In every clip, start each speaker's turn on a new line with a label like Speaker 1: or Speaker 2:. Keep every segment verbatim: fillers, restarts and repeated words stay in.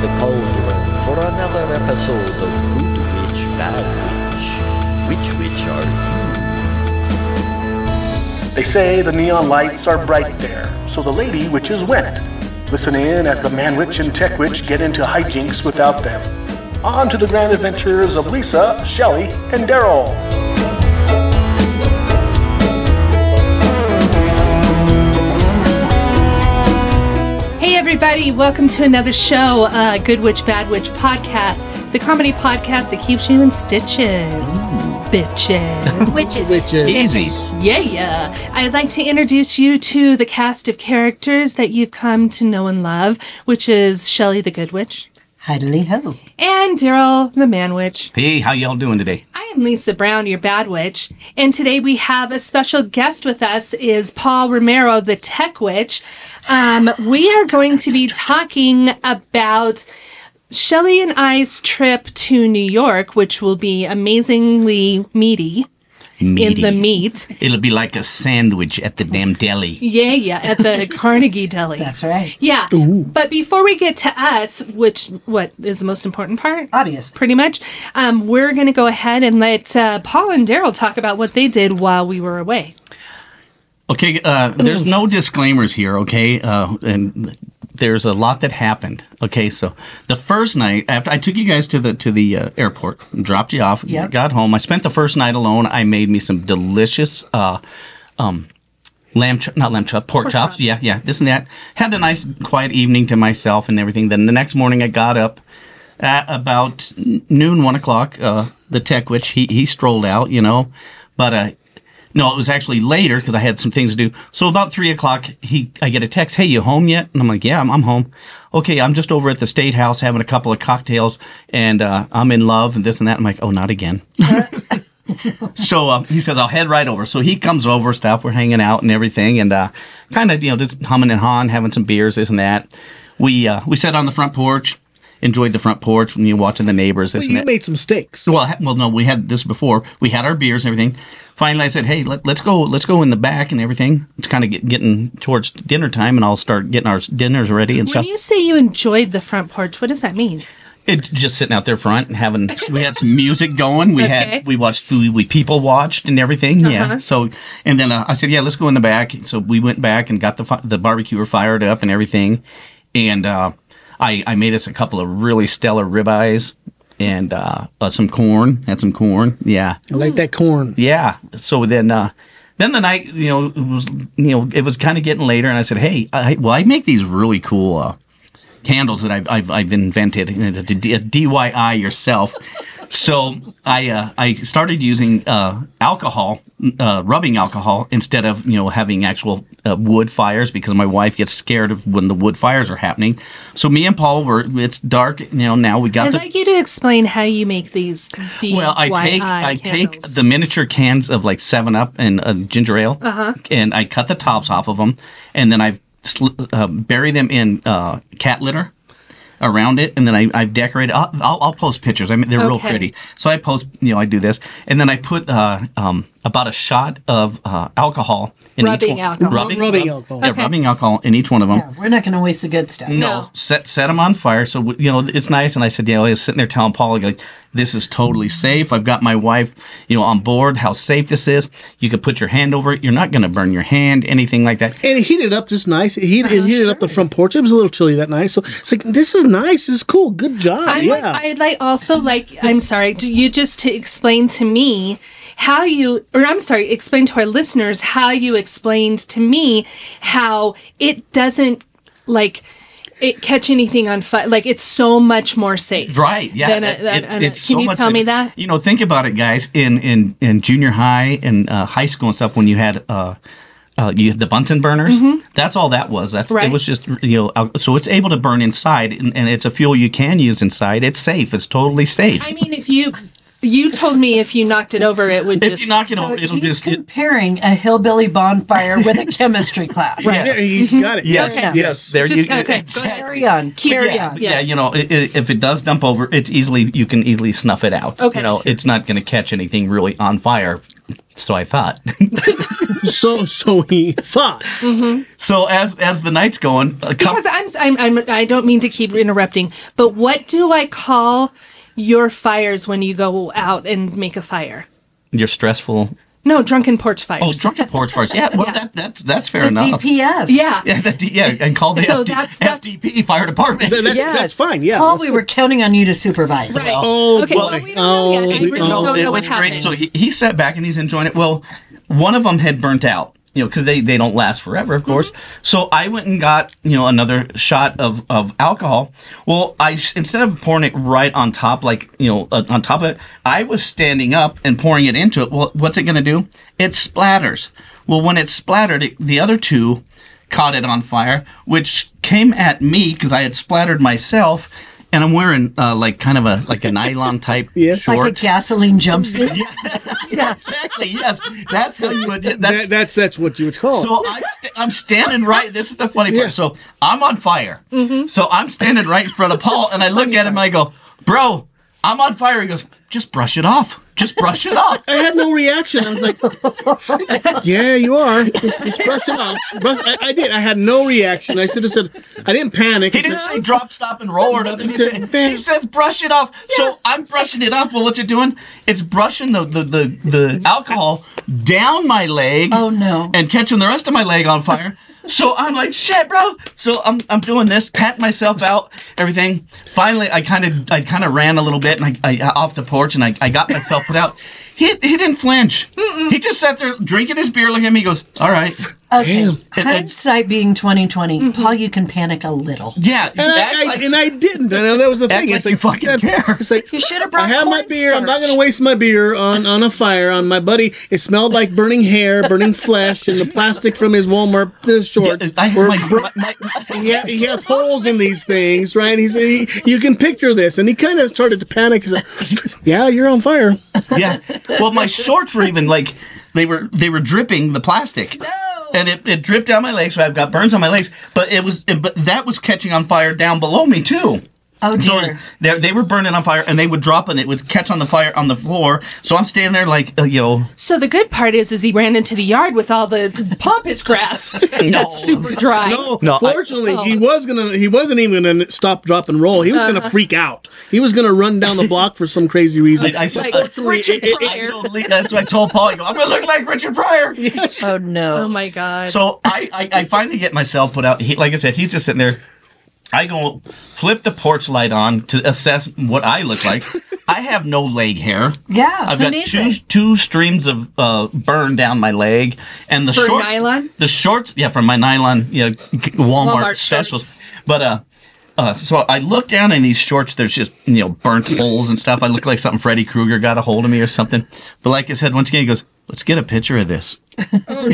Speaker 1: the cauldron for another episode of Good Witch, Bad Witch. Which witch are you?
Speaker 2: They say the neon lights are bright there, so the lady witches went. Listen in as the man witch and tech witch get into hijinks without them. On to the grand adventures of Lisa, Shelley, and Daryl.
Speaker 3: Hey everybody, welcome to another show, uh, Good Witch, Bad Witch podcast, the comedy podcast that keeps you in stitches. Bitches.
Speaker 4: Witches.
Speaker 5: Witches.
Speaker 4: Easy.
Speaker 3: Yeah, yeah. I'd like to introduce you to the cast of characters that you've come to know and love, which is Shelley the Good Witch.
Speaker 4: Hiddly ho.
Speaker 3: And Daryl the Man Witch.
Speaker 5: Hey, how y'all doing today?
Speaker 3: I am Lisa Brown, your Bad Witch, and today we have a special guest with us is Paul Romero, the Tech Witch. Um, we are going to be talking about Shelley and I's trip to New York, which will be amazingly meaty.
Speaker 5: Meaty.
Speaker 3: In the meat.
Speaker 5: It'll be like a sandwich at the damn deli.
Speaker 3: Yeah, yeah, at the Carnegie Deli.
Speaker 4: That's right.
Speaker 3: Yeah. Ooh. But before we get to us, which, what is the most important part?
Speaker 4: Obvious.
Speaker 3: Pretty much. Um, we're going to go ahead and let uh, Paul and Daryl talk about what they did while we were away.
Speaker 5: Okay, uh, there's no disclaimers here, okay? Uh, and there's a lot that happened. Okay, so the first night after I took you guys to the to the uh, airport, dropped you off,
Speaker 4: yep.
Speaker 5: got home. I spent the first night alone. I made me some delicious uh, um, lamb, ch- not lamb chop, pork, pork chops. chops. Yeah, yeah, this and that. Had a nice quiet evening to myself and everything. Then the next morning, I got up at about noon, one o'clock. Uh, the Tech Witch, he he strolled out, you know, but uh. No, it was actually later because I had some things to do. So about three o'clock, he, I get a text, hey, you home yet? And I'm like, yeah, I'm, I'm home. Okay, I'm just over at the State House having a couple of cocktails, and uh, I'm in love and this and that. I'm like, oh, not again. So uh, he says, I'll head right over. So he comes over, stuff, we're hanging out and everything, and uh, kind of, you know, just humming and hawing, having some beers, this and that. We uh, we sat on the front porch. Enjoyed the front porch when you're watching the neighbors. This
Speaker 2: Well,
Speaker 5: and
Speaker 2: you
Speaker 5: that.
Speaker 2: made some steaks.
Speaker 5: Well, well, no, we had this before. We had our beers and everything. Finally, I said, "Hey, let, let's go. Let's go in the back and everything." It's kind of get, getting towards dinner time, and I'll start getting our dinners ready and
Speaker 3: When
Speaker 5: stuff.
Speaker 3: you say you enjoyed the front porch, what does that mean?
Speaker 5: It just sitting out there front and having. We had some music going. We
Speaker 3: Okay.
Speaker 5: had we watched we, we people watched and everything.
Speaker 3: Uh-huh.
Speaker 5: Yeah. So and then uh, I said, "Yeah, let's go in the back." So we went back and got the fi- the barbecue fired up and everything, and. uh I, I made us a couple of really stellar ribeyes and uh, uh, some corn. Had some corn. Yeah.
Speaker 2: I like that corn.
Speaker 5: Yeah. So then uh, then the night, you know, it was, you know, it was kind of getting later. And I said, hey, I, well, I make these really cool uh, candles that I've, I've, I've invented. And it's a, D- a D I Y yourself. So I uh, I started using uh, alcohol, uh, rubbing alcohol, instead of, you know, having actual uh, wood fires, because my wife gets scared of when the wood fires are happening. So me and Paul were, it's dark, you know, now we got
Speaker 3: I'd
Speaker 5: the...
Speaker 3: like you to explain how you make these D I Y
Speaker 5: Well, I take I take
Speaker 3: candles.
Speaker 5: the miniature cans of like seven up and uh, ginger ale, uh-huh. and I cut the tops off of them, and then I sl- uh, bury them in uh, cat litter around it, and then I, I've decorated. I'll, I'll, I'll post pictures. I mean, they're real
Speaker 3: Okay.
Speaker 5: pretty. So I post, you know, I do this, and then I put uh, um, about a shot of uh, alcohol in
Speaker 3: Rubbing
Speaker 5: each one.
Speaker 3: alcohol.
Speaker 5: Rubbing,
Speaker 2: Rubbing
Speaker 5: rub-
Speaker 2: alcohol.
Speaker 5: Yeah,
Speaker 3: Okay.
Speaker 5: rubbing alcohol in each one of them.
Speaker 4: Yeah, we're not going to waste the good stuff.
Speaker 5: No,
Speaker 3: No.
Speaker 5: set set them on fire. So you know it's nice. And I said, yeah, I was sitting there telling Paul, like, this is totally safe. I've got my wife, you know, on board. How safe this is. You could put your hand over it. You're not going to burn your hand. Anything like that.
Speaker 2: And it heated up just nice. It heated, it heated up the front porch. It was a little chilly that night. So it's like, this is nice. This is cool. Good job.
Speaker 3: I'd,
Speaker 2: yeah.
Speaker 3: like, I'd like also like, I'm sorry, do you just to explain to me how you, or I'm sorry, explain to our listeners how you explained to me how it doesn't like it catch anything on fire. Like it's so much more safe.
Speaker 5: Right. Yeah.
Speaker 3: Than a,
Speaker 5: It-
Speaker 3: than
Speaker 5: it-
Speaker 3: a-
Speaker 5: it's
Speaker 3: can
Speaker 5: so
Speaker 3: you
Speaker 5: much
Speaker 3: tell me
Speaker 5: safer.
Speaker 3: that?
Speaker 5: You know, think about it, guys. In in in junior high and uh, high school and stuff, when you had. Uh, Uh, you the Bunsen burners. That's all that was. That's
Speaker 3: Right.
Speaker 5: it was just you know. al- So it's able to burn inside, and, and it's a fuel you can use inside. It's safe. It's totally safe.
Speaker 3: I mean, if you, you told me if you knocked it over, it would
Speaker 5: if
Speaker 3: just.
Speaker 5: you knock it
Speaker 4: So
Speaker 5: over, it'll
Speaker 4: he's
Speaker 5: just. It,
Speaker 4: comparing a hillbilly bonfire with a chemistry class.
Speaker 2: Right there, you got it.
Speaker 5: Yes.
Speaker 3: Okay.
Speaker 2: Yes.
Speaker 5: there
Speaker 3: Just-
Speaker 5: you
Speaker 3: okay,
Speaker 5: it's-
Speaker 3: go ahead.
Speaker 4: Carry on. Carry
Speaker 5: yeah,
Speaker 4: on.
Speaker 5: yeah,
Speaker 3: Yeah.
Speaker 5: you know, it, it, if it does dump over, it's easily you can easily snuff it out.
Speaker 3: Okay.
Speaker 5: You know, it's not going to catch anything really on fire. So I thought.
Speaker 6: So so he thought.
Speaker 5: So as as the night's going, a couple,
Speaker 3: Because I'm, I'm, I'm, I don't mean to keep interrupting, but what do I call your fires when you go out and make a fire?
Speaker 5: you're stressful.
Speaker 3: No, drunken porch fires.
Speaker 5: Oh, drunken porch fires. Yeah, well,
Speaker 3: Yeah.
Speaker 5: That, that's that's fair
Speaker 4: The
Speaker 5: enough.
Speaker 4: D P F.
Speaker 3: Yeah.
Speaker 5: Yeah, the D, yeah, and call the
Speaker 3: So
Speaker 5: F D,
Speaker 3: that's- that's-
Speaker 5: F D P fire department.
Speaker 6: That- that's,
Speaker 4: Yes.
Speaker 6: that's fine. Yeah.
Speaker 4: Paul,
Speaker 6: that's
Speaker 4: we
Speaker 6: good.
Speaker 4: were counting on you to supervise.
Speaker 3: Right.
Speaker 6: Oh,
Speaker 3: okay, well,
Speaker 6: boy.
Speaker 3: we don't know yet. I
Speaker 6: Oh,
Speaker 3: really
Speaker 6: we-
Speaker 3: don't
Speaker 6: no,
Speaker 3: know
Speaker 5: it
Speaker 3: what
Speaker 5: was great.
Speaker 3: happened.
Speaker 5: So he, he sat back and he's enjoying it. Well, one of them had burnt out, you know, because they, they don't last forever, of course. So I went and got, you know, another shot of, of alcohol. Well, I instead of pouring it right on top, like, you know, uh, on top of it, I was standing up and pouring it into it. Well, what's it going to do? It splatters. Well, when it splattered, it, the other two caught it on fire, which came at me because I had splattered myself. And I'm wearing uh, like kind of a like a nylon type
Speaker 6: Yes.
Speaker 5: short.
Speaker 4: Like a gasoline jumpsuit.
Speaker 5: Yeah, exactly. Yes, that's how you would. That's
Speaker 6: That, that's that's what you would call it.
Speaker 5: so. I'm, st- I'm standing right. This is the funny part.
Speaker 6: Yeah.
Speaker 5: So I'm on fire. So I'm standing right in front of Paul, and I look at him and I go, "Bro, I'm on fire." He goes, "Just brush it off. Just brush it off."
Speaker 6: I had no reaction. I was like, "Yeah, you are. Just, just brush it off." Brush, I, I did. I had no reaction. I should have said. I didn't panic.
Speaker 5: He
Speaker 6: I
Speaker 5: didn't
Speaker 6: said,
Speaker 5: say drop, stop, and roll or nothing. He, said, he says brush it off. So I'm brushing it off. Well, what's it doing? It's brushing the, the, the, the alcohol down my leg.
Speaker 4: Oh, no.
Speaker 5: And catching the rest of my leg on fire. So I'm like, shit, bro. So I'm I'm doing this, patting myself out, everything. Finally, I kind of I kind of ran a little bit, and I, I off the porch, and I, I got myself put out. He he didn't flinch. He just sat there drinking his beer, looking at me. He goes, "All right."
Speaker 4: Okay.
Speaker 6: Damn.
Speaker 5: It- it-
Speaker 4: Hindsight being twenty twenty, Paul, you can panic a little.
Speaker 5: Yeah,
Speaker 6: And I,
Speaker 5: act
Speaker 6: I,
Speaker 5: like-
Speaker 6: and I didn't. I know that was the
Speaker 5: Act
Speaker 6: thing.
Speaker 5: like
Speaker 6: It's
Speaker 5: you
Speaker 6: like
Speaker 5: fucking
Speaker 6: that-
Speaker 5: care.
Speaker 6: It's like
Speaker 4: You should have brought
Speaker 6: I have my beer. I'm not going to
Speaker 4: cornstarch.
Speaker 6: waste my beer on, on a fire on my buddy. It smelled like burning hair, burning flesh, and the plastic from his Walmart uh, shorts.
Speaker 5: I have
Speaker 6: were
Speaker 5: my,
Speaker 6: bur-
Speaker 5: my, my,
Speaker 6: he, ha- he has holes in these things, right? He's he, you can picture this, and he kind of started to panic. He's like, "Yeah, you're on fire."
Speaker 5: yeah. Well, my shorts were even like they were they were dripping the plastic. No. And it, it dripped down my legs, so I've got burns on my legs. But it was it, but that was catching on fire down below me too.
Speaker 4: Oh,
Speaker 5: So
Speaker 4: dear.
Speaker 5: they they were burning on fire, and they would drop, and it would catch on the fire on the floor. So I'm standing there like, uh, you know,
Speaker 3: So the good part is, is he ran into the yard with all the pampas grass that's super dry.
Speaker 6: No,
Speaker 5: No, I-
Speaker 6: fortunately,
Speaker 3: Oh.
Speaker 6: he was gonna. He wasn't even gonna stop, drop, and roll. He was gonna freak out. He was gonna run down the block for some crazy reason.
Speaker 5: I, I said,
Speaker 3: Like
Speaker 6: Fortunately,
Speaker 3: Richard
Speaker 6: it- it- it-
Speaker 3: Pryor.
Speaker 5: totally, that's what I told Paul. I go, I'm gonna look like Richard Pryor.
Speaker 4: Oh, no.
Speaker 3: Oh my God.
Speaker 5: So I, I, I finally get myself put out. He, like I said, he's just sitting there. I go flip the porch light on to assess what I look like. I have no leg hair.
Speaker 4: Yeah,
Speaker 5: I've
Speaker 4: who
Speaker 5: got
Speaker 4: needs
Speaker 5: two
Speaker 4: it?
Speaker 5: two streams of uh, burn down my leg, and the
Speaker 3: For
Speaker 5: shorts.
Speaker 3: nylon?
Speaker 5: The shorts, yeah, from my nylon, you know, Walmart,
Speaker 3: Walmart
Speaker 5: specials.
Speaker 3: shorts.
Speaker 5: But uh, uh, so I look down in these shorts. There's just you know burnt holes and stuff. I look like something Freddy Krueger got a hold of me or something. But like I said, once again, he goes, "Let's get a picture of this."
Speaker 3: Oh,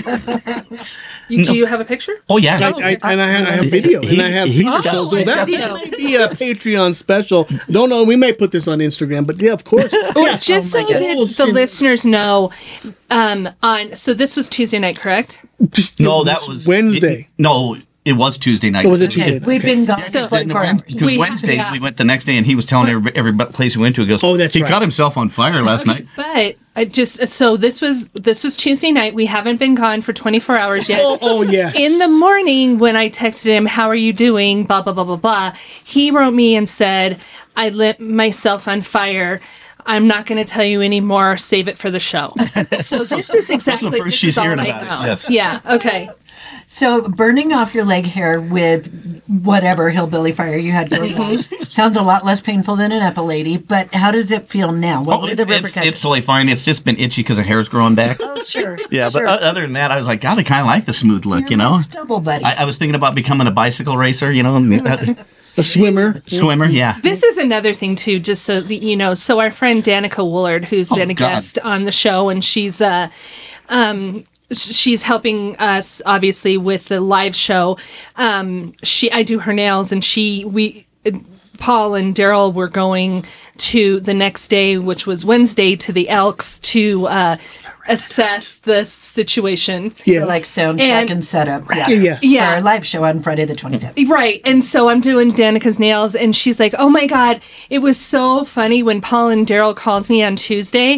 Speaker 3: no. You- Do you have a picture?
Speaker 5: Oh yeah.
Speaker 6: I, I, and I have, I have video, and I have
Speaker 5: He- he's
Speaker 6: pictures.
Speaker 5: got-
Speaker 6: So, so
Speaker 3: Oh,
Speaker 6: that,
Speaker 3: video.
Speaker 6: that might be a Patreon special. Don't know. We may put this on Instagram, but yeah, of course.
Speaker 3: Well,
Speaker 6: Yeah.
Speaker 3: just so
Speaker 6: Oh my God.
Speaker 3: that the listeners know, um, on so this was Tuesday night, correct?
Speaker 5: No, that was
Speaker 6: Wednesday.
Speaker 5: no, it was Tuesday night.
Speaker 6: Or was it
Speaker 4: Okay,
Speaker 6: Tuesday?
Speaker 4: we've been gone
Speaker 3: So-
Speaker 4: for twenty-four hours.
Speaker 5: Because
Speaker 3: We-
Speaker 5: Wednesday
Speaker 3: yeah.
Speaker 5: we went the next day, and he was telling every, every place he went to. He goes,
Speaker 6: Oh, that's
Speaker 5: he
Speaker 6: right.
Speaker 5: got himself on fire last night.
Speaker 3: But I just so this was this was Tuesday night. We haven't been gone for twenty-four hours yet.
Speaker 6: Oh, oh yes.
Speaker 3: In the morning, when I texted him, "How are you doing?" Blah blah blah blah blah. He wrote me and said, "I lit myself on fire. I'm not going to tell you anymore. Save it for the show." So this is exactly
Speaker 5: first
Speaker 3: this
Speaker 5: she's
Speaker 3: is all
Speaker 5: hearing
Speaker 3: I
Speaker 5: about it,
Speaker 3: know.
Speaker 5: yes.
Speaker 3: Yeah. Okay.
Speaker 4: So burning off your leg hair with whatever hillbilly fire you had going on sounds a lot less painful than an epilady, but how does it feel now? What
Speaker 5: Oh,
Speaker 4: were
Speaker 5: it's,
Speaker 4: the
Speaker 5: it's,
Speaker 4: repercussions?
Speaker 5: it's totally fine. It's just been itchy because the hair's growing back.
Speaker 4: oh, sure.
Speaker 5: Yeah,
Speaker 4: sure.
Speaker 5: but o- other than that, I was like, God, I kind of like the smooth look,
Speaker 4: You're
Speaker 5: you
Speaker 4: my
Speaker 5: know?
Speaker 4: stubble buddy.
Speaker 5: I, I was thinking about becoming a bicycle racer, you know, and the-
Speaker 6: a swimmer.
Speaker 5: swimmer, yeah.
Speaker 3: This is another thing too, just so that you know. So our friend Danica Woolard, who's been a
Speaker 5: God.
Speaker 3: guest on the show, and she's uh, um, sh- she's helping us obviously with the live show. Um, she, I do her nails, and she, we, Paul and Daryl were going to the next day, which was Wednesday, to the Elks to uh, assess the situation.
Speaker 6: Yeah.
Speaker 4: For, like sound check
Speaker 3: And-
Speaker 4: and, setup. Yeah.
Speaker 6: Yeah.
Speaker 3: Yeah.
Speaker 4: For our live show on Friday the twenty-fifth.
Speaker 3: Right. And so I'm doing Danica's nails, and she's like, "Oh my God, it was so funny when Paul and Daryl called me on Tuesday.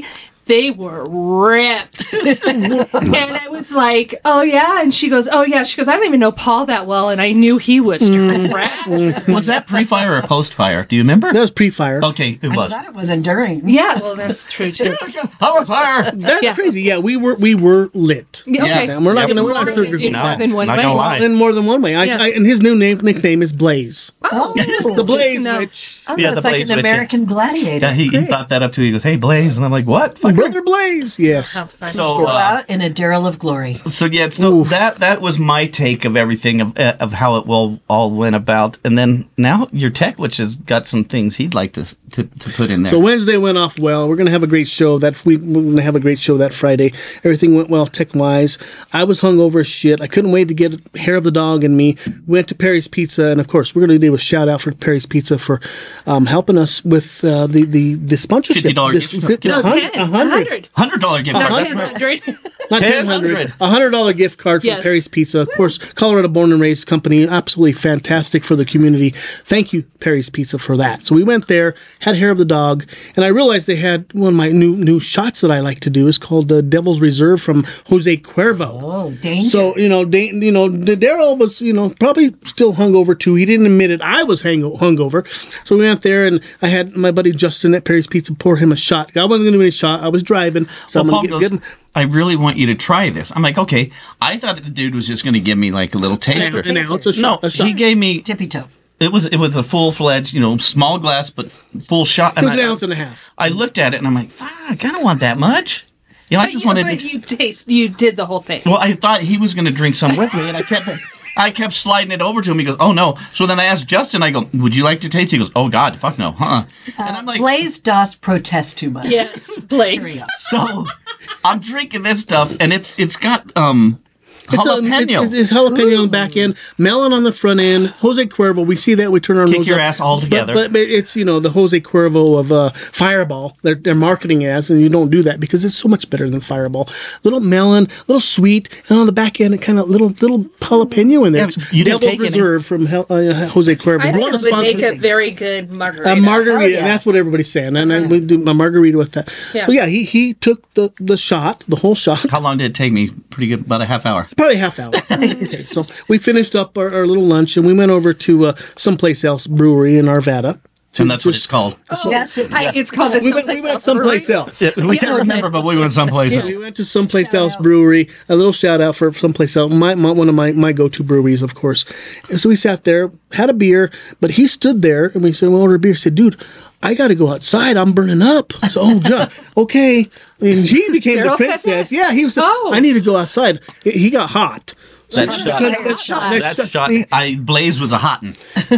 Speaker 3: they were ripped. And I was like, oh, yeah. And she goes, oh, yeah. She goes, I don't even know Paul that well. And I knew he was trapped.
Speaker 5: Was that pre-fire or post-fire? Do you remember?
Speaker 6: That was pre-fire.
Speaker 5: Okay, it
Speaker 4: I
Speaker 5: was.
Speaker 4: thought it was enduring.
Speaker 3: Yeah, well, that's true, too.
Speaker 5: I was fire.
Speaker 6: That's
Speaker 3: Yeah.
Speaker 6: crazy. Yeah, we were we were lit.
Speaker 3: Yeah, okay.
Speaker 6: And we're not
Speaker 5: Yeah,
Speaker 6: gonna we're not
Speaker 3: more
Speaker 6: sure
Speaker 3: than-
Speaker 5: No,
Speaker 3: more than one
Speaker 5: not
Speaker 3: way.
Speaker 5: gonna lie.
Speaker 6: in more than one way. I,
Speaker 3: Yeah.
Speaker 6: I, and his new name nickname is Blaze.
Speaker 3: Oh,
Speaker 6: The Blaze
Speaker 3: know.
Speaker 6: Witch.
Speaker 4: Oh,
Speaker 5: Yeah,
Speaker 4: that's
Speaker 5: the
Speaker 4: like
Speaker 5: Blaze
Speaker 4: an
Speaker 5: Witch, yeah.
Speaker 4: American gladiator.
Speaker 5: Yeah, he, he
Speaker 4: Great.
Speaker 5: thought that up too. He goes, "Hey, Blaze," and I'm like, "What?" Fuck
Speaker 6: Brother Blaze. Yes.
Speaker 3: How funny.
Speaker 5: So,
Speaker 4: Go
Speaker 5: uh,
Speaker 4: out in a derrick of glory.
Speaker 5: so yeah, so
Speaker 6: Oof.
Speaker 5: that that was my take of everything of uh, of how it all all went about, and then now your tech, which has got some things he'd like to to, to put in there.
Speaker 6: So Wednesday went off well. We're gonna have a great show. That we, we're gonna have a great show that Friday. Everything went well tech wise. I was hungover as shit. I couldn't wait to get hair of the dog and me. We went to Perry's Pizza, and of course we're gonna do a shout out for Perry's Pizza for um, helping us with uh, the the the sponsorship.
Speaker 5: fifty dollars
Speaker 6: This-
Speaker 5: gift card.
Speaker 6: fifty-
Speaker 3: No,
Speaker 6: a hun-
Speaker 3: ten.
Speaker 6: a hundred.
Speaker 5: Hundred dollar gift
Speaker 3: Not
Speaker 5: card.
Speaker 3: ten
Speaker 5: That's right.
Speaker 3: hundred.
Speaker 6: Not
Speaker 5: ten
Speaker 6: ten hundred.
Speaker 5: hundred.
Speaker 6: A hundred dollar gift card from
Speaker 3: Yes.
Speaker 6: Perry's Pizza. Of course, Colorado born and raised company, absolutely fantastic for the community. Thank you, Perry's Pizza, for that. So we went there, had hair of the dog, and I realized they had one of my new new shots that I like to do is called the Devil's Reserve from Jose Cuervo.
Speaker 4: Oh, danger.
Speaker 6: So you know, da- you know, the Daryl was you know probably still hungover too. He didn't admit it. I was hang- hungover, so we went there, and I had my buddy Justin at Perry's Pizza pour him a shot. I wasn't going to do any shot. I was driving, so
Speaker 5: Well,
Speaker 6: I'm
Speaker 5: Paul
Speaker 6: going to
Speaker 5: goes,
Speaker 6: give him.
Speaker 5: I really want you to try this. I'm like, okay. I thought the dude was just going to give me like a little taster.
Speaker 6: An ounce, a
Speaker 5: No,
Speaker 6: shot, a shot.
Speaker 5: he gave me.
Speaker 4: Tippy toe.
Speaker 5: It was it was a full fledged, you know, small glass but full shot.
Speaker 6: It was
Speaker 5: I,
Speaker 6: an ounce and a half.
Speaker 5: I looked at it and I'm like, fuck, I kind of want that much. You know, I
Speaker 3: But,
Speaker 5: just
Speaker 3: you,
Speaker 5: wanted
Speaker 3: but
Speaker 5: to.
Speaker 3: you taste, you did the whole thing.
Speaker 5: Well, I thought he was going to drink some with me, and I kept I kept sliding it over to him. He goes, "Oh no!" So then I asked Justin. I go, "Would you like to taste?" He goes, "Oh God, fuck no, huh?" And I'm like,
Speaker 4: Blaze does protest too much.
Speaker 3: Yes, Blaze.
Speaker 5: so I'm drinking this stuff, and it's it's got um
Speaker 6: It's, a,
Speaker 5: jalapeno.
Speaker 6: it's, it's, it's jalapeno on the back end, melon on the front end. Jose Cuervo, we see that, we turn our
Speaker 5: Kick
Speaker 6: nose
Speaker 5: your
Speaker 6: up.
Speaker 5: ass all together.
Speaker 6: But, but it's you know the Jose Cuervo of uh, Fireball. They're, they're marketing as, and you don't do that because it's so much better than Fireball. Little melon, little sweet, and on the back end, it kind of little little jalapeno in there.
Speaker 5: Yeah,
Speaker 6: It's
Speaker 5: you didn't
Speaker 6: Devil's
Speaker 5: take any-
Speaker 6: Reserve from Hel- uh, Jose Cuervo.
Speaker 3: I
Speaker 6: If you
Speaker 3: think
Speaker 6: want
Speaker 3: it
Speaker 6: to
Speaker 3: would
Speaker 6: sponsor
Speaker 3: make a very good margarita.
Speaker 6: a margarita,
Speaker 4: Oh, yeah.
Speaker 6: and that's what everybody's saying. And I we do my margarita with that.
Speaker 3: Yeah.
Speaker 6: So yeah, he he took the the shot, the whole shot.
Speaker 5: How long did it take me? Pretty good, about a half hour.
Speaker 6: Probably a half hour. Okay, so we finished up our, our little lunch and we went over to uh, someplace else brewery in Arvada.
Speaker 5: And that's what it's called.
Speaker 3: Oh,
Speaker 4: Yes, it-
Speaker 3: I- it's called the
Speaker 6: We went, we
Speaker 3: someplace
Speaker 6: went
Speaker 3: else.
Speaker 6: someplace
Speaker 3: brewery.
Speaker 6: else.
Speaker 5: We
Speaker 3: Yeah,
Speaker 5: can't
Speaker 3: okay.
Speaker 5: remember, but we went someplace
Speaker 6: We
Speaker 5: else.
Speaker 6: went to someplace else brewery. A little shout out for someplace else. My, my one of my, my go to breweries, of course. And so we sat there, had a beer, but he stood there and we said, "We'll order a beer." He said, "Dude, I got to go outside. I'm burning up." So, oh, John, okay. And he became the
Speaker 3: Daryl said
Speaker 6: princess.
Speaker 3: that?
Speaker 6: Yeah, he was.
Speaker 3: Oh.
Speaker 6: I need to go outside. He- He got hot.
Speaker 5: That shot.
Speaker 6: That, that shot. That
Speaker 5: That
Speaker 6: shot.
Speaker 5: shot.
Speaker 6: He-
Speaker 5: I Blaze was a hotin.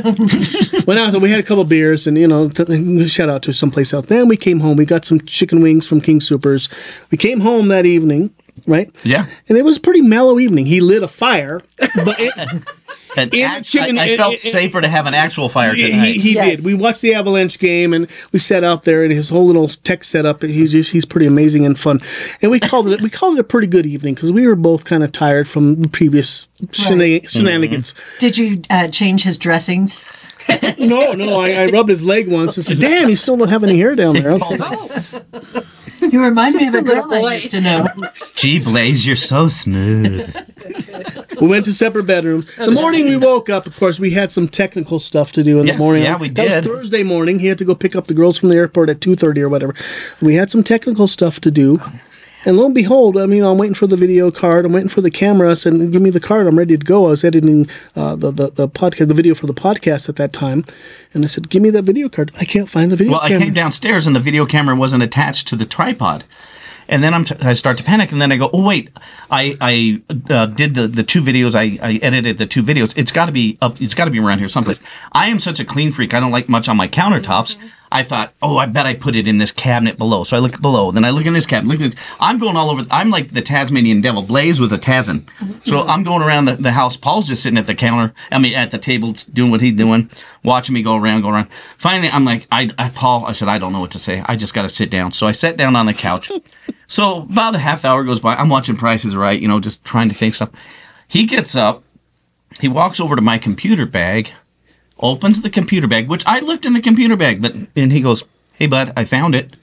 Speaker 6: Went out, so we had a couple beers, and you know, th- shout out to someplace else. Then we came home. We got some chicken wings from King Supers. We came home that evening, right?
Speaker 5: Yeah.
Speaker 6: And it was a pretty mellow evening. He lit a fire, but it,
Speaker 5: And
Speaker 6: In the
Speaker 5: act-
Speaker 6: chicken-
Speaker 5: I, I
Speaker 6: in-
Speaker 5: felt
Speaker 6: in-
Speaker 5: safer to have an actual fire
Speaker 6: he,
Speaker 5: tonight.
Speaker 6: he
Speaker 4: Yes.
Speaker 6: did. We watched the Avalanche game, and we sat out there, and his whole little tech setup. He's just he's pretty amazing and fun. And we called it we called it a pretty good evening because we were both kind of tired from the previous shena- shenanigans.
Speaker 4: Did you uh, change his dressings?
Speaker 6: No, no, I, I rubbed his leg once and said, "Damn, you still don't have any hair down there." Okay.
Speaker 3: Oh,
Speaker 4: You remind me
Speaker 3: Just
Speaker 4: of a
Speaker 3: a little
Speaker 4: girl
Speaker 3: boy.
Speaker 4: I used to know.
Speaker 5: Gee, Blaze, you're so smooth.
Speaker 6: We went to separate bedrooms. The morning we woke up, of course, we had some technical stuff to do in
Speaker 5: Yeah,
Speaker 6: the morning.
Speaker 5: yeah, we
Speaker 6: That was
Speaker 5: did.
Speaker 6: Thursday morning. He had to go pick up the girls from the airport at two thirty or whatever. We had some technical stuff to do. And lo and behold, I mean, I'm waiting for the video card. I'm waiting for the camera. I said, "Give me the card. I'm ready to go." I was editing uh, the, the the podcast, the video for the podcast at that time, and I said, "Give me that video card." I can't find the video
Speaker 5: Well, I
Speaker 6: camera.
Speaker 5: came downstairs and the video camera wasn't attached to the tripod. And then I'm t- I start to panic, and then I go, "Oh wait, I I uh, did the, the two videos. I, I edited the two videos. It's got to be up. It's got to be around here someplace." I am such a clean freak. I don't like much on my countertops. I thought, "Oh, I bet I put it in this cabinet below." So I look below. Then I look in this cabinet. Look at. I'm going all over. I'm like the Tasmanian devil. Blaze was a Tasman. So I'm going around the, the house. Paul's just sitting at the counter. I mean, at the table, doing what he's doing, watching me go around, go around. Finally, I'm like, I, I Paul. I said, I don't know what to say. I just got to sit down. So I sat down on the couch. So about a half hour goes by. I'm watching Price is Right, you know, just trying to think stuff. He gets up. He walks over to my computer bag, opens the computer bag, which I looked in the computer bag, but and he goes, "Hey, bud, I found it."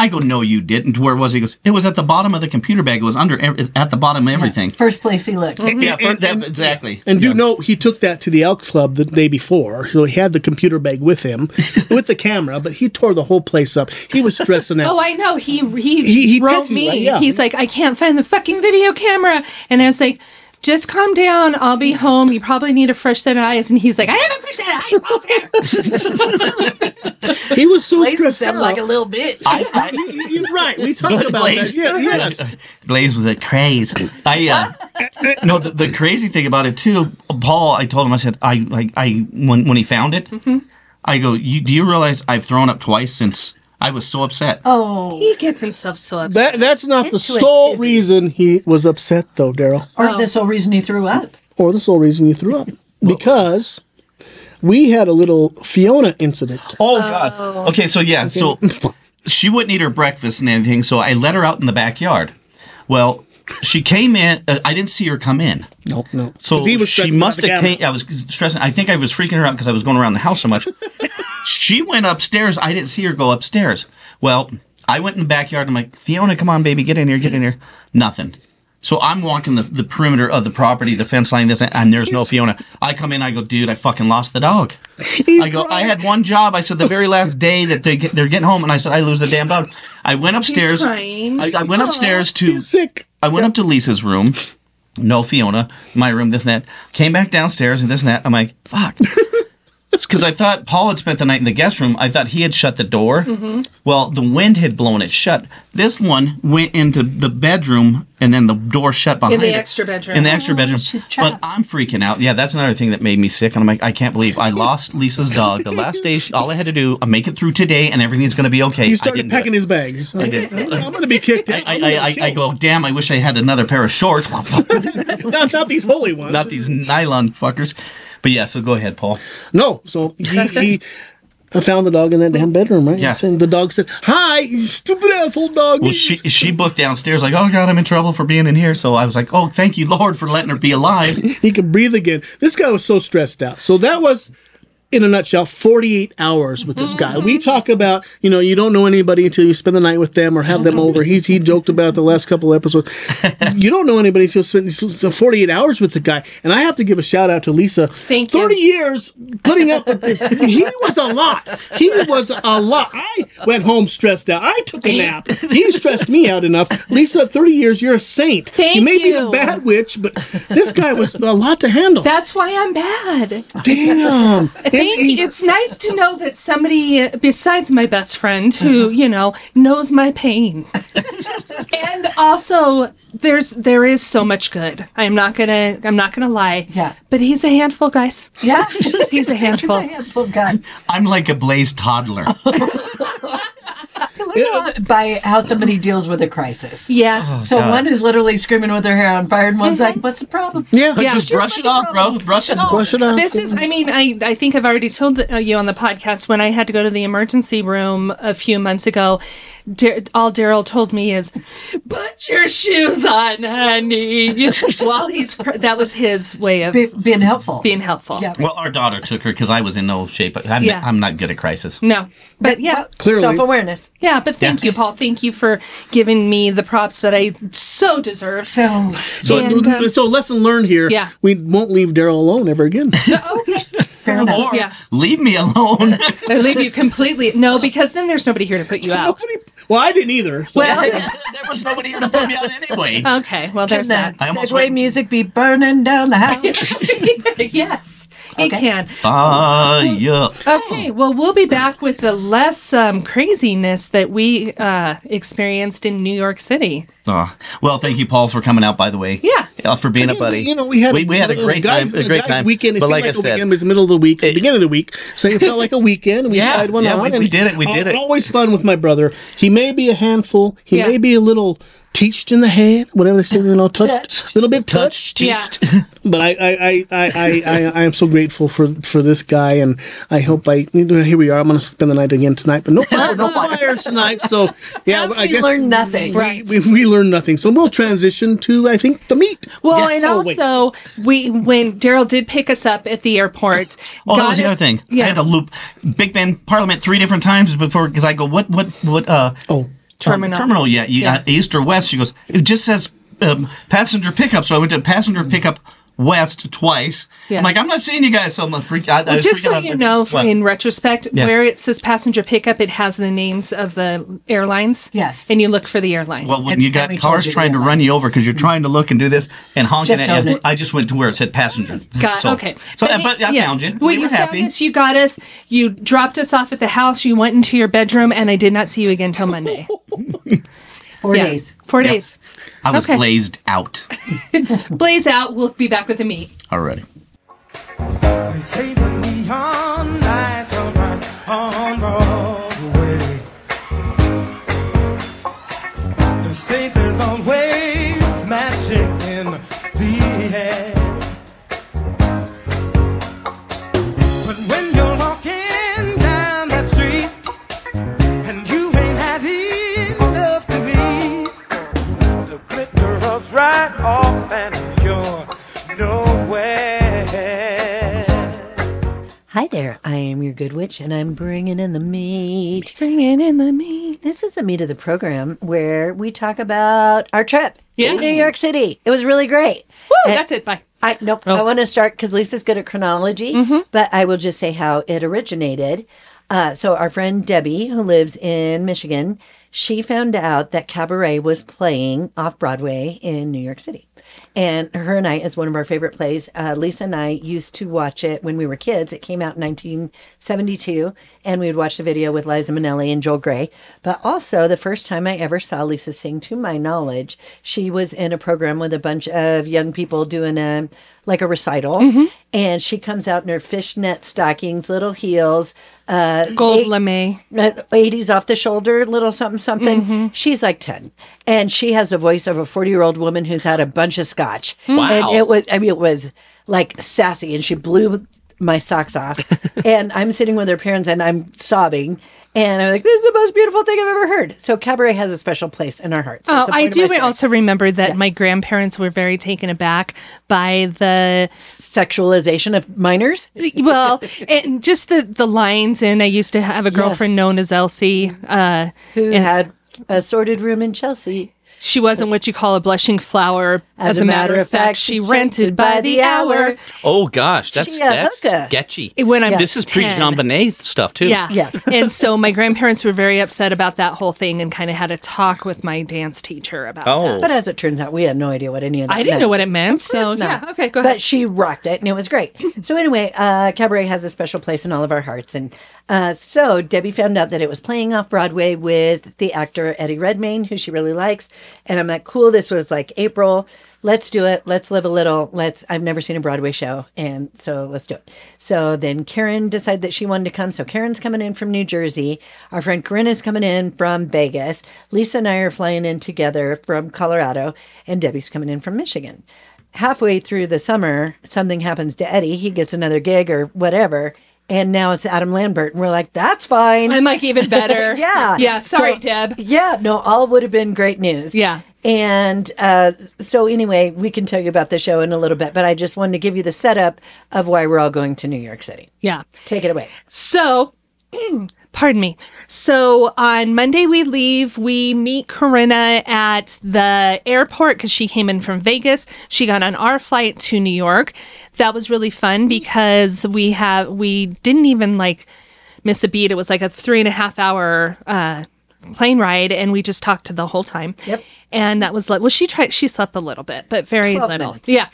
Speaker 5: I go, no, you didn't. Where was it? He goes, it was at the bottom of the computer bag. It was under, ev- at the bottom of everything.
Speaker 4: First place he looked.
Speaker 5: Yeah, for, that, exactly.
Speaker 6: And
Speaker 5: yeah.
Speaker 6: do note, he took that to the Elks Club the day before, so he had the computer bag with him, with the camera, but he tore the whole place up. He was stressing out.
Speaker 3: Oh, I know. He he,
Speaker 6: He- he
Speaker 3: wrote
Speaker 6: texted you,
Speaker 3: me.
Speaker 6: right? Yeah.
Speaker 3: He's like, I can't find the fucking video camera. And I was like, just calm down. I'll be home. You probably need a fresh set of eyes. And he's like, I have a fresh set of eyes, Walter.
Speaker 6: He was so
Speaker 4: Blaze
Speaker 6: stressed
Speaker 4: him
Speaker 6: out.
Speaker 4: like a little bitch.
Speaker 5: I, I,
Speaker 6: You're right. We talked about
Speaker 5: Blaze.
Speaker 6: that. Yeah, yes.
Speaker 5: Blaze was a craze. I uh, no, the, the crazy thing about it too, Paul. I told him, I said, I like, I when when he found it,
Speaker 3: Mm-hmm.
Speaker 5: I go, you, do you realize I've thrown up twice since I was so upset?
Speaker 4: Oh.
Speaker 3: He gets himself so upset.
Speaker 6: That that's not the
Speaker 4: Into a
Speaker 6: sole
Speaker 4: tizzy.
Speaker 6: reason he was upset, though, Daryl,
Speaker 4: Or the sole reason he threw up.
Speaker 6: or the sole reason you threw up, because we had a little Fiona incident.
Speaker 5: Oh God. Okay, so yeah, so she wouldn't eat her breakfast and anything, so I let her out in the backyard. Well, she came in. Uh, I didn't see her come in.
Speaker 6: No, no.
Speaker 5: So
Speaker 6: 'Cause he was
Speaker 5: she
Speaker 6: stressing
Speaker 5: must
Speaker 6: about the
Speaker 5: have
Speaker 6: camera.
Speaker 5: came. I was stressing. I think I was freaking her out because I was going around the house so much. She went upstairs. I didn't see her go upstairs. Well, I went in the backyard. I'm like, Fiona, come on, baby, get in here, get in here. Nothing. So I'm walking the, the perimeter of the property, the fence line, this, and there's no Fiona. I come in, I go, dude, I fucking lost the dog. I go, I had one job. I said the very last day that they get, they're getting home, and I said I lose the damn dog. I went upstairs.
Speaker 3: crying.
Speaker 5: I, I went upstairs to.
Speaker 6: He's sick.
Speaker 5: I went up to Lisa's room. No Fiona. My room, this and that. Came back downstairs and this and that. I'm like, fuck. Because I thought Paul had spent the night in the guest room. I thought he had shut the door.
Speaker 3: Mm-hmm.
Speaker 5: Well, the wind had blown it shut. This one went into the bedroom and then the door shut behind
Speaker 3: the
Speaker 5: it.
Speaker 3: extra bedroom.
Speaker 5: In the extra bedroom.
Speaker 4: she's
Speaker 5: But
Speaker 4: trapped.
Speaker 5: I'm freaking out. Yeah, that's another thing that made me sick. And I'm like, I can't believe I lost Lisa's dog. The last day, she- all I had to do, I make it through today and everything's going to be okay.
Speaker 6: He
Speaker 5: I
Speaker 6: started
Speaker 5: didn't do
Speaker 6: packing
Speaker 5: it.
Speaker 6: his bags. I'm
Speaker 5: did.
Speaker 6: going to be kicked out.
Speaker 5: I, I, I, I go, damn, I wish I had another pair of shorts.
Speaker 6: not, not these holy ones.
Speaker 5: Not these nylon fuckers. But yeah, so go ahead, Paul.
Speaker 6: No, so he, he found the dog in that damn bedroom, right?
Speaker 5: Yeah.
Speaker 6: And the dog said, "Hi, you stupid asshole dog."
Speaker 5: Well, she she booked downstairs like, oh God, I'm in trouble for being in here. So I was like, oh, thank you, Lord, for letting her be alive.
Speaker 6: He can breathe again. This guy was so stressed out. So that was, in a nutshell, forty-eight hours with this guy. We talk about, you know, you don't know anybody until you spend the night with them or have them over. He, he joked about the last couple episodes. You don't know anybody until you spend forty-eight hours with the guy. And I have to give a shout out to Lisa.
Speaker 3: Thank you.
Speaker 6: thirty years putting up with this. He was a lot. He was a lot. I went home stressed out. I took a nap. He stressed me out enough. Lisa, thirty years, you're a saint.
Speaker 3: Thank
Speaker 6: you may be the
Speaker 3: you.
Speaker 6: bad witch, but this guy was a lot to handle.
Speaker 3: That's why I'm bad.
Speaker 6: Damn.
Speaker 3: Thank you. It's nice to know that somebody besides my best friend who, you know, knows my pain. And also there's there is so much good. I'm not gonna I'm not gonna lie.
Speaker 4: Yeah.
Speaker 3: But he's a handful, guys.
Speaker 4: Yeah.
Speaker 3: He's a handful.
Speaker 4: He's a handful, guys.
Speaker 5: I'm like a blazed toddler.
Speaker 4: By how somebody deals with a crisis.
Speaker 3: Yeah.
Speaker 4: So
Speaker 5: God.
Speaker 4: one is literally screaming with their hair on fire, and one's like, "What's the problem?"
Speaker 6: Yeah.
Speaker 3: Yeah.
Speaker 5: Just brush it off, bro. Brush it off.
Speaker 6: Brush it off.
Speaker 3: This is, I mean, I, I think I've already told uh, you on the podcast when I had to go to the emergency room a few months ago. Dar- all Daryl told me is, put your shoes on, honey. While he's, cr- that was his way of
Speaker 4: Be, being helpful.
Speaker 3: being helpful.
Speaker 4: Yeah.
Speaker 5: Well, our daughter took her because I was in no shape. I'm,
Speaker 3: Yeah.
Speaker 5: I'm not good at crisis.
Speaker 3: No, but yeah,
Speaker 6: Clearly.
Speaker 4: Self-awareness.
Speaker 3: yeah, but thank
Speaker 5: Yeah.
Speaker 3: you, Paul. Thank you for giving me the props that I so deserve.
Speaker 4: So,
Speaker 6: So,
Speaker 3: And, um,
Speaker 6: so lesson learned here.
Speaker 3: yeah.
Speaker 6: We won't leave Daryl alone ever again.
Speaker 3: Oh,
Speaker 4: fair enough.
Speaker 5: Or
Speaker 3: Yeah.
Speaker 5: leave me alone.
Speaker 3: I leave you completely. No, because then there's nobody here to put you out.
Speaker 6: Well, I didn't either. So
Speaker 3: Well,
Speaker 5: There was nobody here to put me out anyway.
Speaker 3: okay. Well, there's
Speaker 4: Can
Speaker 3: that.
Speaker 4: that
Speaker 5: I almost
Speaker 4: Segway
Speaker 5: went-
Speaker 4: music be burning down the house?
Speaker 3: Yes, it
Speaker 4: Okay.
Speaker 3: can.
Speaker 5: Fire.
Speaker 3: Okay, well, we'll be back with the less um, craziness that we uh, experienced in New York City.
Speaker 5: Oh, well, thank you, Paul, for coming out. By the way,
Speaker 3: Yeah.
Speaker 5: uh, for being a buddy.
Speaker 6: You know, we had
Speaker 5: we, we had a great
Speaker 6: guys-
Speaker 5: time. A great
Speaker 6: guys
Speaker 5: time.
Speaker 6: Weekend. It
Speaker 5: but
Speaker 6: seemed
Speaker 5: like
Speaker 6: like
Speaker 5: I
Speaker 6: the
Speaker 5: said,
Speaker 6: weekend was the middle of the week, the beginning of the week. So it felt like a weekend. We
Speaker 5: Yeah,
Speaker 6: tried one
Speaker 5: yeah,
Speaker 6: on.
Speaker 5: we-
Speaker 6: and
Speaker 5: we did it, we did it.
Speaker 6: Always fun with my brother. He may be a handful. He
Speaker 3: Yeah.
Speaker 6: may be a little teached in the head, whatever they say, you know, touched, a little bit touched.
Speaker 3: Yeah.
Speaker 6: But I, I, I, I, I, I, I am so grateful for, for this guy, and I hope I. You know, here we are. I'm going to spend the night again tonight, but no fire, no fires tonight. So yeah, I
Speaker 4: we
Speaker 6: guess
Speaker 4: learned nothing.
Speaker 3: Right.
Speaker 6: We, we learned nothing. So we'll transition to I think the meat.
Speaker 3: Well,
Speaker 5: Yeah.
Speaker 3: and
Speaker 6: Oh, wait.
Speaker 3: also, we when Daryl did pick us up at the airport.
Speaker 5: Oh, that
Speaker 3: got
Speaker 5: was the
Speaker 3: us-
Speaker 5: other thing.
Speaker 3: Yeah.
Speaker 5: I had to loop Big Ben Parliament three different times before because I go, what, what, what? Uh,
Speaker 6: Oh.
Speaker 3: terminal.
Speaker 5: terminal yet. You,
Speaker 3: Yeah.
Speaker 5: uh, east or west? She goes, it just says um, passenger pickup. So I went to passenger pickup west twice.
Speaker 3: Yeah.
Speaker 5: I'm like, I'm not seeing you guys. So I'm like, freak I, I was
Speaker 3: Just
Speaker 5: freaking
Speaker 3: so
Speaker 5: out.
Speaker 3: you know,
Speaker 5: What?
Speaker 3: in retrospect,
Speaker 5: Yeah.
Speaker 3: where it says passenger pickup, it has the names of the airlines.
Speaker 4: Yes.
Speaker 3: And you look for the airline.
Speaker 5: Well, when
Speaker 4: And-
Speaker 5: you
Speaker 4: and
Speaker 5: got
Speaker 4: we
Speaker 5: cars
Speaker 4: told you
Speaker 5: trying
Speaker 4: the
Speaker 5: to run you over because you're trying to look and do this and honking
Speaker 4: Just
Speaker 5: at
Speaker 4: own
Speaker 5: you,
Speaker 4: it.
Speaker 5: I just went to where it said passenger.
Speaker 3: Got,
Speaker 5: so,
Speaker 3: okay.
Speaker 5: So,
Speaker 3: But,
Speaker 5: but,
Speaker 3: it-
Speaker 5: I
Speaker 3: yes.
Speaker 5: found you.
Speaker 3: Well,
Speaker 5: we
Speaker 3: you
Speaker 5: were
Speaker 3: found
Speaker 5: happy.
Speaker 3: us. You got us. You dropped us off at the house. You went into your bedroom, and I did not see you again till Monday.
Speaker 4: Four
Speaker 3: Yeah.
Speaker 4: days.
Speaker 3: Four
Speaker 5: Yep.
Speaker 3: days.
Speaker 5: I was
Speaker 3: Okay.
Speaker 5: glazed out
Speaker 3: Blaze out. We'll be back with the meat.
Speaker 5: already.
Speaker 7: They say the neon lights are bright on Broadway. They say there's always magic in the air. But when you're walking down that street and you ain't had enough to eat, the glitter rubs right off and you're nowhere.
Speaker 8: Hi there, I am your good witch, and I'm bringing in the meat.
Speaker 3: Bringing in the meat.
Speaker 8: This is the meat of the program where we talk about our trip
Speaker 3: Yeah.
Speaker 8: to New York City. It was really great.
Speaker 3: Woo,
Speaker 8: And
Speaker 3: that's it. Bye.
Speaker 8: I no,
Speaker 3: Oh.
Speaker 8: I want to start because Lisa's good at chronology,
Speaker 3: Mm-hmm.
Speaker 8: but I will just say how it originated. Uh, so our friend Debbie, who lives in Michigan, she found out that Cabaret was playing off Broadway in New York City. And her and I, it's one of our favorite plays. Uh, Lisa and I used to watch it when we were kids. It came out in nineteen seventy-two, and we would watch the video with Liza Minnelli and Joel Grey. But also, the first time I ever saw Lisa sing, to my knowledge, she was in a program with a bunch of young people doing a like a recital,
Speaker 3: Mm-hmm.
Speaker 8: and she comes out in her fishnet stockings, little heels, uh,
Speaker 3: Gold
Speaker 8: eight-
Speaker 3: lame.
Speaker 8: uh, eighties off the shoulder, little something, something. She's like ten. And she has the voice of a forty year old woman who's had a bunch of scotch.
Speaker 1: Wow.
Speaker 8: And it was, I mean, it was like sassy, and she blew my socks off. And I'm sitting with her parents and I'm sobbing. And I'm like, this is the most beautiful thing I've ever heard. So Cabaret has a special place in our hearts. That's
Speaker 3: Oh,
Speaker 8: the
Speaker 3: I
Speaker 8: point of
Speaker 3: do
Speaker 8: my story.
Speaker 3: also remember that my grandparents were very taken aback by the
Speaker 8: Sexualization of minors.
Speaker 3: well, and just the the lines. And I used to have a girlfriend known as Elsie. Uh,
Speaker 8: Who
Speaker 3: and
Speaker 8: had a sordid room in Chelsea.
Speaker 3: she wasn't what you call a blushing flower. As, a matter of fact, she rented by the hour.
Speaker 1: Oh gosh, that's
Speaker 8: She a
Speaker 1: that's
Speaker 8: hooker.
Speaker 1: sketchy.
Speaker 3: When I'm
Speaker 1: This is preaching
Speaker 3: ten.
Speaker 1: on Benet stuff too.
Speaker 3: Yeah.
Speaker 8: Yes.
Speaker 3: And so my grandparents were very upset about that whole thing and kind of had a talk with my dance teacher about
Speaker 1: Oh.
Speaker 3: that.
Speaker 8: But as it turns out, we had no idea what any of that
Speaker 3: I didn't
Speaker 8: meant.
Speaker 3: know what it meant. So,
Speaker 8: course not.
Speaker 3: yeah. Okay, go ahead.
Speaker 8: But she rocked it, and it was great. So anyway, uh, Cabaret has a special place in all of our hearts. And uh, so Debbie found out that it was playing off Broadway with the actor Eddie Redmayne, who she really likes. And I'm like, cool, this was like April. Let's do it. Let's live a little. Let's, I've never seen a Broadway show. And so let's do it. So then Karen decided that she wanted to come. So Karen's coming in from New Jersey. Our friend Corinna's coming in from Vegas. Lisa and I are flying in together from Colorado. And Debbie's coming in from Michigan. Halfway through the summer, something happens to Eddie. He gets another gig or whatever. And now it's Adam Lambert. And we're like, that's fine.
Speaker 3: I'm like even better.
Speaker 8: yeah.
Speaker 3: Yeah. Sorry,
Speaker 8: So-
Speaker 3: Deb.
Speaker 8: Yeah. No, all would have been great news.
Speaker 3: Yeah.
Speaker 8: And uh, so, anyway, we can tell you about the show in a little bit, but I just wanted to give you the setup of why we're all going to New York City.
Speaker 3: Yeah.
Speaker 8: Take it away.
Speaker 3: So, pardon me. So on Monday we leave. We meet Corinna at the airport because she came in from Vegas. She got on our flight to New York. That was really fun because we have we didn't even like miss a beat. It was like a three and a half hour uh, plane ride, and we just talked to the whole time.
Speaker 8: Yep.
Speaker 3: And that was like, well, she tried. She slept a little bit, but very
Speaker 8: twelve
Speaker 3: little.
Speaker 8: minutes.
Speaker 3: Yeah.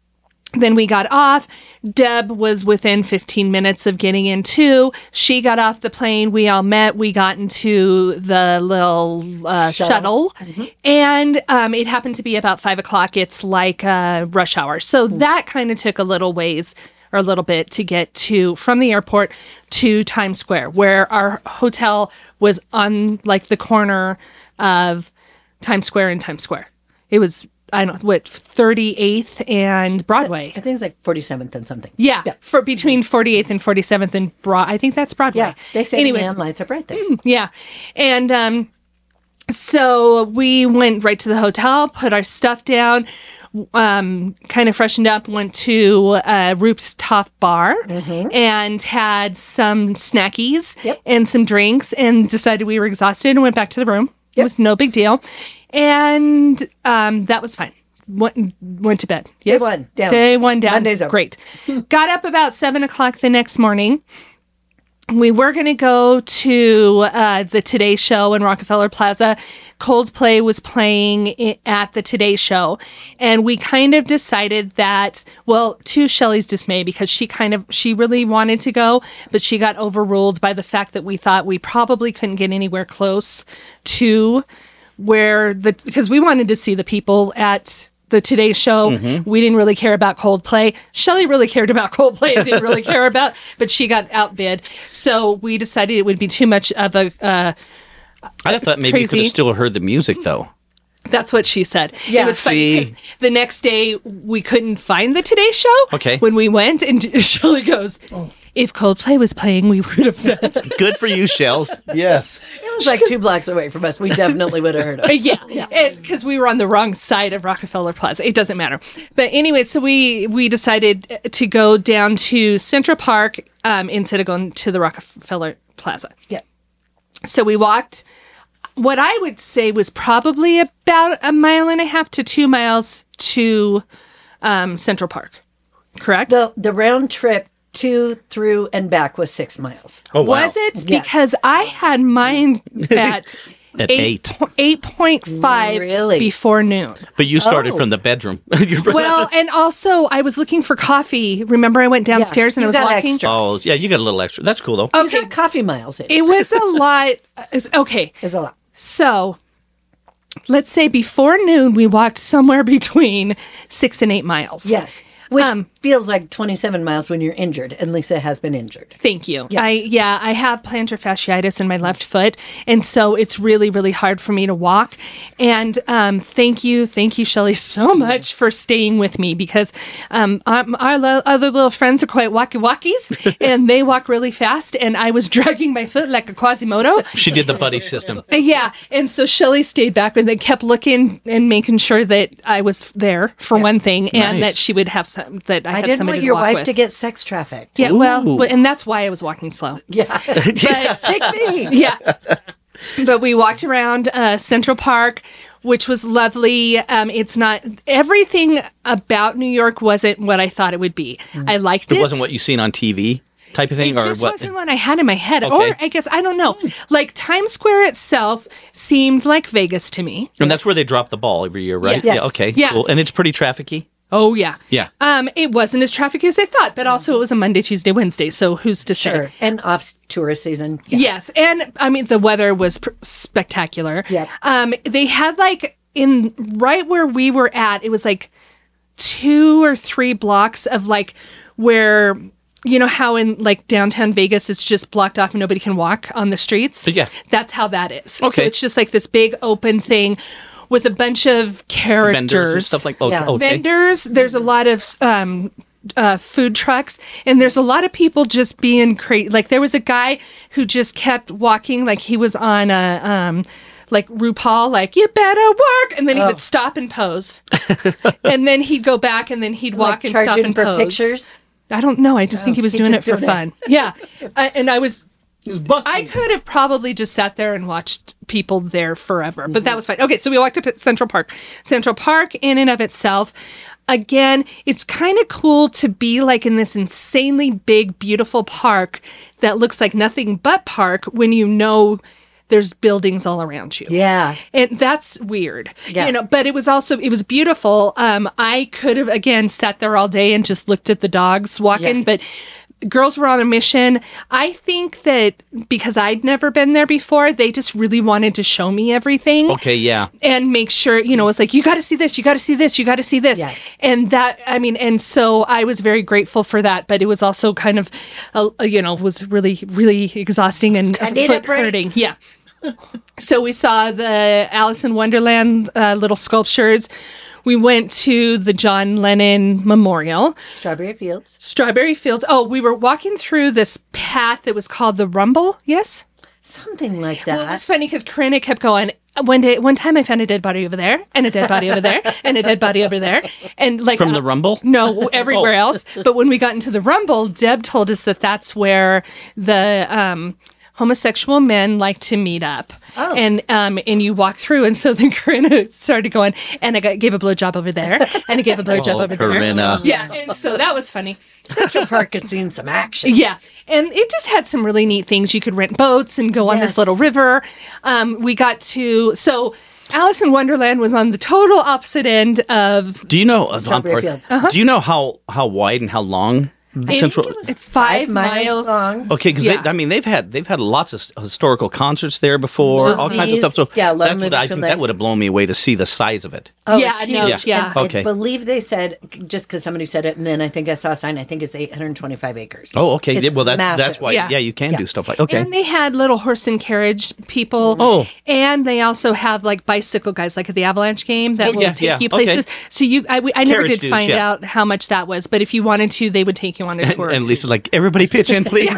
Speaker 3: Then we got off. Deb was within fifteen minutes of getting in too. She got off the plane. We all met. We got into the little uh, shuttle.
Speaker 8: Mm-hmm.
Speaker 3: And um, it happened to be about five o'clock. It's like uh, rush hour. So
Speaker 8: Mm.
Speaker 3: that kind of took a little ways or a little bit to get to from the airport to Times Square, where our hotel was on like the corner of Times Square and Times Square. It was, I don't know, what, thirty-eighth and Broadway.
Speaker 8: I think it's like forty-seventh and something.
Speaker 3: Yeah,
Speaker 8: Yeah.
Speaker 3: for between forty-eighth and forty-seventh and Broad. I think that's Broadway.
Speaker 8: Yeah. They say
Speaker 3: Anyways,
Speaker 8: the neon lights are bright there.
Speaker 3: yeah, and um, so we went right to the hotel, put our stuff down, um, kind of freshened up, went to uh, Roop's Tough Bar, and had some snackies
Speaker 8: Yep.
Speaker 3: and some drinks, and decided we were exhausted and went back to the room. It was no big deal. And um, that was fine. Went, went to bed. Yes?
Speaker 8: Day one, down.
Speaker 3: Day one down.
Speaker 8: Monday's over.
Speaker 3: Great. Got up about seven o'clock the next morning. We were going to go to uh, the Today Show in Rockefeller Plaza. Coldplay was playing i- at the Today Show. And we kind of decided that, well, to Shelley's dismay, because she kind of, she really wanted to go, but she got overruled by the fact that we thought we probably couldn't get anywhere close to where the, because we wanted to see the people at the Today Show.
Speaker 5: Mm-hmm.
Speaker 3: We didn't really care about Coldplay. Shelley really cared about Coldplay and didn't really care about, but she got outbid. So we decided it would be too much of a, uh,
Speaker 5: I thought maybe you could
Speaker 3: Crazy.
Speaker 5: have still heard the music, though.
Speaker 3: that's what she said.
Speaker 8: Yeah.
Speaker 3: It was funny
Speaker 5: See?
Speaker 3: 'cause the next day we couldn't find the Today Show.
Speaker 5: Okay.
Speaker 3: When we went and Shelley goes, if Coldplay was playing, we would have went.
Speaker 5: Good for you, Shells. Yes.
Speaker 8: It was like two blocks away from us. We definitely would have heard
Speaker 3: Uh,
Speaker 8: it.
Speaker 3: yeah, because we were on the wrong side of Rockefeller Plaza. It doesn't matter. But anyway, so we we decided to go down to Central Park um, instead of going to the Rockefeller Plaza.
Speaker 8: Yeah.
Speaker 3: So we walked what I would say was probably about a mile and a half to two miles to um, Central Park. Correct?
Speaker 8: The the round trip to, through, and back was six miles.
Speaker 5: Oh, wow.
Speaker 3: Was it?
Speaker 8: Yes.
Speaker 3: Because I had mine at
Speaker 5: At
Speaker 3: eight
Speaker 5: eight.
Speaker 3: po- eight point five
Speaker 8: Really?
Speaker 3: before noon.
Speaker 5: But you started
Speaker 8: Oh.
Speaker 5: from the bedroom. You're-
Speaker 3: Well, and also I was looking for coffee. Remember, I went downstairs and I
Speaker 8: you
Speaker 3: was
Speaker 8: got
Speaker 3: walking.
Speaker 8: extra.
Speaker 5: oh, yeah, you got a little extra. That's cool, though.
Speaker 8: You
Speaker 3: Okay,
Speaker 8: got coffee miles in.
Speaker 3: it was a lot. it's- Okay,
Speaker 8: It's a lot.
Speaker 3: so let's say before noon we walked somewhere between six and eight miles.
Speaker 8: Yes. Which
Speaker 3: Um,
Speaker 8: feels like twenty-seven miles when you're injured, and Lisa has been injured.
Speaker 3: Thank you.
Speaker 8: Yes.
Speaker 3: I yeah, I have plantar fasciitis in my left foot, and so it's really really hard for me to walk. And um, thank you, thank you, Shelley, so much for staying with me because um, um, our lo- other little friends are quite walkie walkies, and they walk really fast, and I was dragging my foot like a Quasimodo.
Speaker 5: She did the buddy system.
Speaker 3: Uh, Yeah, and so Shelley stayed back and they kept looking and making sure that I was there for one thing, and
Speaker 5: Nice.
Speaker 3: that she would have some that I,
Speaker 8: I
Speaker 3: had
Speaker 8: didn't
Speaker 3: somebody
Speaker 8: want
Speaker 3: to
Speaker 8: your
Speaker 3: walk
Speaker 8: wife
Speaker 3: with.
Speaker 8: to get sex trafficked.
Speaker 3: Yeah, well,
Speaker 5: Ooh.
Speaker 3: well, and that's why I was walking slow.
Speaker 8: Yeah.
Speaker 3: But
Speaker 8: Take me.
Speaker 3: yeah, but we walked around uh, Central Park, which was lovely. Um, it's not everything about New York wasn't what I thought it would be. I liked it.
Speaker 5: It wasn't what you seen on T V type of thing,
Speaker 3: It
Speaker 5: or
Speaker 3: just
Speaker 5: what?
Speaker 3: wasn't what I had in my head.
Speaker 5: Okay.
Speaker 3: Or I guess I don't know. Like Times Square itself seemed like Vegas to me.
Speaker 5: And that's where they drop the ball every year, right?
Speaker 3: Yes.
Speaker 5: Yeah. Okay.
Speaker 3: Yeah.
Speaker 5: Cool. And it's pretty trafficky.
Speaker 3: Oh yeah.
Speaker 5: Yeah.
Speaker 3: Um, it wasn't as traffic as I thought, but also it was a Monday, Tuesday, Wednesday. So who's to say?
Speaker 8: Sure. And off tourist season. Yeah.
Speaker 3: Yes, and I mean the weather was pr- spectacular.
Speaker 8: Yep.
Speaker 3: Um, they had like in right where we were at, it was like two or three blocks of like where you know how in like downtown Vegas it's just blocked off and nobody can walk on the streets.
Speaker 5: Yeah.
Speaker 3: That's how that is. So
Speaker 5: Okay.
Speaker 3: it's just like this big open thing with a bunch of characters,
Speaker 5: Vendors and stuff like okay.
Speaker 8: Yeah.
Speaker 5: okay.
Speaker 3: vendors. There's a lot of um, uh, food trucks, and there's a lot of people just being crazy. Like there was a guy who just kept walking, like he was on a um, like RuPaul, like you better work, and then he would stop and pose, and then he'd go back, and then he'd walk
Speaker 8: Like
Speaker 3: and stop
Speaker 8: charging
Speaker 3: and
Speaker 8: for
Speaker 3: pose.
Speaker 8: pictures.
Speaker 3: I don't know. I just think he was
Speaker 8: he
Speaker 3: doing it
Speaker 8: just
Speaker 3: for
Speaker 8: doing it.
Speaker 3: fun. Yeah, uh, and I was. I could have probably just sat there and watched people there forever, but that was fine. Okay, so we walked up at Central Park. Central Park, in and of itself, again, it's kind of cool to be like in this insanely big, beautiful park that looks like nothing but park when you know there's buildings all around you.
Speaker 8: Yeah.
Speaker 3: And that's weird.
Speaker 8: Yeah.
Speaker 3: You know, but it was also it was beautiful. Um, I could have again sat there all day and just looked at the dogs walking,
Speaker 8: Yeah.
Speaker 3: but girls were on a mission. I think that because I'd never been there before, they just really wanted to show me everything
Speaker 5: Okay. Yeah.
Speaker 3: and make sure, you know, it's like, you got to see this, you got to see this, you got to see this.
Speaker 8: Yes.
Speaker 3: And that, I mean, and so I was very grateful for that, but it was also kind of, uh, you know, was really, really exhausting and
Speaker 8: I need a
Speaker 3: foot
Speaker 8: break.
Speaker 3: hurting. Yeah. So we saw the Alice in Wonderland uh, little sculptures. We went to the John Lennon Memorial.
Speaker 8: Strawberry Fields.
Speaker 3: Strawberry Fields. Oh, we were walking through this path that was called the Rumble. Yes?
Speaker 8: Something like that.
Speaker 3: Well, it was funny because Corinna kept going. One day, one time, I found a dead body over there, and a dead body over there, and a dead body over there, and like
Speaker 5: From
Speaker 3: uh,
Speaker 5: the Rumble?
Speaker 3: No, everywhere else. But when we got into the Rumble, Deb told us that that's where the um, homosexual men like to meet up.
Speaker 8: Oh.
Speaker 3: And um, and you walk through, and so then Corinna started going, and I got, gave a blowjob over there, and I gave a blowjob
Speaker 5: Oh,
Speaker 3: over
Speaker 5: Corinna.
Speaker 3: there. Yeah, and so that was funny.
Speaker 8: Central Park has seen some action.
Speaker 3: Yeah, and it just had some really neat things. You could rent boats and go on
Speaker 8: Yes.
Speaker 3: this little river. Um, we got to so Alice in Wonderland was on the total opposite end of
Speaker 5: Do you know? uh,
Speaker 8: Strawberry
Speaker 5: I'm-
Speaker 8: fields.
Speaker 3: Uh-huh.
Speaker 5: Do you know how how wide and how long the
Speaker 3: It's-
Speaker 5: Central?
Speaker 3: it was five, miles.
Speaker 8: long.
Speaker 5: Okay, because
Speaker 3: Yeah.
Speaker 5: I mean they've had they've had lots of s- historical concerts there before, all kinds of
Speaker 8: Movies.
Speaker 5: stuff. So
Speaker 8: Yeah, a lot of
Speaker 5: that's what
Speaker 8: movies
Speaker 5: I
Speaker 8: from
Speaker 5: think
Speaker 8: there.
Speaker 5: that would have blown me away to see the size of it.
Speaker 8: Oh,
Speaker 3: Yeah,
Speaker 8: it's
Speaker 3: I know,
Speaker 8: huge.
Speaker 3: yeah.
Speaker 8: And
Speaker 5: Okay.
Speaker 8: I believe they said, just because somebody said it, and then I think I saw a sign, I think it's eight hundred twenty-five acres.
Speaker 5: Oh, okay.
Speaker 8: It's
Speaker 5: Yeah, well, that's that's
Speaker 8: massive.
Speaker 5: why.
Speaker 3: Yeah.
Speaker 5: Yeah, you can
Speaker 8: Yeah.
Speaker 5: do stuff like okay.
Speaker 3: And they had little horse and carriage people.
Speaker 5: Oh.
Speaker 3: And they also have like bicycle guys, like at the Avalanche game, that
Speaker 5: Oh,
Speaker 3: will
Speaker 5: yeah,
Speaker 3: take
Speaker 5: yeah,
Speaker 3: you
Speaker 5: okay.
Speaker 3: places. So you, I, we- I never
Speaker 5: Carriage
Speaker 3: did
Speaker 5: dudes,
Speaker 3: find
Speaker 5: yeah.
Speaker 3: out how much that was, but if you wanted to, they would take you on a
Speaker 5: and,
Speaker 3: tour.
Speaker 5: and
Speaker 3: too.
Speaker 5: Lisa's like, everybody pitch in, please.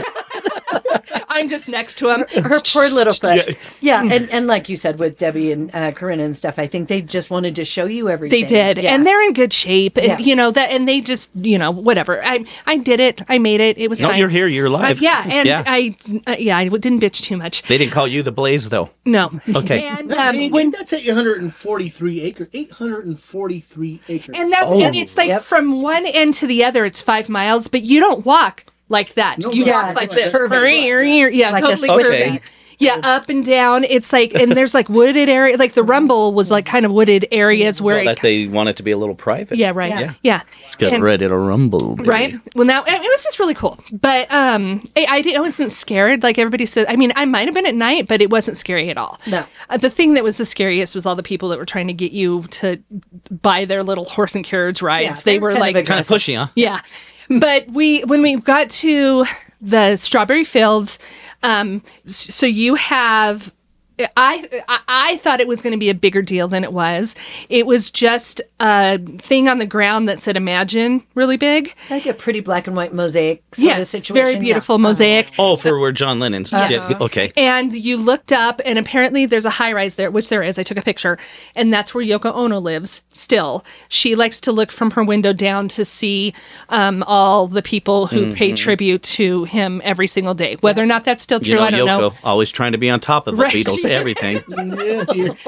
Speaker 3: I'm just next to him.
Speaker 8: Her poor little foot. Yeah, and, and like you said with Debbie and uh, Corinna and stuff, I think they just wanted to show you everything.
Speaker 3: They did,
Speaker 8: Yeah.
Speaker 3: and they're in good shape, and
Speaker 8: Yeah.
Speaker 3: you know that, and they just, you know, whatever. I, I did it. I made it. It was
Speaker 5: No,
Speaker 3: fine.
Speaker 5: you're here. You're
Speaker 3: Uh,
Speaker 5: live.
Speaker 3: yeah, and
Speaker 5: yeah.
Speaker 3: I, uh, yeah, I didn't bitch too much.
Speaker 5: They didn't call you the Blaze though.
Speaker 3: No.
Speaker 5: Okay.
Speaker 3: And
Speaker 6: That's,
Speaker 3: um,
Speaker 6: eight-
Speaker 3: when
Speaker 6: that's eight hundred forty-three acres. eight hundred forty-three acres.
Speaker 3: And that's
Speaker 5: Oh.
Speaker 3: and it's like
Speaker 8: Yep.
Speaker 3: from one end to the other, it's five miles, but you don't walk like that.
Speaker 6: No,
Speaker 3: you
Speaker 6: no,
Speaker 3: walk
Speaker 8: yeah,
Speaker 3: like
Speaker 8: it's
Speaker 3: this.
Speaker 8: curvy.
Speaker 3: Yeah,
Speaker 8: Like a
Speaker 3: totally
Speaker 8: switch
Speaker 3: curvy.
Speaker 5: back.
Speaker 3: Yeah, up and down. It's like, and there's like wooded area. Like the Rumble was like kind of wooded areas where
Speaker 5: Well,
Speaker 3: it.
Speaker 5: that they want it to be a little private.
Speaker 3: Yeah, right.
Speaker 8: Yeah.
Speaker 3: Yeah, yeah.
Speaker 5: Let's get
Speaker 3: And-
Speaker 5: ready to rumble. baby.
Speaker 3: Right. Well, now it it was just really cool, but um, I, I, didn't- I wasn't scared like everybody said. I mean, I might have been at night, but it wasn't scary at all.
Speaker 8: No.
Speaker 3: Uh, the thing that was the scariest was all the people that were trying to get you to buy their little horse and carriage rides.
Speaker 8: Yeah,
Speaker 3: they
Speaker 8: they're
Speaker 3: were
Speaker 8: kind of
Speaker 3: like
Speaker 5: Kind of pushy, huh?
Speaker 3: yeah. But we when we got to the strawberry fields, um, s- so you have. I, I I thought it was going to be a bigger deal than it was. It was just a thing on the ground that said "Imagine" really big.
Speaker 8: Like a pretty black and white mosaic sort of
Speaker 3: Yes,
Speaker 8: situation.
Speaker 3: very
Speaker 8: yeah.
Speaker 3: beautiful mosaic.
Speaker 5: Oh, for where John Lennon's. Yeah, okay.
Speaker 3: And you looked up, and apparently there's a high rise there, which there is. I took a picture, and that's where Yoko Ono lives still. She likes to look from her window down to see um, all the people who
Speaker 5: Mm-hmm.
Speaker 3: pay tribute to him every single day. Whether or not that's still true,
Speaker 5: You know,
Speaker 3: I don't
Speaker 5: Yoko,
Speaker 3: know.
Speaker 5: always trying to be on top of the
Speaker 3: Right.
Speaker 5: Beatles, everything.
Speaker 6: Yeah,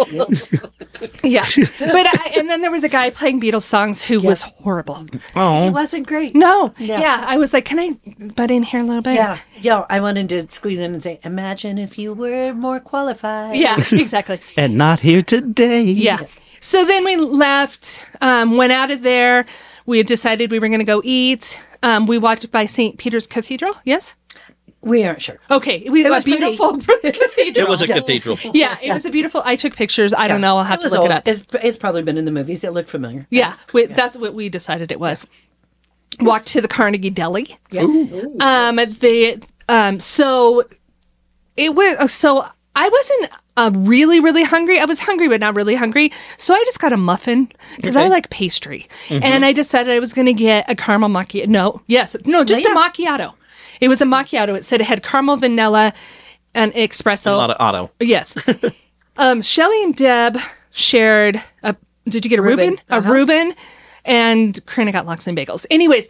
Speaker 6: yeah.
Speaker 3: Yeah, but I, and then there was a guy playing Beatles songs who was horrible.
Speaker 8: It
Speaker 5: Oh,
Speaker 8: wasn't great.
Speaker 3: No,
Speaker 8: Yeah.
Speaker 3: yeah, I was like, can I butt in here a little bit?
Speaker 8: Yeah. Yo, I wanted to squeeze in and say, imagine if you were more qualified.
Speaker 3: yeah, exactly.
Speaker 5: and not here today.
Speaker 3: Yeah. So then we left, um, went out of there. We had decided we were going to go eat. Um, we walked by Saint Peter's Cathedral. Yes.
Speaker 8: We aren't sure.
Speaker 3: Okay. We
Speaker 8: It
Speaker 3: a
Speaker 8: was pretty.
Speaker 3: beautiful cathedral.
Speaker 5: It was a cathedral.
Speaker 3: Yeah, it was a beautiful. I took pictures. I don't know. I'll have
Speaker 8: It
Speaker 3: to
Speaker 8: was
Speaker 3: look
Speaker 8: old.
Speaker 3: it up.
Speaker 8: It's, it's probably been in the movies. It looked familiar.
Speaker 3: Yeah, we, that's what we decided it was. Walked to the Carnegie Deli.
Speaker 8: Yeah.
Speaker 3: Um, they um, so it was so I wasn't uh, really really hungry. I was hungry, but not really hungry. So I just got a muffin because I
Speaker 5: Okay.
Speaker 3: like pastry, and I decided I was going to get a caramel macchiato. No, yes, no, just
Speaker 8: Yeah.
Speaker 3: a macchiato. It was a macchiato. It said it had caramel, vanilla, and espresso.
Speaker 5: A lot of auto.
Speaker 3: Yes. um, Shelly and Deb shared a. Did you get a Reuben?
Speaker 8: Reuben, uh-huh.
Speaker 3: A Reuben, and Corinna got lox and bagels. Anyways,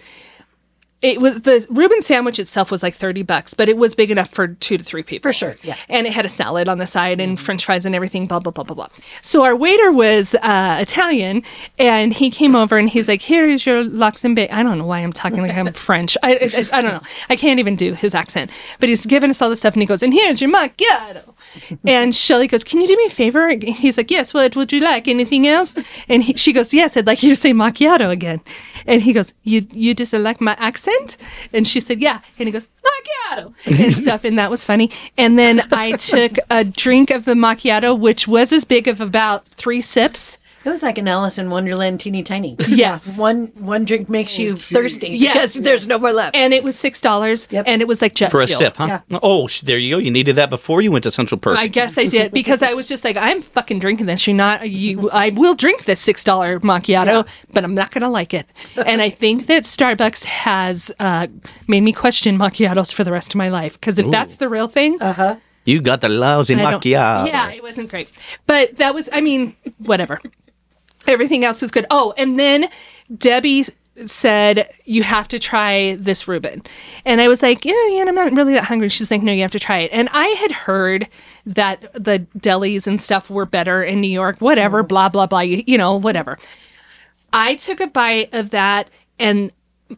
Speaker 3: it was the Reuben sandwich itself was like thirty bucks, but it was big enough for two to three people.
Speaker 8: For sure, yeah.
Speaker 3: And it had a salad on the side and French fries and everything. Blah blah blah blah blah. So our waiter was uh, Italian, and he came over and he's like, "Here is your lox and bagels." I don't know why I'm talking like I'm French. I, I I don't know. I can't even do his accent. But he's giving us all this stuff, and he goes, "And here's your macchiato." And Shelly goes, "Can you do me a favor?" He's like, "Yes, what would you like? Anything else?" And he, she goes, "Yes, I'd like you to say macchiato again." And he goes, "You you dislike my accent?" And she said, "Yeah." And he goes, "Macchiato," and stuff. And that was funny. And then I took a drink of the macchiato, which was as big of about three sips.
Speaker 8: It was like an Alice in Wonderland teeny tiny.
Speaker 3: Yes.
Speaker 8: One one drink makes you thirsty
Speaker 3: Yes.
Speaker 8: because there's no more left.
Speaker 3: And it was six dollars.
Speaker 8: Yep.
Speaker 3: And it was like jet
Speaker 5: For a
Speaker 3: fuel.
Speaker 5: sip, huh? Oh, sh- there you go. You needed that before you went to Central Perk.
Speaker 3: I guess I did because I was just like, I'm fucking drinking this. You're not. You. I will drink this six dollar macchiato, but I'm not gonna like it. And I think that Starbucks has uh, made me question macchiatos for the rest of my life. Because if that's the real thing, uh,
Speaker 5: You got the lousy
Speaker 3: I don't-
Speaker 5: macchiato.
Speaker 3: yeah, it wasn't great. But that was. I mean, whatever. Everything else was good. Oh, and then Debbie said, you have to try this Reuben. And I was like, yeah, yeah, I'm not really that hungry. She's like, no, you have to try it. And I had heard that the delis and stuff were better in New York, whatever, blah, blah, blah, you, you know, whatever. I took a bite of that, and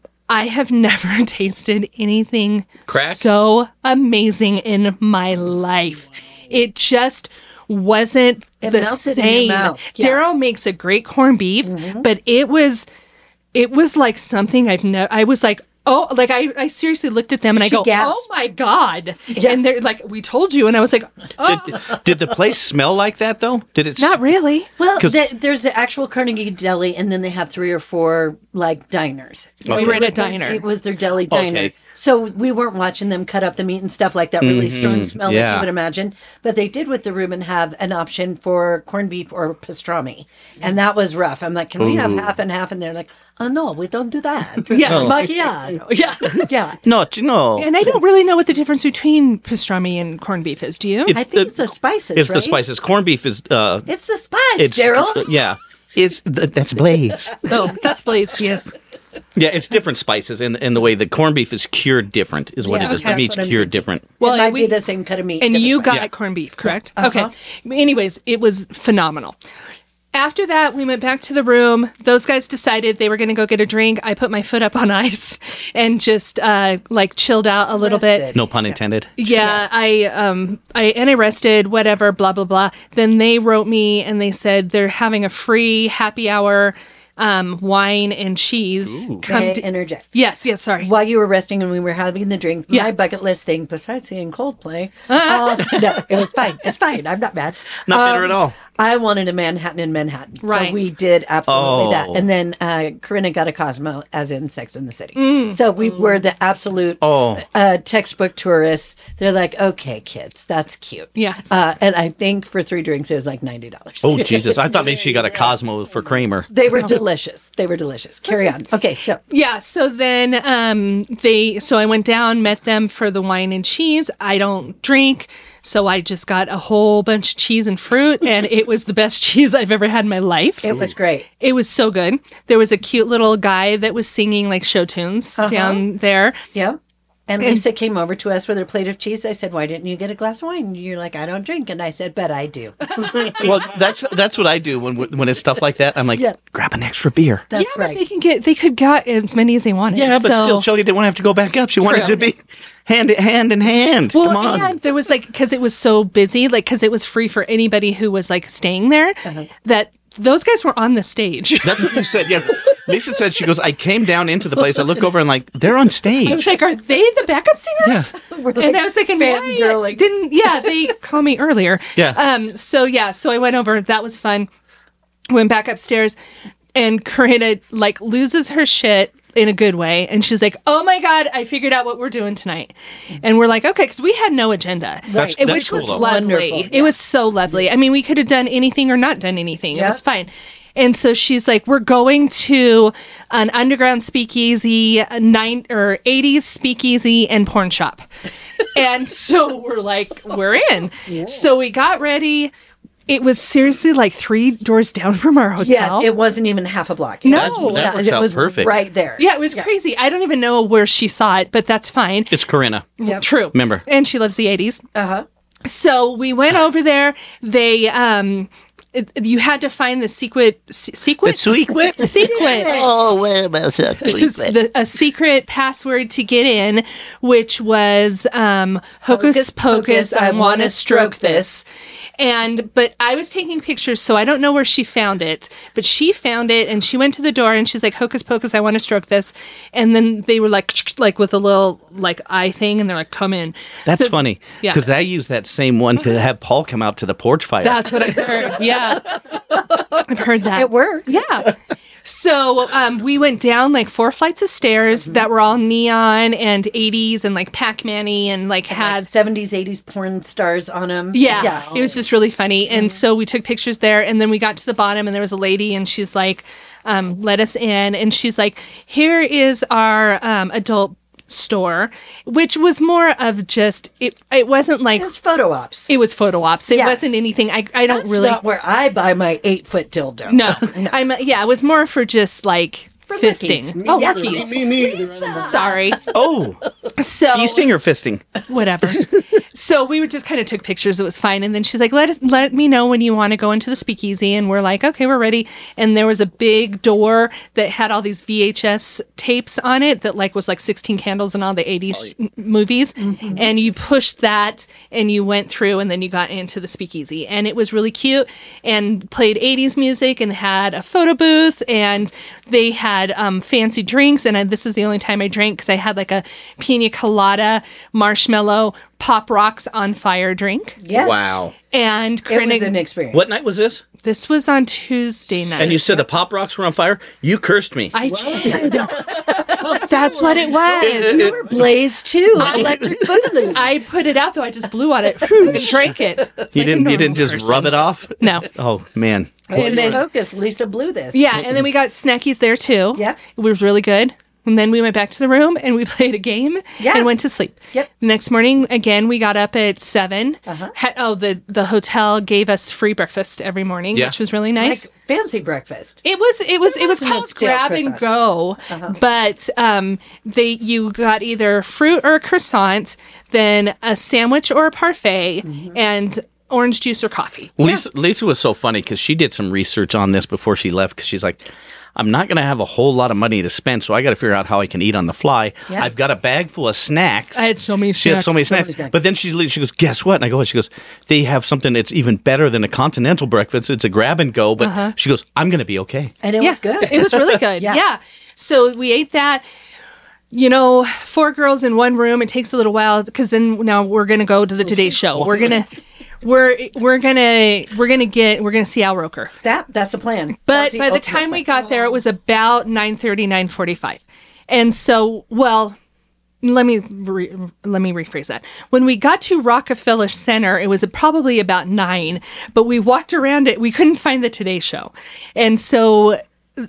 Speaker 3: I have never tasted anything
Speaker 1: Crack?
Speaker 3: so amazing in my life. It just wasn't
Speaker 8: It
Speaker 3: the
Speaker 8: melted in your
Speaker 3: same.
Speaker 8: mouth. Yeah.
Speaker 3: Daryl makes a great corned beef, but it was it was like something I've never. I was like, oh, like I, I seriously looked at them and I
Speaker 8: She
Speaker 3: go,
Speaker 8: gasped.
Speaker 3: oh my god! And they're like, we told you, and I was like, oh,
Speaker 1: Did, did the place smell like that though? Did it? s-
Speaker 3: not really.
Speaker 8: Well,
Speaker 1: 'Cause-
Speaker 8: th- there's the actual Carnegie Deli, and then they have three or four like diners. So
Speaker 3: We were
Speaker 8: it
Speaker 3: at a
Speaker 8: was their-
Speaker 3: diner.
Speaker 8: It was their deli diner.
Speaker 1: Okay.
Speaker 8: So we weren't watching them cut up the meat and stuff like that really strong smell like
Speaker 1: yeah.
Speaker 8: you would imagine. But they did with the Reuben have an option for corned beef or pastrami, and that was rough. I'm like, can we have half and half? And they're like, oh no, we don't do that.
Speaker 3: Yeah.
Speaker 8: Macchiato. Yeah, yeah.
Speaker 1: No, t- no.
Speaker 3: And I don't really know what the difference between pastrami and corned beef is. Do you?
Speaker 1: It's
Speaker 8: I think it's the spices.
Speaker 1: It's
Speaker 8: right?
Speaker 1: the spices. Corned beef is. Uh,
Speaker 8: It's the spice,
Speaker 1: it's
Speaker 8: Daryl.
Speaker 1: Yeah. It's th- that's Blaze.
Speaker 3: oh, that's Blaze. Yeah.
Speaker 1: Yeah, it's different spices, and and the way the corned beef is cured different is what
Speaker 8: Yeah,
Speaker 1: it is.
Speaker 8: okay.
Speaker 1: The meat's
Speaker 8: That's what I'm
Speaker 1: cured
Speaker 8: thinking.
Speaker 1: different.
Speaker 3: Well,
Speaker 8: it might
Speaker 3: we-
Speaker 8: be the same cut of meat.
Speaker 3: And
Speaker 8: different
Speaker 3: you
Speaker 8: spice.
Speaker 3: got
Speaker 1: Yeah.
Speaker 3: corned beef, correct?
Speaker 8: Uh-huh.
Speaker 3: Okay. Anyways, it was phenomenal. After that, we went back to the room. Those guys decided they were going to go get a drink. I put my foot up on ice and just uh, like chilled out a little bit.
Speaker 8: Rested.
Speaker 1: No pun intended.
Speaker 3: Yeah,
Speaker 8: Yes.
Speaker 3: I um I and I rested, whatever, blah blah blah. Then they wrote me and they said they're having a free happy hour um wine and cheese. Come
Speaker 8: May I
Speaker 3: to-
Speaker 8: interject?
Speaker 3: yes, yes, sorry.
Speaker 8: While you were resting and we were having the drink,
Speaker 3: Yeah.
Speaker 8: my bucket list thing, besides seeing Coldplay, uh, no, it was fine. It's fine. I'm not mad.
Speaker 1: Not bitter at all.
Speaker 8: I wanted a Manhattan in Manhattan.
Speaker 3: Right.
Speaker 8: So we did absolutely
Speaker 1: Oh.
Speaker 8: that. And then uh, Corinna got a Cosmo, as in Sex in the City. So we were the absolute
Speaker 1: Oh.
Speaker 8: uh, textbook tourists. They're like, okay, kids, that's cute.
Speaker 3: Yeah.
Speaker 8: Uh, and I think for three drinks, it was like ninety dollars.
Speaker 1: Oh Jesus! I thought maybe she got a Cosmo for Kramer.
Speaker 8: They were delicious. They were delicious. Carry on. Okay, so
Speaker 3: Yeah, so then um they so I went down, met them for the wine and cheese. I don't drink, so I just got a whole bunch of cheese and fruit, and it was the best cheese I've ever had in my life.
Speaker 8: it was great.
Speaker 3: It was so good. There was a cute little guy that was singing like show tunes down there.
Speaker 8: Yeah. And Lisa came over to us with her plate of cheese. I said, why didn't you get a glass of wine? And you're like, I don't drink. And I said, but I do.
Speaker 1: Well, that's that's what I do when when it's stuff like that. I'm like,
Speaker 8: Yeah.
Speaker 1: grab an extra beer.
Speaker 8: That's
Speaker 3: yeah, but
Speaker 8: right.
Speaker 3: they can get they could got as many as they wanted.
Speaker 1: Yeah, but
Speaker 3: so.
Speaker 1: still, Shelly didn't want to have to go back up. She wanted
Speaker 3: True.
Speaker 1: to be hand hand in hand.
Speaker 3: Well,
Speaker 1: Come on.
Speaker 3: and there was like because it was so busy, like because it was free for anybody who was like staying there. That those guys were on the stage.
Speaker 1: That's what you said. Yeah. Lisa said, she goes, I came down into the place. I look over and like, they're on
Speaker 3: I was
Speaker 1: stage.
Speaker 3: like, are they the backup singers?
Speaker 8: We're
Speaker 3: And I was thinking, why
Speaker 8: fangirling.
Speaker 3: didn't yeah they call me earlier?
Speaker 1: Yeah.
Speaker 3: Um. So yeah. So I went over. That was fun. Went back upstairs, and Corinna like loses her shit in a good way, and she's like, "Oh my god, I figured out what we're doing tonight." And we're like, "Okay," because we had no agenda,
Speaker 1: That's-
Speaker 3: It-
Speaker 1: that's
Speaker 3: which was
Speaker 1: cool, though.
Speaker 3: lovely.
Speaker 8: Wonderful,
Speaker 3: It was so lovely. I mean, we could have done anything or not done anything. It
Speaker 8: Yeah.
Speaker 3: was fine. And so she's like, "We're going to an underground speakeasy, a nine or eighties speakeasy and porn shop." And so we're like, "We're in." So we got ready. It was seriously like three doors down from our hotel.
Speaker 8: Yes, it wasn't even half a block.
Speaker 3: No.
Speaker 1: That's- that
Speaker 8: Yeah,
Speaker 1: works
Speaker 8: it
Speaker 1: out
Speaker 8: was
Speaker 1: perfect.
Speaker 8: right there.
Speaker 3: Yeah, it was crazy. I don't even know where she saw it, but that's fine.
Speaker 1: It's Corinna.
Speaker 8: Yep.
Speaker 3: True.
Speaker 1: Remember.
Speaker 3: And she loves the eighties.
Speaker 8: Uh-huh.
Speaker 3: So we went over there. They, um, it, you had to find the secret, se- secret,
Speaker 1: Secret?
Speaker 3: secret.
Speaker 1: Oh, well, about
Speaker 3: It's the, a secret password to get in, which was um, hocus,
Speaker 8: Hocus
Speaker 3: pocus,
Speaker 8: pocus,
Speaker 3: I
Speaker 8: I
Speaker 3: want
Speaker 8: wanna
Speaker 3: to stroke
Speaker 8: stroke
Speaker 3: this. And, but I was taking pictures, so I don't know where she found it, but she found it and she went to the door and she's like, hocus pocus, I want to stroke this. And then they were like, like with a little like eye thing and they're like, come in.
Speaker 1: That's
Speaker 3: So-
Speaker 1: funny.
Speaker 3: Yeah.
Speaker 1: Because I used that same one to have Paul come out to the porch fire.
Speaker 3: That's what I've heard. Yeah. I've heard that.
Speaker 8: It works.
Speaker 3: Yeah. So um, we went down like four flights of stairs
Speaker 8: Mm-hmm.
Speaker 3: that were all neon and eighties and like Pac-Man-y and like had.
Speaker 8: Had seventies, eighties porn stars on them.
Speaker 3: Yeah, it was just really funny. And so we took pictures there, and then we got to the bottom, and there was a lady, and she's like, um, let us in. And she's like, here is our um, adult store, which was more of just, it It wasn't like,
Speaker 8: It was photo ops.
Speaker 3: it was photo ops. It
Speaker 8: Yeah.
Speaker 3: wasn't anything, I, I don't
Speaker 8: That's
Speaker 3: really.
Speaker 8: not where I buy my eight foot dildo.
Speaker 3: No, I'm yeah. It was more for just like Fisting.
Speaker 8: Buc-ee's.
Speaker 3: Oh,
Speaker 8: Yeah.
Speaker 3: Buc-ee's.
Speaker 6: Me neither.
Speaker 3: Sorry.
Speaker 5: Oh,
Speaker 3: So
Speaker 5: feasting or fisting?
Speaker 3: whatever. So we were just kind of took pictures. It was fine. And then she's like, let us let me know when you want to go into the speakeasy. And we're like, okay, we're ready. And there was a big door that had all these V H S tapes on it that like was like sixteen candles and all the eighties m- movies. And you pushed that and you went through and then you got into the speakeasy. And it was really cute and played eighties music and had a photo booth and they had um, fancy drinks. And I, this is the only time I drank because I had like a pina colada marshmallow Pop Rocks on fire drink.
Speaker 8: Yes.
Speaker 5: Wow.
Speaker 3: And
Speaker 8: It
Speaker 3: Corinna-
Speaker 8: was an experience.
Speaker 5: What night was this?
Speaker 3: this was on Tuesday night.
Speaker 5: And you said the Pop Rocks were on fire? You cursed me.
Speaker 3: I did. That's what it was.
Speaker 8: You were Blaze too. Electric Boogaloo.
Speaker 3: I put it out though. I just blew on it and drank it.
Speaker 5: You
Speaker 3: like a
Speaker 5: didn't. You
Speaker 3: normal
Speaker 5: didn't just
Speaker 3: person.
Speaker 5: rub it off.
Speaker 3: No.
Speaker 5: Oh man.
Speaker 3: And
Speaker 8: Hocus
Speaker 3: then
Speaker 8: Pocus. Lisa blew this.
Speaker 3: yeah, and then we got snackies there too.
Speaker 8: Yeah.
Speaker 3: It was really good. And then we went back to the room and we played a game
Speaker 8: Yeah.
Speaker 3: and went to sleep.
Speaker 8: Yep.
Speaker 3: The next morning, again, we got up at seven.
Speaker 8: Uh-huh.
Speaker 3: Ha- oh, the, the hotel gave us free breakfast every morning,
Speaker 5: Yeah.
Speaker 3: which was really nice.
Speaker 8: Like fancy breakfast.
Speaker 3: It was it was it was
Speaker 8: wasn't a
Speaker 3: called
Speaker 8: stale
Speaker 3: grab and
Speaker 8: croissant.
Speaker 3: go, but um, they you got either fruit or a croissant, then a sandwich or a parfait, and orange juice or coffee.
Speaker 5: Lisa, Lisa was so funny because she did some research on this before she left because she's like, I'm not going to have a whole lot of money to spend, so I got to figure out how I can eat on the fly.
Speaker 8: Yeah.
Speaker 5: I've got a bag full of snacks.
Speaker 3: I had so many
Speaker 5: She had so many snacks.
Speaker 8: many snacks.
Speaker 5: But then she leaves, she goes, guess what? And I go, she goes, they have something that's even better than a continental breakfast. It's a grab and go. But she goes, I'm going to be okay.
Speaker 8: And it
Speaker 3: yeah,
Speaker 8: was good.
Speaker 3: It was really good.
Speaker 8: Yeah.
Speaker 3: yeah. So we ate that. You know, four girls in one room. It takes a little while because then now we're gonna go to the Today Show. We're gonna, we're we're gonna we're gonna get we're gonna see Al Roker.
Speaker 8: that that's the plan. That was
Speaker 3: But by the
Speaker 8: ultimate
Speaker 3: time we
Speaker 8: plan.
Speaker 3: got there, it was about nine thirty, nine forty-five. And so, well, let me re- let me rephrase that. When we got to Rockefeller Center, it was probably about nine, but we walked around it. We couldn't find the Today Show. And so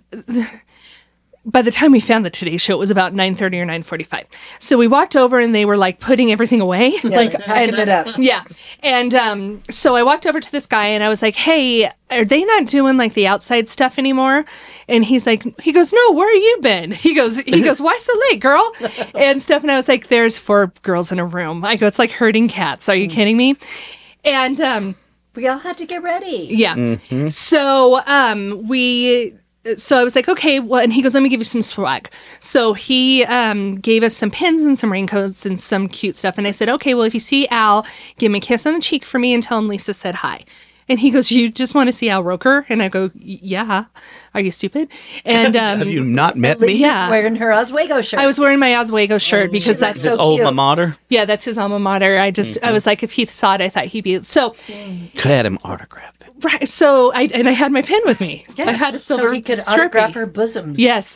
Speaker 3: by the time we found the Today Show, it was about nine thirty or nine forty-five. So we walked over and they were like putting everything away. like
Speaker 8: packing it up.
Speaker 3: Yeah. And um, so I walked over to this guy and I was like, hey, are they not doing like the outside stuff anymore? And he's like, he goes, no, where have you been? He goes, he goes, why so late, girl? And stuff. And I was like, there's four girls in a room. I go, it's like herding cats. Are you kidding me? And um,
Speaker 8: we all had to get ready.
Speaker 3: yeah. So um, we. So I was like, okay, well, and he goes, let me give you some swag. So he um, gave us some pins and some raincoats and some cute stuff. And I said, okay, well, if you see Al, give him a kiss on the cheek for me and tell him Lisa said hi. And he goes, you just want to see Al Roker? And I go, yeah. Are you stupid? And um,
Speaker 5: Have you not met me?
Speaker 8: Lisa's
Speaker 3: Yeah.
Speaker 8: wearing her Oswego shirt.
Speaker 3: I was wearing my Oswego shirt because
Speaker 8: She
Speaker 3: that's
Speaker 8: looks
Speaker 5: His
Speaker 8: so
Speaker 5: alma
Speaker 8: cute.
Speaker 5: mater.
Speaker 3: yeah, that's his alma mater. I just I was like, if he saw it, I thought he'd be so.
Speaker 5: Could have had him autograph it.
Speaker 3: Right. So I and I had my pen with me. I
Speaker 8: Yes,
Speaker 3: had a silver
Speaker 8: so he could
Speaker 3: Sharpie.
Speaker 8: autograph her bosoms.
Speaker 3: Yes.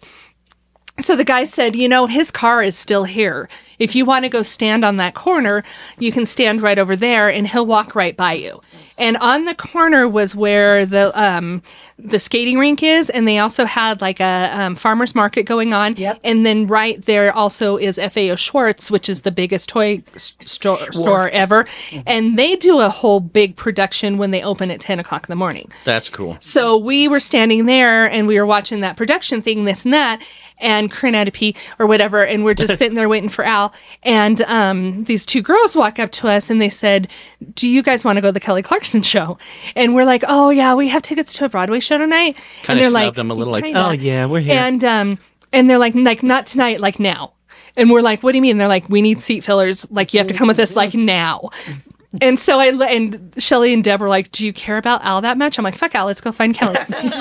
Speaker 3: So the guy said, you know, his car is still here. If you want to go stand on that corner, you can stand right over there and he'll walk right by you. And on the corner was where the um, the skating rink is. And they also had like a um, farmer's market going on.
Speaker 8: Yep.
Speaker 3: And then right there also is F A O Schwartz, which is the biggest toy s- store, store ever. And they do a whole big production when they open at ten o'clock in the morning.
Speaker 5: That's cool.
Speaker 3: So we were standing there and we were watching that production thing, this and that, and Corinna had to pee or whatever, and we're just sitting there waiting for Al. And um, these two girls walk up to us and they said, do you guys want to go to the Kelly Clarkson show? And we're like, oh yeah, we have tickets to a Broadway show tonight.
Speaker 5: Kind
Speaker 3: and
Speaker 5: of
Speaker 3: they're
Speaker 5: snubbed them a little like,
Speaker 3: "Kinda."
Speaker 5: oh yeah, we're here.
Speaker 3: And um, and they're like, like not tonight, like now. And we're like, what do you mean? And they're like, we need seat fillers. Like you have to come with us like now. And so I and Shelly and Deb were like, "Do you care about Al that much?" I'm like, "Fuck Al, let's go find Kelly."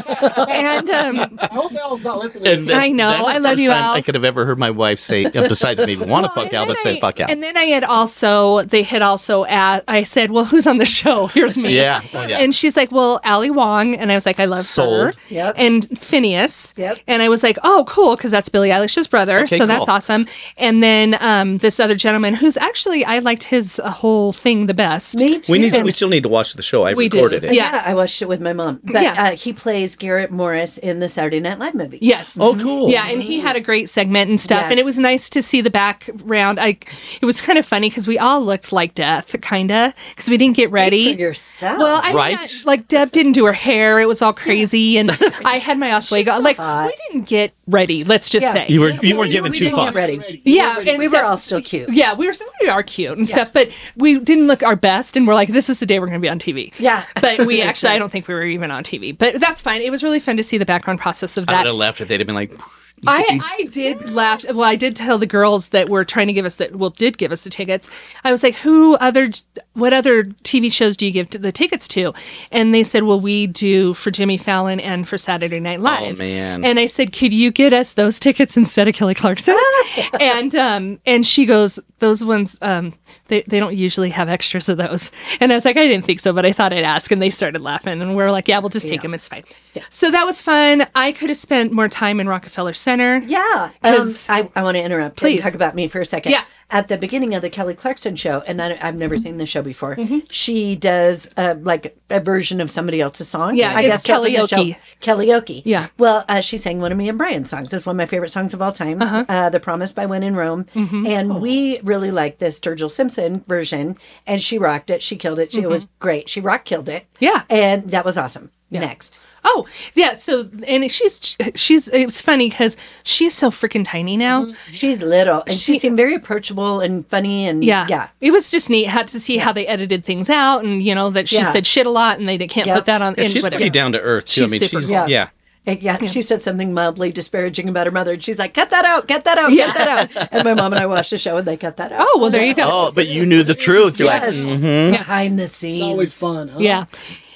Speaker 3: and um,
Speaker 6: I hope Al's not listening.
Speaker 5: And that's-
Speaker 3: I know,
Speaker 5: that's the
Speaker 3: I love
Speaker 5: first
Speaker 3: you,
Speaker 5: time
Speaker 3: Al.
Speaker 5: I could have ever heard my wife say, uh, besides maybe want to
Speaker 3: well,
Speaker 5: fuck Al,
Speaker 3: and
Speaker 5: but
Speaker 3: then
Speaker 5: say
Speaker 3: I-
Speaker 5: fuck Al.
Speaker 3: And then I had also, they had also asked, I said, "Well, who's on the show?" Here's me.
Speaker 5: Yeah, oh, yeah.
Speaker 3: And she's like, "Well, Ali Wong," and I was like, "I love her."
Speaker 5: Sold.
Speaker 8: Yep.
Speaker 3: And Phineas.
Speaker 8: Yep.
Speaker 3: And I was like, "Oh, cool," because that's Billie Eilish's brother,
Speaker 5: Okay,
Speaker 3: so that's
Speaker 5: cool.
Speaker 3: awesome. And then um, this other gentleman who's actually, I liked his uh, whole thing the best.
Speaker 8: Me too.
Speaker 9: We need. We still need to watch the show. I
Speaker 3: We do.
Speaker 9: recorded it.
Speaker 3: Yeah.
Speaker 8: Yeah, I watched it with my mom. But
Speaker 3: Yeah.
Speaker 8: uh, he plays Garrett Morris in the Saturday Night Live movie.
Speaker 3: Yes.
Speaker 9: Oh, cool.
Speaker 3: Yeah, and he had a great segment and stuff,
Speaker 8: Yes.
Speaker 3: and it was nice to see the background. I, it was kind of funny because we all looked like death, kind of, because we didn't get ready.
Speaker 8: For yourself.
Speaker 3: Well, I
Speaker 9: Right.
Speaker 3: mean, I- like Deb didn't do her hair; it was all crazy, and I had my Oswego.
Speaker 8: so
Speaker 3: Like
Speaker 8: hot.
Speaker 3: we didn't get ready. Let's just
Speaker 8: Yeah.
Speaker 3: say,
Speaker 9: You were you weren't
Speaker 8: we
Speaker 9: given two
Speaker 8: didn't
Speaker 9: thoughts.
Speaker 8: get ready.
Speaker 3: yeah, and
Speaker 8: We were
Speaker 3: stuff-
Speaker 8: all still cute.
Speaker 3: Yeah, we were we are cute and stuff, but we didn't look our best, and we're like, this is the day we're going to be on T V.
Speaker 8: Yeah.
Speaker 3: but we actually, I don't think we were even on T V, but that's fine. It was really fun to see the background process of
Speaker 9: I
Speaker 3: that.
Speaker 9: would have left if they'd have been like,
Speaker 3: I, I did laugh. Well, I did tell the girls that were trying to give us that. Well, did give us the tickets. I was like, "Who other? What other T V shows do you give to the tickets to?" And they said, "Well, we do for Jimmy Fallon and for Saturday Night Live."
Speaker 9: Oh, man.
Speaker 3: And I said, "Could you get us those tickets instead of Kelly Clarkson?" and um, and she goes, "Those ones, um, they they don't usually have extras of those." And I was like, "I didn't think so, but I thought I'd ask." And they started laughing, and we are like, "Yeah, we'll just take them. It's fine." So that was fun. I could have spent more time in Rockefeller Center.
Speaker 8: Yeah. Um,
Speaker 3: 'Cause-
Speaker 8: I, I want to interrupt
Speaker 3: Please.
Speaker 8: and talk about me for a second.
Speaker 3: Yeah.
Speaker 8: At the beginning of the Kelly Clarkson show, and I, I've never seen the show before,
Speaker 3: Mm-hmm.
Speaker 8: she does uh, like a version of somebody else's song.
Speaker 3: Yeah,
Speaker 8: I
Speaker 3: it's
Speaker 8: guess to open the show.
Speaker 3: karaoke.
Speaker 8: Karaoke.
Speaker 3: Yeah.
Speaker 8: Well, uh, she sang one of me and Brian's songs. It's one of my favorite songs of all time,
Speaker 3: Uh-huh.
Speaker 8: uh, The Promise by When in Rome.
Speaker 3: Mm-hmm.
Speaker 8: And we really liked this Sturgill Simpson version, and she rocked it. She killed it. She, It was great. She rock killed it.
Speaker 3: Mm-hmm. Yeah.
Speaker 8: And that was awesome. Next.
Speaker 3: Oh, yeah. So, and she's, she's, it was funny because she's so freaking tiny now.
Speaker 8: She's little, and she,
Speaker 3: She-
Speaker 8: seemed very approachable and funny, and
Speaker 3: Yeah.
Speaker 8: yeah.
Speaker 3: It was just neat. Had to see how they edited things out and, you know, that she
Speaker 8: Yeah.
Speaker 3: said shit a lot and they can't
Speaker 8: Yep.
Speaker 3: put that on.
Speaker 9: Yeah,
Speaker 3: in
Speaker 9: she's
Speaker 3: whatever.
Speaker 9: pretty down to earth too.
Speaker 3: She's
Speaker 9: I mean,
Speaker 3: super
Speaker 9: she's
Speaker 3: cool.
Speaker 9: yeah.
Speaker 8: And yeah, she said something mildly disparaging about her mother, and she's like, "Cut that out! Cut that out! Cut that out!" And my mom and I watched the show, and they cut that out.
Speaker 3: Oh, well, there you go.
Speaker 9: Oh, but you knew the truth. You're
Speaker 8: yes,
Speaker 9: like, mm-hmm.
Speaker 8: behind the scenes.
Speaker 6: It's always fun, huh?
Speaker 3: Yeah.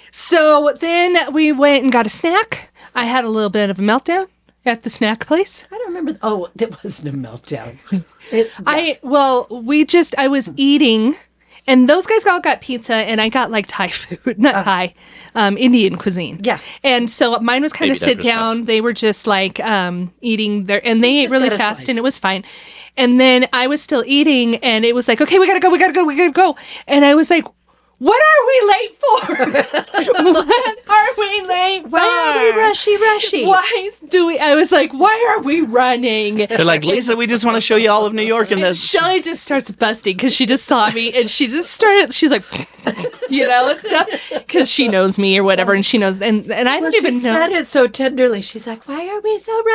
Speaker 3: So then we went and got a snack. I had a little bit of a meltdown at the snack place.
Speaker 8: I don't remember. Oh, it wasn't a meltdown. It,
Speaker 3: I, well, we just, I was eating. And those guys all got pizza, and I got like Thai food, not Thai, um, Indian cuisine.
Speaker 8: Yeah.
Speaker 3: And so mine was kind of
Speaker 9: Maybe that
Speaker 3: sit
Speaker 9: was
Speaker 3: down. They were just like um, eating their, and they ate
Speaker 8: Just
Speaker 3: really
Speaker 8: got a
Speaker 3: fast,
Speaker 8: slice.
Speaker 3: and it was fine. And then I was still eating, and it was like, okay, we gotta go, we gotta go, we gotta go. And I was like, what are we late for? what are we late for?
Speaker 8: why are we rushy, rushy?
Speaker 3: Why do we? I was like, why are we running?
Speaker 9: They're like, Lisa, we just want to show you all of New York, and
Speaker 3: And
Speaker 9: that's
Speaker 3: Shelly just starts busting because she just saw me and she just started. She's like, you know, and stuff because she knows me or whatever, and she knows. And and I
Speaker 8: Well,
Speaker 3: don't
Speaker 8: she
Speaker 3: even know.
Speaker 8: said it so tenderly. She's like, "Why are we so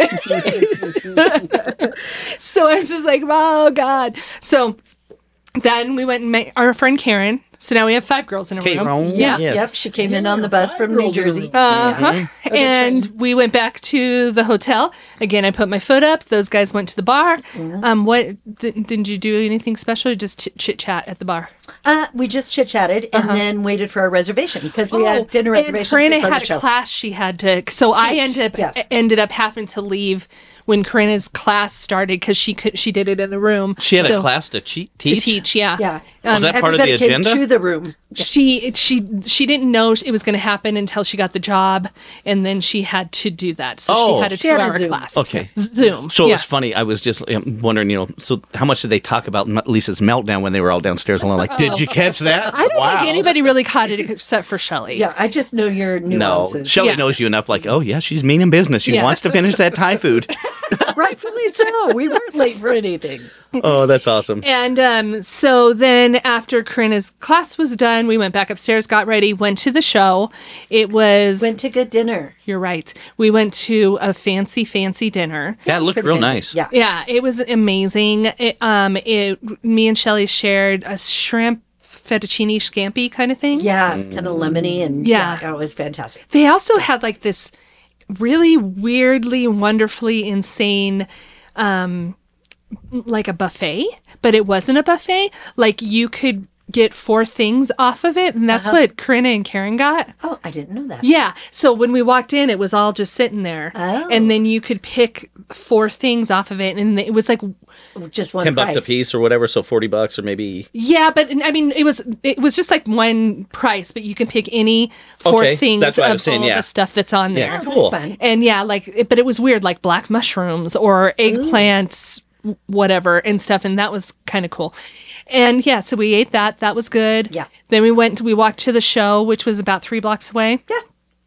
Speaker 8: rushy?"
Speaker 3: So I'm just like, oh god. So then we went and met our friend Karen. So now we have five girls in a room.
Speaker 9: Karen.
Speaker 3: Yeah.
Speaker 9: Yes.
Speaker 8: Yep, she came in on the bus from New
Speaker 6: girls in a
Speaker 8: Jersey.
Speaker 6: room.
Speaker 3: Uh-huh. And we went back to the hotel. Again, I put my foot up. Those guys went to the bar. Um, what th- didn't you do anything special? Or just ch- chit chat at the bar?
Speaker 8: Uh, we just chit chatted and then waited for our reservation because we had dinner
Speaker 3: Uh-huh. Oh, and
Speaker 8: reservations
Speaker 3: Corinna
Speaker 8: before
Speaker 3: had
Speaker 8: the
Speaker 3: a
Speaker 8: show.
Speaker 3: class she had to. So I ended up
Speaker 8: yes.
Speaker 3: ended up having to leave when Corinna's class started because she could she did it in the room.
Speaker 9: she had
Speaker 3: So-
Speaker 9: a class to cheat,
Speaker 3: to
Speaker 9: teach.
Speaker 3: teach. Yeah,
Speaker 8: Yeah,
Speaker 9: Was that part of the
Speaker 8: Everybody came
Speaker 9: agenda?
Speaker 8: to the room.
Speaker 3: She she she didn't know it was going to happen until she got the job, and then she had to do that. So
Speaker 9: Oh.
Speaker 3: she had a
Speaker 8: She had a
Speaker 3: two-hour
Speaker 8: Zoom.
Speaker 3: class.
Speaker 9: Okay.
Speaker 3: Zoom.
Speaker 9: So it
Speaker 3: yeah.
Speaker 9: was funny. I was just um, wondering, you know, so how much did they talk about M- Lisa's meltdown when they were all downstairs alone? Like, did you catch that?
Speaker 3: I don't
Speaker 9: wow.
Speaker 3: think anybody really caught it except for Shelley.
Speaker 8: Yeah, I just know your
Speaker 9: No,
Speaker 8: nuances.
Speaker 9: Shelly
Speaker 3: Yeah.
Speaker 9: knows you enough. Like, oh yeah, she's mean in business. She
Speaker 3: Yeah.
Speaker 9: wants to finish that Thai food.
Speaker 8: Rightfully so. We weren't late for anything.
Speaker 9: Oh, that's awesome.
Speaker 3: And um, so then after Corinna's class was done, we went back upstairs, got ready, went to the show. It was,
Speaker 8: Went to good dinner.
Speaker 3: you're right. We went to a fancy, fancy dinner.
Speaker 9: Yeah, it looked
Speaker 8: Pretty
Speaker 9: real
Speaker 8: fancy.
Speaker 9: nice.
Speaker 8: Yeah.
Speaker 3: Yeah, it was amazing. It, um, it, me and Shelley shared a shrimp fettuccine scampi kind of thing.
Speaker 8: Yeah, it's kind of lemony and
Speaker 3: Yeah.
Speaker 8: yeah, it was fantastic.
Speaker 3: They also had like this really weirdly, wonderfully insane, um, like a buffet, but it wasn't a buffet. Like you could get four things off of it, and that's what Corinna and Karen got.
Speaker 8: Oh, I didn't know that.
Speaker 3: Yeah. So when we walked in, it was all just sitting there,
Speaker 8: Oh.
Speaker 3: and then you could pick four things off of it, and it was like,
Speaker 8: Just one
Speaker 9: Ten
Speaker 8: price.
Speaker 9: bucks a piece or whatever, so forty bucks or maybe.
Speaker 3: yeah, but I mean, it was it was just like one price, but you can pick any four
Speaker 9: Okay,
Speaker 3: things
Speaker 9: that's what I
Speaker 3: of
Speaker 9: was saying,
Speaker 3: all
Speaker 9: yeah.
Speaker 3: the stuff that's on there.
Speaker 9: Yeah, cool.
Speaker 8: Fun.
Speaker 3: And yeah, like, it- but it was weird, like black mushrooms or eggplants whatever and stuff. And that was kind of cool. And yeah, so we ate that. That was good.
Speaker 8: Yeah.
Speaker 3: Then we went, we walked to the show, which was about three blocks away.
Speaker 8: Yeah.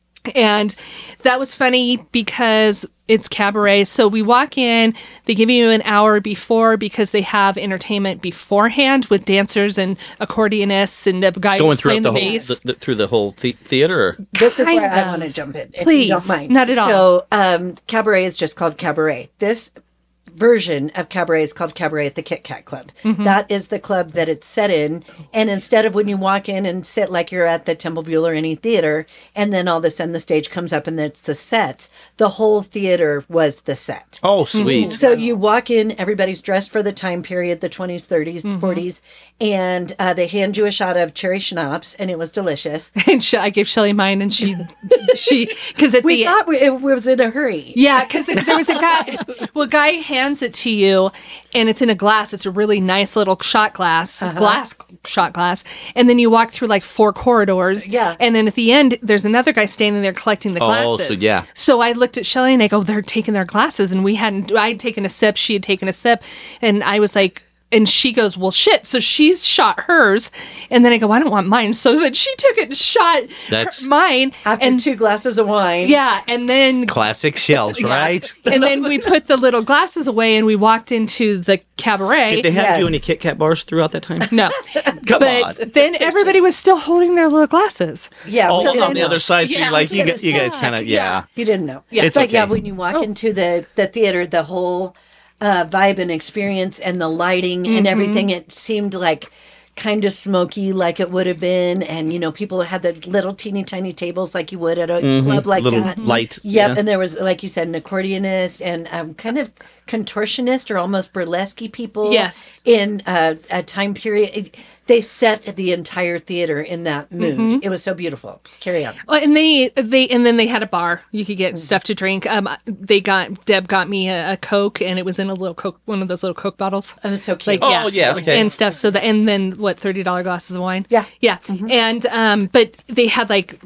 Speaker 3: And that was funny because it's cabaret. So we walk in, they give you an hour before because they have entertainment beforehand with dancers and accordionists and a guy
Speaker 9: Going
Speaker 3: who's
Speaker 9: through
Speaker 3: playing
Speaker 9: the
Speaker 3: the
Speaker 9: whole
Speaker 3: bass.
Speaker 9: the, the, through the whole the- theater. Or?
Speaker 8: This is
Speaker 3: Kind
Speaker 8: where I
Speaker 3: of.
Speaker 8: want to jump in, if
Speaker 3: Please,
Speaker 8: you don't mind.
Speaker 3: not at all.
Speaker 8: So, um, cabaret is just called cabaret. This version of cabaret is called Cabaret at the Kit Kat Club.
Speaker 3: Mm-hmm.
Speaker 8: That is the club that it's set in. And instead of when you walk in and sit like you're at the Temple Buell or any theater, and then all of a sudden the stage comes up and it's a set, the whole theater was the set.
Speaker 9: Oh, sweet.
Speaker 8: So you walk in, everybody's dressed for the time period, the twenties, thirties,
Speaker 3: Mm-hmm.
Speaker 8: forties, and uh, they hand you a shot of cherry schnapps, and it was delicious.
Speaker 3: And she, I gave Shelly mine, and she, she, because at
Speaker 8: We
Speaker 3: the
Speaker 8: thought we, it was in a hurry.
Speaker 3: yeah, because there was a guy. Well, a guy hands it to you, and it's in a glass. It's a really nice little shot glass,
Speaker 8: Uh-huh.
Speaker 3: glass shot glass, and then you walk through like four corridors.
Speaker 8: Yeah.
Speaker 3: and then at the end, there's another guy standing there collecting the
Speaker 9: Oh,
Speaker 3: glasses.
Speaker 9: so yeah.
Speaker 3: So I looked at Shelly and I go, "They're taking their glasses," and we hadn't. I had taken a sip. She had taken a sip, and I was like. And she goes, well, shit. So she's shot hers. And then I go, I don't want mine. So then she took it and shot
Speaker 9: That's-
Speaker 3: her, mine.
Speaker 8: After
Speaker 3: and
Speaker 8: two glasses of wine.
Speaker 3: yeah. And then
Speaker 9: Classic shells, right?
Speaker 3: and then we put the little glasses away and we walked into the cabaret.
Speaker 9: Did they have
Speaker 8: Yes.
Speaker 9: you any Kit Kat bars throughout that time?
Speaker 3: No.
Speaker 9: Come
Speaker 3: but
Speaker 9: on.
Speaker 3: then everybody was still holding their little glasses.
Speaker 8: Yeah.
Speaker 9: Oh,
Speaker 8: so you
Speaker 9: on the
Speaker 8: didn't
Speaker 9: other
Speaker 8: know.
Speaker 9: side, so
Speaker 3: Yeah,
Speaker 9: you're like,
Speaker 3: I
Speaker 9: you,
Speaker 3: was
Speaker 9: guys- you
Speaker 3: gonna
Speaker 9: guys
Speaker 3: say.
Speaker 9: kind of, yeah.
Speaker 8: You didn't know.
Speaker 3: Yeah.
Speaker 9: It's
Speaker 8: but yeah,
Speaker 9: okay.
Speaker 8: when you walk into the, the theater, the whole uh, vibe and experience and the lighting and everything, it seemed like kind of smoky like it would have been. And, you know, people had the little teeny tiny tables like you would at a club like
Speaker 9: Little
Speaker 8: that.
Speaker 9: light.
Speaker 8: Yep.
Speaker 9: yeah.
Speaker 8: And there was, like you said, an accordionist and um, kind of contortionist or almost burlesque people.
Speaker 3: Yes.
Speaker 8: In uh, a time period. It- they set the entire theater in that mood. It was so beautiful. Carry on.
Speaker 3: Well, and they they and then they had a bar. You could
Speaker 8: Mm.
Speaker 3: get stuff to drink. Um, they got Deb got me a, a Coke, and it was in a little Coke, one of those little Coke bottles.
Speaker 8: It was so cute.
Speaker 3: Like,
Speaker 9: Oh, yeah, okay.
Speaker 3: and stuff. So the and then what thirty dollar glasses of wine.
Speaker 8: Yeah.
Speaker 3: yeah, and um, but they had like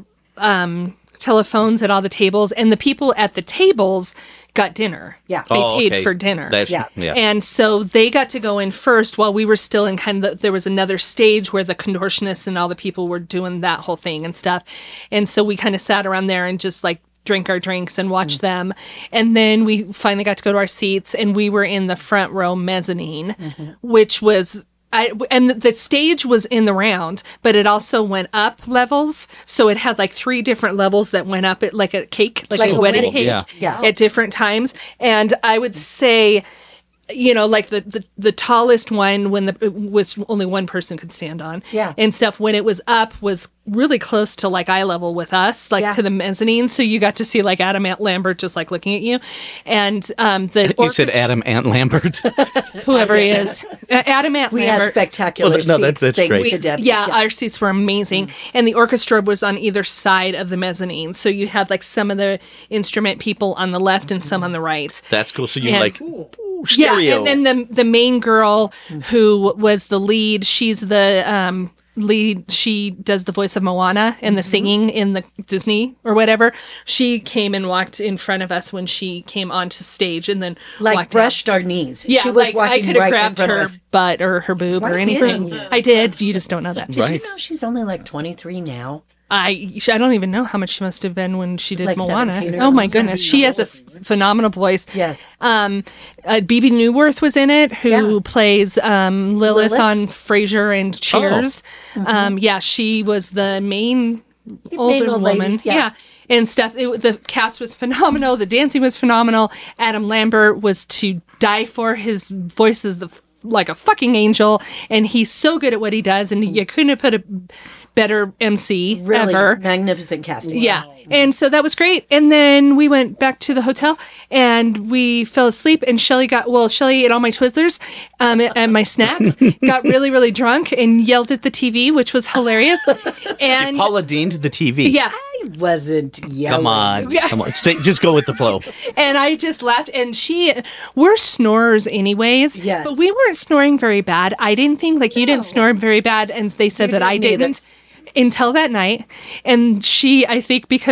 Speaker 3: um telephones at all the tables, and the people at the tables got dinner.
Speaker 8: Yeah.
Speaker 3: they
Speaker 9: Oh,
Speaker 3: paid
Speaker 9: okay.
Speaker 3: for dinner.
Speaker 9: That's,
Speaker 8: Yeah.
Speaker 9: yeah.
Speaker 3: And so they got to go in first while we were still in kind of the, there was another stage where the contortionists and all the people were doing that whole thing and stuff. And so we kind of sat around there and just like drink our drinks and watch them. And then we finally got to go to our seats and we were in the front row mezzanine, which was I, and the stage was in the round, but it also went up levels. So it had like three different levels that went up at like a cake, like,
Speaker 8: Like
Speaker 3: a
Speaker 8: a
Speaker 3: wedding
Speaker 8: wedding,
Speaker 3: cake
Speaker 9: yeah.
Speaker 8: Yeah.
Speaker 3: at different times. And I would say, you know, like the, the, the tallest one when the was only one person could stand on.
Speaker 8: Yeah.
Speaker 3: And stuff when it was up was really close to like eye level with us, like
Speaker 8: Yeah.
Speaker 3: to the mezzanine. So you got to see like Adam Ant Lambert just like looking at you. And um the
Speaker 9: You said
Speaker 3: orchestra-
Speaker 9: Adam Ant Lambert.
Speaker 3: whoever he is. Uh, Adam Ant
Speaker 8: We had
Speaker 3: Lambert.
Speaker 8: spectacular
Speaker 9: Well, no,
Speaker 8: seats.
Speaker 9: that's- that's
Speaker 8: thanks
Speaker 9: great.
Speaker 8: to Deb.
Speaker 3: Yeah, our seats were amazing. And the orchestra was on either side of the mezzanine. So you had like some of the instrument people on the left and some on the right.
Speaker 9: That's cool. So you
Speaker 3: And-
Speaker 9: like ooh, stereo.
Speaker 3: Yeah, and then the the main girl who was the lead, she's the um lead, she does the voice of Moana and the singing in the Disney or whatever. She came and walked in front of us when she came onto stage and then
Speaker 8: Like
Speaker 3: walked out.
Speaker 8: brushed our knees.
Speaker 3: Yeah,
Speaker 8: she was
Speaker 3: like
Speaker 8: walking
Speaker 3: I could have
Speaker 8: right in
Speaker 3: grabbed
Speaker 8: front of
Speaker 3: her
Speaker 8: us.
Speaker 3: butt or her boob
Speaker 8: Why
Speaker 3: or anything.
Speaker 8: didn't you?
Speaker 3: I did. You just don't know that.
Speaker 8: Did
Speaker 9: Right.
Speaker 8: you know she's only like twenty-three now?
Speaker 3: I I don't even know how much she must have been when she did
Speaker 8: Like
Speaker 3: Moana.
Speaker 8: seventeen or
Speaker 3: Oh my
Speaker 8: something.
Speaker 3: goodness, she has a f- phenomenal voice.
Speaker 8: Yes.
Speaker 3: Um, uh, B B Newworth was in it, who
Speaker 8: Yeah.
Speaker 3: plays um, Lilith,
Speaker 8: Lilith?
Speaker 3: on Frasier and Cheers. Um, yeah, she was the main older
Speaker 8: old lady,
Speaker 3: woman.
Speaker 8: yeah.
Speaker 3: Yeah. And stuff. It, the cast was phenomenal. The dancing was phenomenal. Adam Lambert was to die for. His voice is the, f- like a fucking angel, and he's so good at what he does. And you couldn't have put a better M C
Speaker 8: Really
Speaker 3: ever.
Speaker 8: magnificent casting.
Speaker 3: Yeah. And so that was great. And then we went back to the hotel and we fell asleep. And Shelly got, well, Shelly ate all my Twizzlers um, and my snacks, got really, really drunk and yelled at the T V, which was hilarious. And
Speaker 9: Paula Dean to the T V.
Speaker 3: yeah.
Speaker 8: I wasn't yelling.
Speaker 9: Come on.
Speaker 3: Yeah.
Speaker 9: Come on. Say, just go with the flow.
Speaker 3: And I just laughed. And she, we're snorers anyways.
Speaker 8: Yes.
Speaker 3: But we weren't snoring very bad. I didn't think, like, you didn't snore very bad. And they said
Speaker 8: You
Speaker 3: that I
Speaker 8: didn't either.
Speaker 3: didn't until that night. And she, I think because she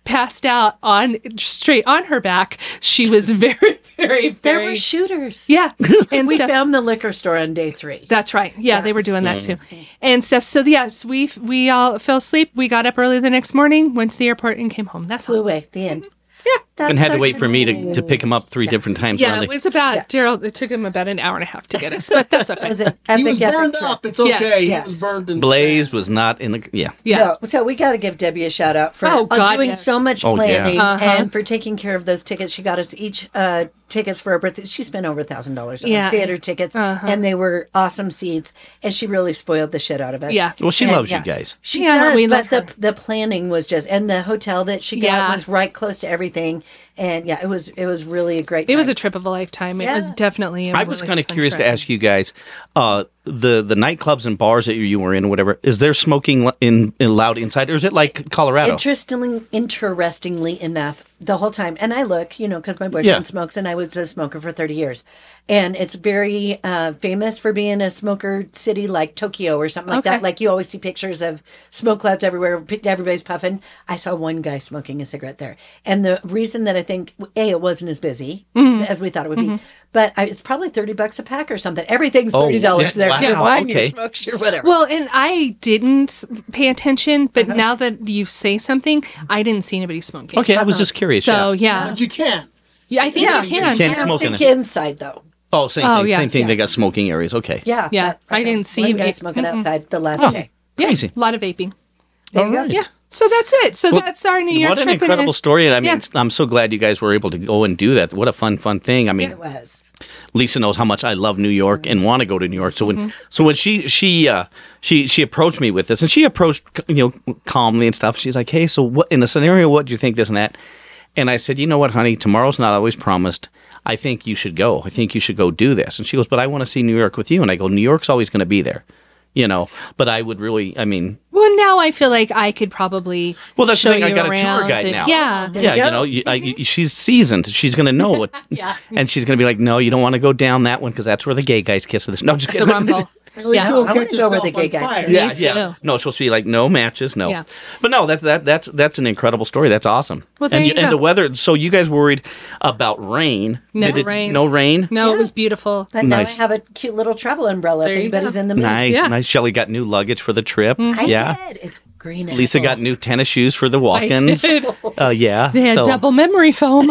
Speaker 3: passed out on straight on her back. She was very, very,
Speaker 8: There
Speaker 3: very.
Speaker 8: were shooters.
Speaker 3: yeah, and
Speaker 8: We
Speaker 3: stuff.
Speaker 8: found the liquor store on day three.
Speaker 3: That's right. Yeah, they were doing that
Speaker 8: Mm.
Speaker 3: too, and stuff. So yes, we we all fell asleep. We got up early the next morning, went to the airport, and came home. That's
Speaker 8: Flew
Speaker 3: all.
Speaker 8: away. The end.
Speaker 3: Yeah.
Speaker 9: And had to wait for me to, to pick him up three different times.
Speaker 3: Yeah,
Speaker 9: around
Speaker 3: it
Speaker 9: the-
Speaker 3: was about Daryl. It took him about an hour and a half to get us, but that's okay.
Speaker 8: It was an
Speaker 6: He
Speaker 8: epic,
Speaker 6: was
Speaker 8: epic
Speaker 6: burned
Speaker 8: trip.
Speaker 6: up. It's okay.
Speaker 8: yes.
Speaker 6: He was burned and
Speaker 9: Blaze was not in the yeah.
Speaker 3: Yeah.
Speaker 8: No, so we got to give Debbie a shout out for
Speaker 3: Oh,
Speaker 8: uh,
Speaker 3: God,
Speaker 8: doing
Speaker 3: yes.
Speaker 8: so much
Speaker 9: Oh, yeah.
Speaker 8: planning
Speaker 3: Uh-huh.
Speaker 8: and for taking care of those tickets. She got us each uh, tickets for her birthday. She spent over a thousand dollars on
Speaker 3: Yeah.
Speaker 8: theater tickets,
Speaker 3: Uh-huh.
Speaker 8: and they were awesome seats. And she really spoiled the shit out of us.
Speaker 3: Yeah.
Speaker 9: Well, she
Speaker 8: And,
Speaker 9: loves
Speaker 8: yeah.
Speaker 9: you guys.
Speaker 8: She
Speaker 3: Yeah,
Speaker 8: does,
Speaker 3: we
Speaker 8: but
Speaker 3: love
Speaker 8: the
Speaker 3: her.
Speaker 8: the planning was just, and the hotel that she got
Speaker 3: Yeah.
Speaker 8: was right close to everything. And yeah, it was it was really a great.
Speaker 3: It was
Speaker 8: time.
Speaker 3: a trip of a lifetime. It
Speaker 8: Yeah.
Speaker 3: was definitely. A
Speaker 9: I was
Speaker 3: really
Speaker 9: kind of
Speaker 3: fun
Speaker 9: curious to
Speaker 3: trip.
Speaker 9: ask you guys, uh, the the nightclubs and bars that you were in, or whatever. Is there smoking in, in loud inside, or is it like Colorado?
Speaker 8: Interestingly, interestingly enough, the whole time, and I look, you know, because my boyfriend
Speaker 9: Yeah.
Speaker 8: smokes, and I was a smoker for thirty years, and it's very uh, famous for being a smoker city like Tokyo or something like
Speaker 3: Okay.
Speaker 8: that. Like you always see pictures of smoke clouds everywhere, pe- everybody's puffing. I saw one guy smoking a cigarette there, and the reason that I think a it wasn't as busy
Speaker 3: Mm-hmm.
Speaker 8: as we thought it would be, but I, it's probably thirty bucks a pack or something. Everything's
Speaker 9: Oh,
Speaker 8: thirty dollars
Speaker 9: yeah.
Speaker 8: there.
Speaker 9: Wow,
Speaker 8: Your wine,
Speaker 9: okay.
Speaker 8: your smokes, your whatever.
Speaker 3: Well, and I didn't pay attention, but
Speaker 8: Uh-huh.
Speaker 3: now that you say something, I didn't see anybody smoking.
Speaker 9: Okay, I was just curious.
Speaker 3: So
Speaker 9: yeah.
Speaker 3: yeah,
Speaker 6: But you can.
Speaker 3: yeah, I think
Speaker 8: yeah,
Speaker 3: you can.
Speaker 9: can't
Speaker 8: I don't
Speaker 9: smoke in
Speaker 8: think
Speaker 9: it.
Speaker 8: inside though.
Speaker 9: Oh, same
Speaker 3: Oh,
Speaker 9: thing.
Speaker 3: yeah,
Speaker 9: same thing.
Speaker 8: yeah.
Speaker 9: They got smoking areas. Okay.
Speaker 8: Yeah,
Speaker 3: Yeah,
Speaker 8: but
Speaker 3: I
Speaker 8: saw
Speaker 3: didn't see
Speaker 8: one guy
Speaker 3: any-
Speaker 8: smoking
Speaker 3: mm-mm.
Speaker 8: outside the last
Speaker 9: Oh.
Speaker 8: day.
Speaker 3: Yeah,
Speaker 9: Crazy.
Speaker 3: a lot of vaping.
Speaker 8: There
Speaker 9: All
Speaker 8: you go.
Speaker 9: right.
Speaker 3: Yeah, so that's it. So
Speaker 9: Well,
Speaker 3: that's our New York
Speaker 9: What an
Speaker 3: trip. and
Speaker 9: incredible
Speaker 3: it-
Speaker 9: story! And I mean,
Speaker 3: Yeah.
Speaker 9: I'm so glad you guys were able to go and do that. What a fun, fun thing! I mean,
Speaker 8: It was.
Speaker 9: Lisa knows how much I love New York and want to go to New York. So when
Speaker 3: Mm-hmm.
Speaker 9: so when she she uh, she she approached me with this, and she approached you know calmly and stuff. She's like, "Hey, so what in a scenario? What do you think this and that?" And I said, "You know what, honey? Tomorrow's not always promised. I think you should go. I think you should go do this." And she goes, "But I want to see New York with you." And I go, "New York's always going to be there." You know, but I would really, I mean,
Speaker 3: Well, now I feel like I could probably
Speaker 9: well, that's
Speaker 3: show
Speaker 9: the thing. I
Speaker 3: you
Speaker 9: got a tour
Speaker 3: around
Speaker 9: guide
Speaker 3: and-
Speaker 9: now.
Speaker 3: Yeah,
Speaker 9: yeah,
Speaker 8: you
Speaker 9: you
Speaker 8: go.
Speaker 9: know, you, I, you- she's seasoned. She's going to know what,
Speaker 3: Yeah.
Speaker 9: and she's going to be like, "No, you don't want to go down that one because that's where the gay guys kiss." This, no, just
Speaker 3: the
Speaker 9: kidding.
Speaker 3: rumble. Yeah.
Speaker 6: You'll
Speaker 8: I wanna
Speaker 6: catch
Speaker 8: go where the
Speaker 6: yourself
Speaker 8: gay
Speaker 6: on
Speaker 8: guys
Speaker 6: fire.
Speaker 8: go.
Speaker 9: Yeah,
Speaker 3: Me
Speaker 9: yeah.
Speaker 3: too.
Speaker 9: No, it's supposed to be like no matches, no.
Speaker 3: Yeah.
Speaker 9: But no, that that that's that's an incredible story. That's awesome.
Speaker 3: Well, there
Speaker 9: and
Speaker 3: you
Speaker 9: and
Speaker 3: go.
Speaker 9: the weather. So you guys worried about rain?
Speaker 3: Never
Speaker 9: Did it-
Speaker 3: rained.
Speaker 9: No rain.
Speaker 3: No,
Speaker 8: Yeah.
Speaker 3: it was beautiful.
Speaker 8: But
Speaker 9: Nice.
Speaker 8: now I have a cute little travel umbrella
Speaker 3: There
Speaker 8: if
Speaker 3: you
Speaker 8: anybody's
Speaker 3: go.
Speaker 8: in the mood.
Speaker 9: Nice,
Speaker 3: Yeah.
Speaker 9: nice. Shelly got new luggage for the trip.
Speaker 8: I
Speaker 9: Yeah.
Speaker 8: did. It's green.
Speaker 9: Lisa
Speaker 8: apple.
Speaker 9: got new tennis shoes for the
Speaker 3: I
Speaker 9: walk-ins.
Speaker 3: did.
Speaker 9: Uh, yeah.
Speaker 3: They had
Speaker 9: so-
Speaker 3: double memory foam.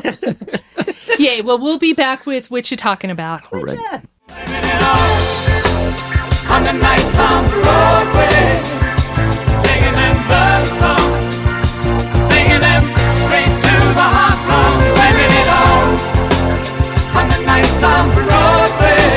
Speaker 3: Yay. Well, we'll be back with what you talking about.
Speaker 9: Right.
Speaker 8: Yeah.
Speaker 7: On the nights on Broadway, singing them love songs, singing them straight to the heart, from letting it all. On the nights on Broadway.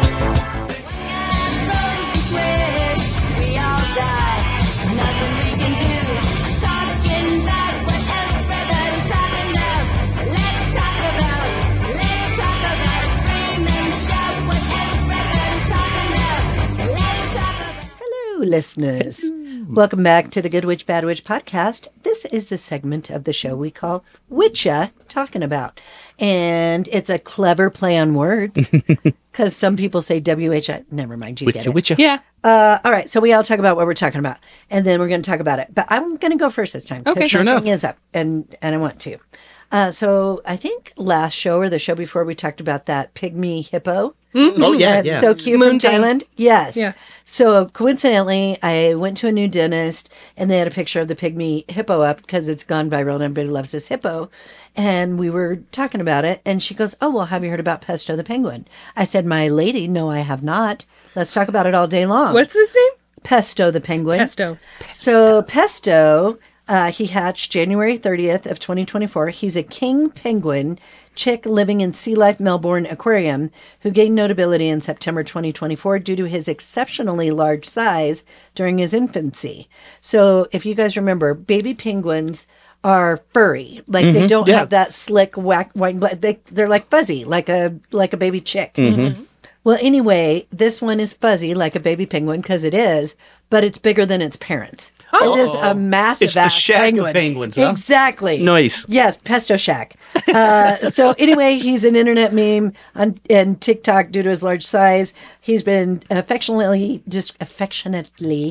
Speaker 10: We all die. Nothing we can do. Talking about what everybody's talking about. Let's talk about. Let's talk about. Scream and shout what everybody's talking about. Let's talk about.
Speaker 8: Hello, listeners. Welcome back to the Good Witch, Bad Witch podcast. This is the segment of the show we call Witcha Talking About. And it's a clever play on words because some people say W H I. Never mind, you get
Speaker 9: Witcha,
Speaker 8: it.
Speaker 9: witcha.
Speaker 3: Yeah.
Speaker 8: Uh, all right, so we all talk about what we're talking about, and then we're going to talk about it. But I'm going to go first this time. 'cause
Speaker 3: Okay.
Speaker 9: Sure
Speaker 8: my
Speaker 9: enough.
Speaker 8: thing is up, and and I want to. Uh, so I think last show or the show before we talked about that pygmy hippo.
Speaker 9: Oh yeah,
Speaker 8: That's
Speaker 9: yeah.
Speaker 8: so cute
Speaker 3: Moon
Speaker 8: from
Speaker 3: Ding.
Speaker 8: Thailand. Yes.
Speaker 3: Yeah.
Speaker 8: So coincidentally, I went to a new dentist, and they had a picture of the pygmy hippo up because it's gone viral and everybody loves this hippo. And we were talking about it, and she goes, "Oh well, have you heard about Pesto the penguin?" I said, "My lady, no, I have not. Let's talk about it all day long."
Speaker 3: What's his name?
Speaker 8: Pesto the penguin?
Speaker 3: Pesto.
Speaker 8: So Pesto, uh, he hatched January thirtieth of twenty twenty-four. He's a king penguin chick living in Sea Life Melbourne Aquarium who gained notability in September twenty twenty-four due to his exceptionally large size during his infancy. So if you guys remember, baby penguins are furry. Like they don't
Speaker 9: yeah.
Speaker 8: have that slick whack white blood. They, they're like fuzzy, like a like a baby chick. Well, anyway, this one is fuzzy like a baby penguin because it is, but it's bigger than its parents. It is a massive
Speaker 9: It's the
Speaker 8: ass
Speaker 9: shack of
Speaker 8: penguin.
Speaker 9: penguins, huh?
Speaker 8: Exactly.
Speaker 9: Nice.
Speaker 8: Yes, Pesto Shack. Uh, so anyway, he's an internet meme on and TikTok due to his large size. He's been affectionately, just affectionately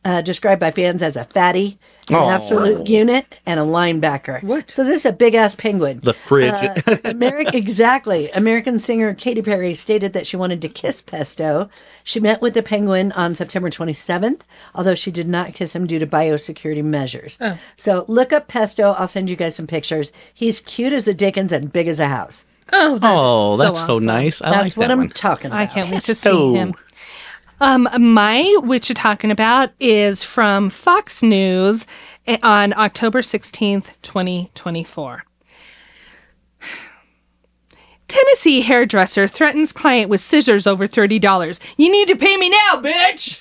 Speaker 8: uh, described by fans as a fatty, an
Speaker 9: Oh.
Speaker 8: absolute unit, and a linebacker.
Speaker 4: What?
Speaker 8: So this is a big ass penguin.
Speaker 9: The fridge.
Speaker 8: Uh, Ameri- exactly. American singer Katy Perry stated that she wanted to kiss Pesto. She met with the penguin on September twenty-seventh, although she did not kiss him due to biosecurity measures. So look up Pesto. I'll send you guys some pictures. He's cute as the dickens and big as a house.
Speaker 3: Oh, that
Speaker 9: oh,
Speaker 3: is
Speaker 9: that's so,
Speaker 3: awesome.
Speaker 9: nice. I
Speaker 8: That's
Speaker 9: like
Speaker 8: what
Speaker 9: that
Speaker 8: I'm
Speaker 9: one.
Speaker 8: talking about.
Speaker 3: I can't wait to
Speaker 9: Pesto.
Speaker 3: see him. Um, my what you're talking about is from Fox News eh, on October sixteenth, twenty twenty-four. Tennessee hairdresser threatens client with scissors over thirty dollars. You need to pay me now, bitch!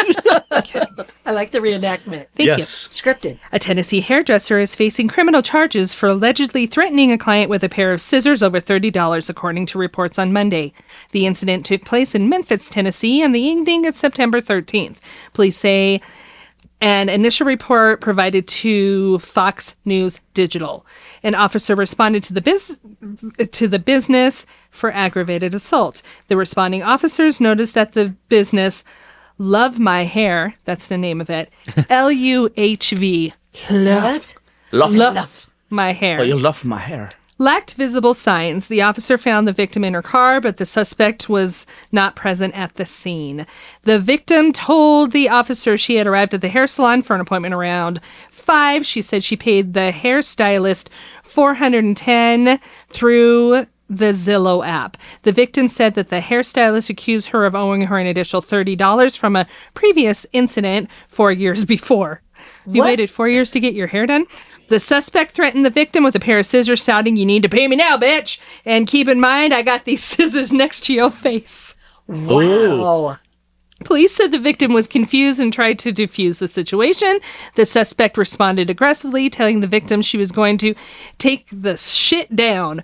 Speaker 8: I like the reenactment.
Speaker 3: Thank
Speaker 9: Yes.
Speaker 3: you.
Speaker 8: Scripted.
Speaker 3: A Tennessee hairdresser is facing criminal charges for allegedly threatening a client with a pair of scissors over thirty dollars, according to reports on Monday. The incident took place in Memphis, Tennessee, on the evening of September thirteenth. Police say an initial report provided to Fox News Digital. An officer responded to the biz- to the business for aggravated assault. The responding officers noticed that the business Love My Hair, that's the name of it, L U H V, love,
Speaker 9: Love,
Speaker 3: love my hair,
Speaker 9: Oh, you love my hair.
Speaker 3: lacked visible signs. The officer found the victim in her car, but the suspect was not present at the scene. The victim told the officer she had arrived at the hair salon for an appointment around five. She said she paid the hairstylist four hundred ten dollars through the Zillow app. The victim said that the hairstylist accused her of owing her an additional thirty dollars from a previous incident four years before. You
Speaker 8: What?
Speaker 3: waited four years to get your hair done? The suspect threatened the victim with a pair of scissors, shouting, "You need to pay me now, bitch! And keep in mind, I got these scissors next to your face."
Speaker 8: Wow.
Speaker 3: Police said the victim was confused and tried to defuse the situation. The suspect responded aggressively, telling the victim she was going to take the shit down,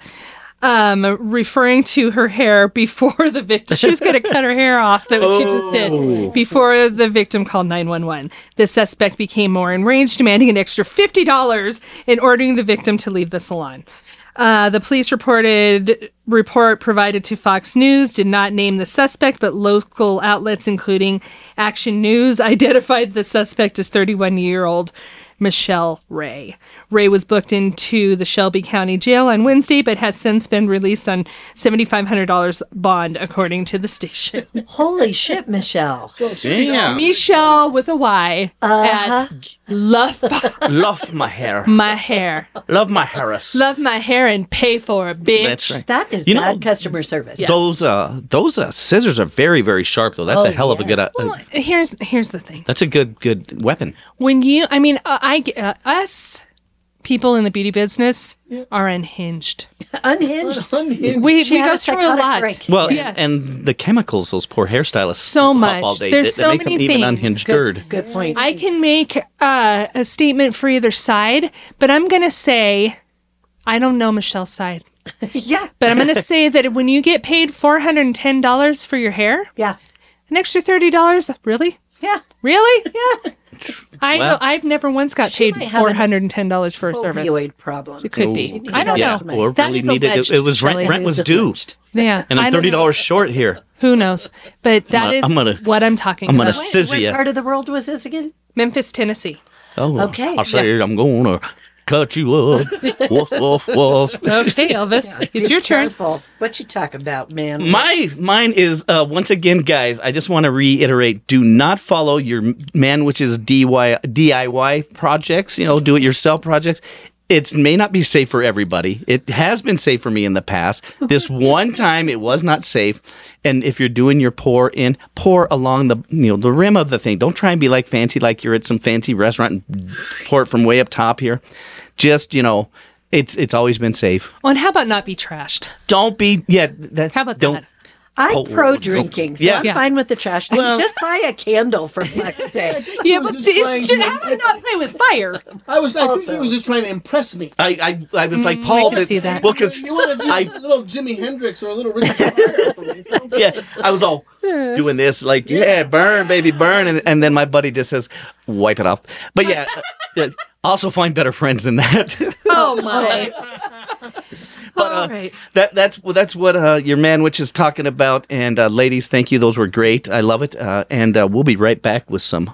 Speaker 3: um, referring to her hair before the victim. She was going to cut her hair off. That what she just did before the victim called nine one one. The suspect became more enraged, demanding an extra fifty dollars and ordering the victim to leave the salon. Uh, the police reported report provided to Fox News did not name the suspect, but local outlets, including Action News, identified the suspect as thirty-one-year-old Michelle Ray. Ray was booked into the Shelby County Jail on Wednesday, but has since been released on seven thousand five hundred dollars bond, according to the station.
Speaker 8: Holy shit, Michelle.
Speaker 9: Damn.
Speaker 3: Michelle with a Y at Love
Speaker 9: Love my hair.
Speaker 3: My Hair.
Speaker 9: Love my Harris.
Speaker 3: Love my hair and pay for it, bitch.
Speaker 9: That's right.
Speaker 8: That is
Speaker 9: You
Speaker 8: bad
Speaker 9: know-
Speaker 8: customer service.
Speaker 9: Those uh those uh, scissors are very very sharp though. That's
Speaker 8: Oh,
Speaker 9: a hell of a
Speaker 8: yes.
Speaker 9: good. Uh,
Speaker 3: Well, here's here's the thing.
Speaker 9: that's a good good weapon.
Speaker 3: When you, I mean, uh, I uh, us people in the beauty business are unhinged.
Speaker 8: Unhinged.
Speaker 3: We
Speaker 8: She
Speaker 3: we
Speaker 8: had
Speaker 3: go
Speaker 8: a
Speaker 3: through a
Speaker 8: psychotic
Speaker 3: lot.
Speaker 8: break.
Speaker 9: Well,
Speaker 3: Yes.
Speaker 9: and the chemicals those poor hairstylists
Speaker 3: So
Speaker 9: puff
Speaker 3: much.
Speaker 9: all day,
Speaker 3: There's
Speaker 9: that,
Speaker 3: so
Speaker 9: makes them
Speaker 3: many
Speaker 9: even
Speaker 3: things.
Speaker 9: unhinged
Speaker 8: Good,
Speaker 9: gird.
Speaker 8: good point.
Speaker 3: I can make uh, a statement for either side, but I'm gonna say I don't know Michelle's side.
Speaker 8: yeah.
Speaker 3: But I'm gonna say that when you get paid four hundred and ten dollars for your hair,
Speaker 8: Yeah.
Speaker 3: an extra thirty dollars, really,
Speaker 8: Yeah.
Speaker 3: really?
Speaker 8: Yeah.
Speaker 3: I know. I've never once got paid
Speaker 8: might have an
Speaker 3: four hundred and ten dollars for a service.
Speaker 8: Opioid problem.
Speaker 3: It could be.
Speaker 9: Ooh.
Speaker 3: I don't
Speaker 9: yeah,
Speaker 3: know.
Speaker 9: or
Speaker 3: That
Speaker 9: really
Speaker 3: is
Speaker 9: needed. It,
Speaker 3: alleged,
Speaker 9: it was rent.
Speaker 3: Shelley.
Speaker 9: Rent was
Speaker 8: It's
Speaker 9: due,
Speaker 8: alleged.
Speaker 3: Yeah,
Speaker 9: and
Speaker 3: I
Speaker 9: I'm
Speaker 3: don't
Speaker 9: thirty
Speaker 3: know.
Speaker 9: dollars short here.
Speaker 3: Who knows? But that
Speaker 9: gonna-
Speaker 3: is
Speaker 9: I'm gonna-
Speaker 3: what I'm talking
Speaker 9: I'm gonna
Speaker 3: about.
Speaker 9: s- Scissor
Speaker 8: What
Speaker 9: ya.
Speaker 8: part of the world was this again?
Speaker 3: Memphis, Tennessee.
Speaker 9: Oh,
Speaker 8: Okay,
Speaker 9: I said I'm gonna cut you up. Woof woof woof.
Speaker 3: Okay, Elvis, it's your turn.
Speaker 8: Careful. What you talk about, man?
Speaker 9: My mine is uh, once again, guys. I just want to reiterate: do not follow your Manwich's D I Y projects. You know, do-it-yourself projects. It may not be safe for everybody. It has been safe for me in the past. This one time, it was not safe. And if you're doing your pour in, pour along the you know the rim of the thing. Don't try and be like fancy, like you're at some fancy restaurant and pour it from way up top here. Just you know, it's it's always been safe.
Speaker 3: Well, and how about not be trashed?
Speaker 9: Don't be yeah. That,
Speaker 3: How about
Speaker 9: don't,
Speaker 3: that?
Speaker 8: I'm
Speaker 9: Oh,
Speaker 8: pro
Speaker 9: oh,
Speaker 8: drinking, so
Speaker 9: yeah.
Speaker 8: I'm
Speaker 3: Yeah.
Speaker 8: fine with the trash thing.
Speaker 9: Well-
Speaker 8: Just buy a candle for fuck's sake.
Speaker 3: Yeah,
Speaker 6: was
Speaker 3: but
Speaker 6: just trying
Speaker 3: it's just,
Speaker 6: to-
Speaker 3: how about not play with fire?
Speaker 6: I was. I think
Speaker 8: Also-
Speaker 6: he was just trying to impress me.
Speaker 9: I, I, I was like, Paul,
Speaker 3: can
Speaker 9: but-
Speaker 3: see that.
Speaker 9: well, because
Speaker 6: You want to do
Speaker 9: I,
Speaker 6: a little Jimi Hendrix or a little Richard Pryor for me?
Speaker 9: yeah, I was all doing this, like, yeah, burn, baby, burn. And, and then my buddy just says, wipe it off. But yeah, uh, uh, also find better friends than that.
Speaker 3: Oh my!
Speaker 9: But, uh,
Speaker 3: All right.
Speaker 9: that that's well, that's what uh, your man witch is talking about. And uh, ladies, thank you. Those were great. I love it. Uh, and uh, we'll be right back with some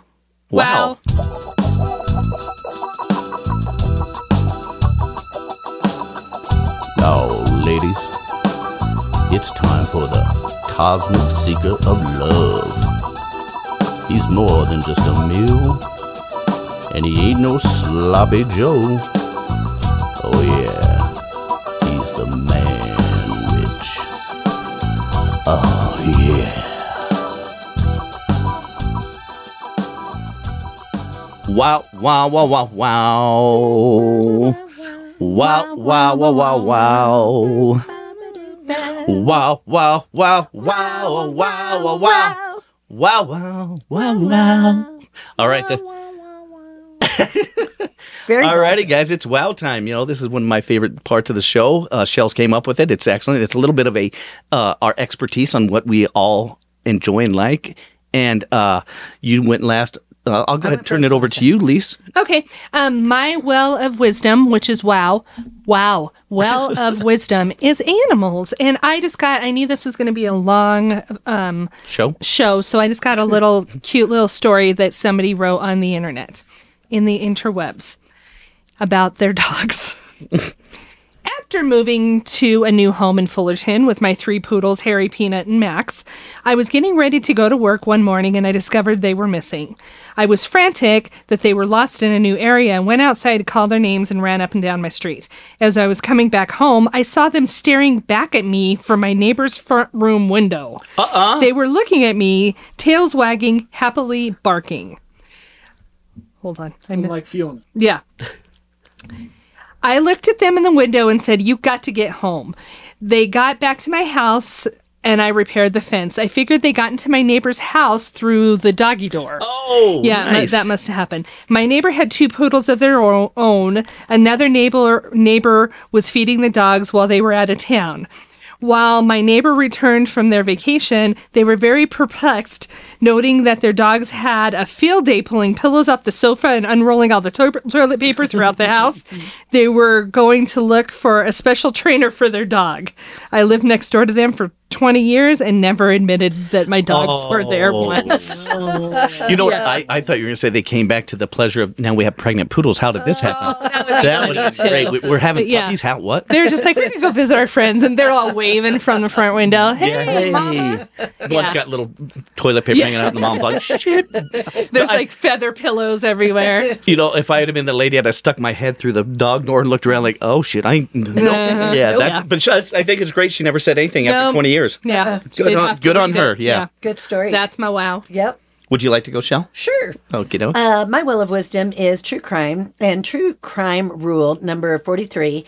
Speaker 9: Wow.
Speaker 11: Now, ladies, it's time for the Cosmic Seeker of Love. He's more than just a meal, and he ain't no sloppy Joe. Oh yeah, he's the man witch. Oh yeah.
Speaker 9: Wow, wow, wow, wow, wow. Wow, wow, wow, wow, wow. Wow, wow, wow, wow, wow, wow, wow. Wow, wow, wow, wow. All right. The,
Speaker 8: Very
Speaker 9: all
Speaker 8: good.
Speaker 9: righty, guys. It's wow time. You know, this is one of my favorite parts of the show. Uh, Shells came up with it. It's excellent. It's a little bit of a uh, our expertise on what we all enjoy and like. And uh, you went last. Uh, I'll go ahead and turn it over to you, Lise.
Speaker 3: Okay. Um, my well of wisdom, which is wow, wow, well of wisdom is animals. And I just got, I knew this was going to be a long um,
Speaker 9: Show.
Speaker 3: show. So I just got a little cute little story that somebody wrote on the internet, in the interwebs, about their dogs. After moving to a new home in Fullerton with my three poodles, Harry, Peanut, and Max, I was getting ready to go to work one morning and I discovered they were missing. I was frantic that they were lost in a new area and went outside to call their names and ran up and down my street. As I was coming back home, I saw them staring back at me from my neighbor's front room window. Uh-uh. They were looking at me, tails wagging, happily barking. Hold on. I'm
Speaker 6: like Fiona.
Speaker 3: Yeah. I looked at them in the window and said, "You've got to get home." They got back to my house and I repaired the fence. I figured they got into my neighbor's house through the doggy door.
Speaker 9: Oh,
Speaker 3: yeah, mu-
Speaker 9: nice.
Speaker 3: that must have happened. My neighbor had two poodles of their o- own. Another neighbor neighbor was feeding the dogs while they were out of town. While my neighbor returned from their vacation, they were very perplexed, noting that their dogs had a field day pulling pillows off the sofa and unrolling all the to- toilet paper throughout the house. They were going to look for a special trainer for their dog. I lived next door to them for twenty years and never admitted that my dogs were there
Speaker 9: Oh.
Speaker 3: once.
Speaker 9: You know what? I, I thought you were going to say they came back to the pleasure of now we have pregnant poodles. How did this happen?
Speaker 3: that would be
Speaker 9: that would
Speaker 3: funny,
Speaker 9: be
Speaker 3: too.
Speaker 9: great. We- We're having
Speaker 3: But yeah.
Speaker 9: puppies. How? What?
Speaker 3: They're just like, we're going to go visit our friends, and they're all waving from the front window. Hey,
Speaker 9: Hey.
Speaker 3: Mama.
Speaker 9: One's
Speaker 3: Yeah.
Speaker 9: got little toilet paper hanging out, and the mom's like, shit.
Speaker 3: There's like feather pillows everywhere.
Speaker 9: You know, if I had been the lady, I'd have stuck my head through the dog door and looked around like, oh shit, I no.
Speaker 3: Uh-huh.
Speaker 9: Yeah, that's,
Speaker 3: Yeah.
Speaker 9: but she, I think it's great she never said anything
Speaker 3: No.
Speaker 9: after twenty years.
Speaker 3: Yeah.
Speaker 9: Good
Speaker 3: She'd
Speaker 9: on-
Speaker 3: have to
Speaker 9: good on
Speaker 3: read it.
Speaker 9: her, yeah.
Speaker 8: Good story.
Speaker 3: That's my wow.
Speaker 8: Yep.
Speaker 9: Would you like to go, Shell?
Speaker 8: Sure.
Speaker 9: Okay, no.
Speaker 8: Uh, my will of wisdom is true crime, and true crime rule number forty-three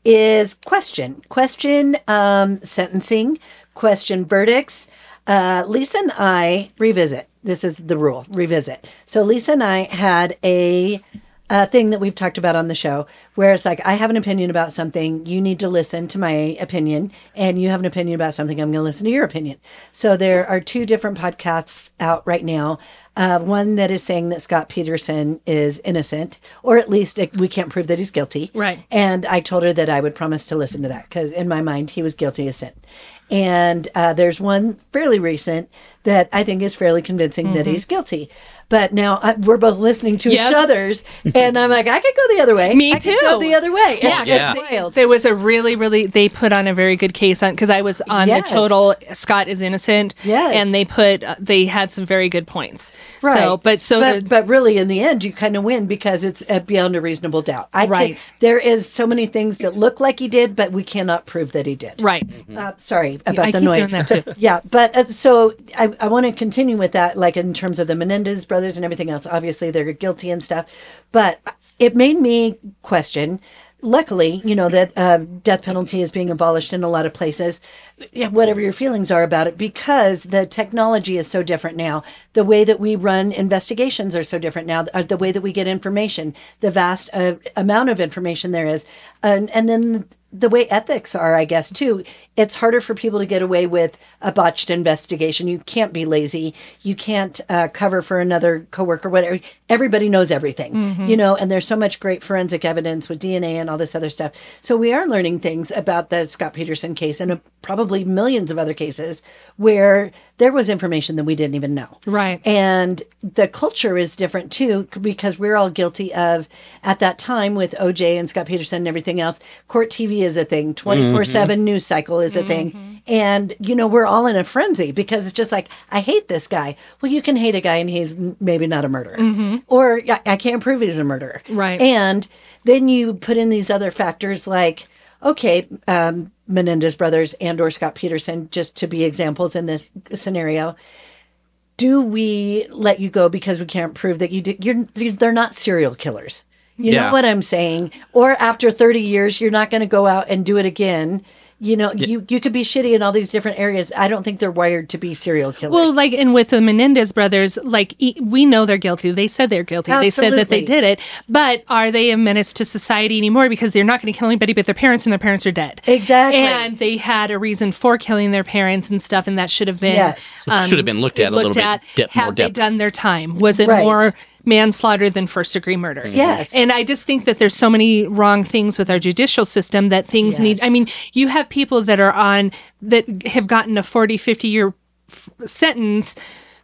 Speaker 8: is question. Question um, sentencing, question verdicts. Uh, Lisa and I revisit. This is the rule, revisit. So Lisa and I had a uh, thing that we've talked about on the show where it's like, I have an opinion about something. You need to listen to my opinion, and you have an opinion about something. I'm going to listen to your opinion. So there are two different podcasts out right now. Uh, one that is saying that Scott Peterson is innocent, or at least it, we can't prove that he's guilty.
Speaker 3: Right.
Speaker 8: And I told her that I would promise to listen to that because in my mind, he was guilty of sin. And uh, there's one fairly recent that I think is fairly convincing that
Speaker 3: Mhm.
Speaker 8: he's guilty. But now I, we're both listening to
Speaker 3: Yep.
Speaker 8: each other's, and I'm like, I could go the other way.
Speaker 3: Me
Speaker 8: I
Speaker 3: too.
Speaker 8: Could go the other way.
Speaker 3: Yeah,
Speaker 8: It's,
Speaker 3: yeah.
Speaker 8: it's wild.
Speaker 3: There was a really, really, they put on a very good case on, because I was on
Speaker 8: Yes.
Speaker 3: the total Scott is innocent.
Speaker 8: Yes.
Speaker 3: And they put, uh, they had some very good points.
Speaker 8: Right.
Speaker 3: So, but so,
Speaker 8: but,
Speaker 3: the,
Speaker 8: but really, in the end, you kind of win because it's uh, beyond a reasonable doubt. I
Speaker 3: Right.
Speaker 8: think there is so many things that look like he did, but we cannot prove that he did.
Speaker 3: right.
Speaker 8: Uh, sorry about
Speaker 3: I
Speaker 8: the
Speaker 3: keep
Speaker 8: noise.
Speaker 3: doing that too.
Speaker 8: Yeah, but uh, so I, I want to continue with that, like in terms of the Menendez brothers and everything else. Obviously, they're guilty and stuff, but it made me question. Luckily, you know that uh, death penalty is being abolished in a lot of places. Yeah, whatever your feelings are about it, because the technology is so different now. The way that we run investigations are so different now. uh, The way that we get information, the vast uh, amount of information there is, and and then the way ethics are, I guess, too, it's harder for people to get away with a botched investigation. You can't be lazy. You can't uh, cover for another coworker, whatever. Everybody knows everything,
Speaker 3: Mhm.
Speaker 8: you know, and there's so much great forensic evidence with D N A and all this other stuff. So we are learning things about the Scott Peterson case and uh, probably millions of other cases where there was information that we didn't even know.
Speaker 3: Right.
Speaker 8: And the culture is different too, because we're all guilty of, at that time with O J and Scott Peterson and everything else, court T V is a thing, twenty-four seven
Speaker 3: Mm-hmm.
Speaker 8: news cycle is a thing. And, you know, we're all in a frenzy because it's just like, I hate this guy. Well, you can hate a guy and he's m- maybe not a murderer.
Speaker 3: Mhm.
Speaker 8: Or I, I can't prove he's a murderer.
Speaker 3: Right.
Speaker 8: And then you put in these other factors like, okay, um, Menendez brothers and or Scott Peterson, just to be examples in this scenario, do we let you go because we can't prove that you did? You're they're not serial killers. You
Speaker 9: Yeah.
Speaker 8: know what I'm saying? Or after thirty years, you're not going to go out and do it again. You know, you you could be shitty in all these different areas. I don't think they're wired to be serial killers.
Speaker 3: Well, like, and with the Menendez brothers, like, e- we know they're guilty. They said they're guilty. They said that they
Speaker 8: Absolutely.
Speaker 3: did it. But are they a menace to society anymore? Because they're not going to kill anybody but their parents, and their parents are dead.
Speaker 8: Exactly.
Speaker 3: And they had a reason for killing their parents and stuff, and that should have been
Speaker 8: Yes.
Speaker 9: It should have been looked at a little
Speaker 3: looked
Speaker 9: bit
Speaker 3: at.
Speaker 9: depth- more
Speaker 3: Have they
Speaker 9: depth.
Speaker 3: done their time? Was it
Speaker 8: Right.
Speaker 3: more manslaughter than first degree murder?
Speaker 8: Yes.
Speaker 3: And I just think that there's so many wrong things with our judicial system that things need. I
Speaker 8: Yes.
Speaker 3: mean, you have people that are on that have gotten a forty, fifty year f- sentence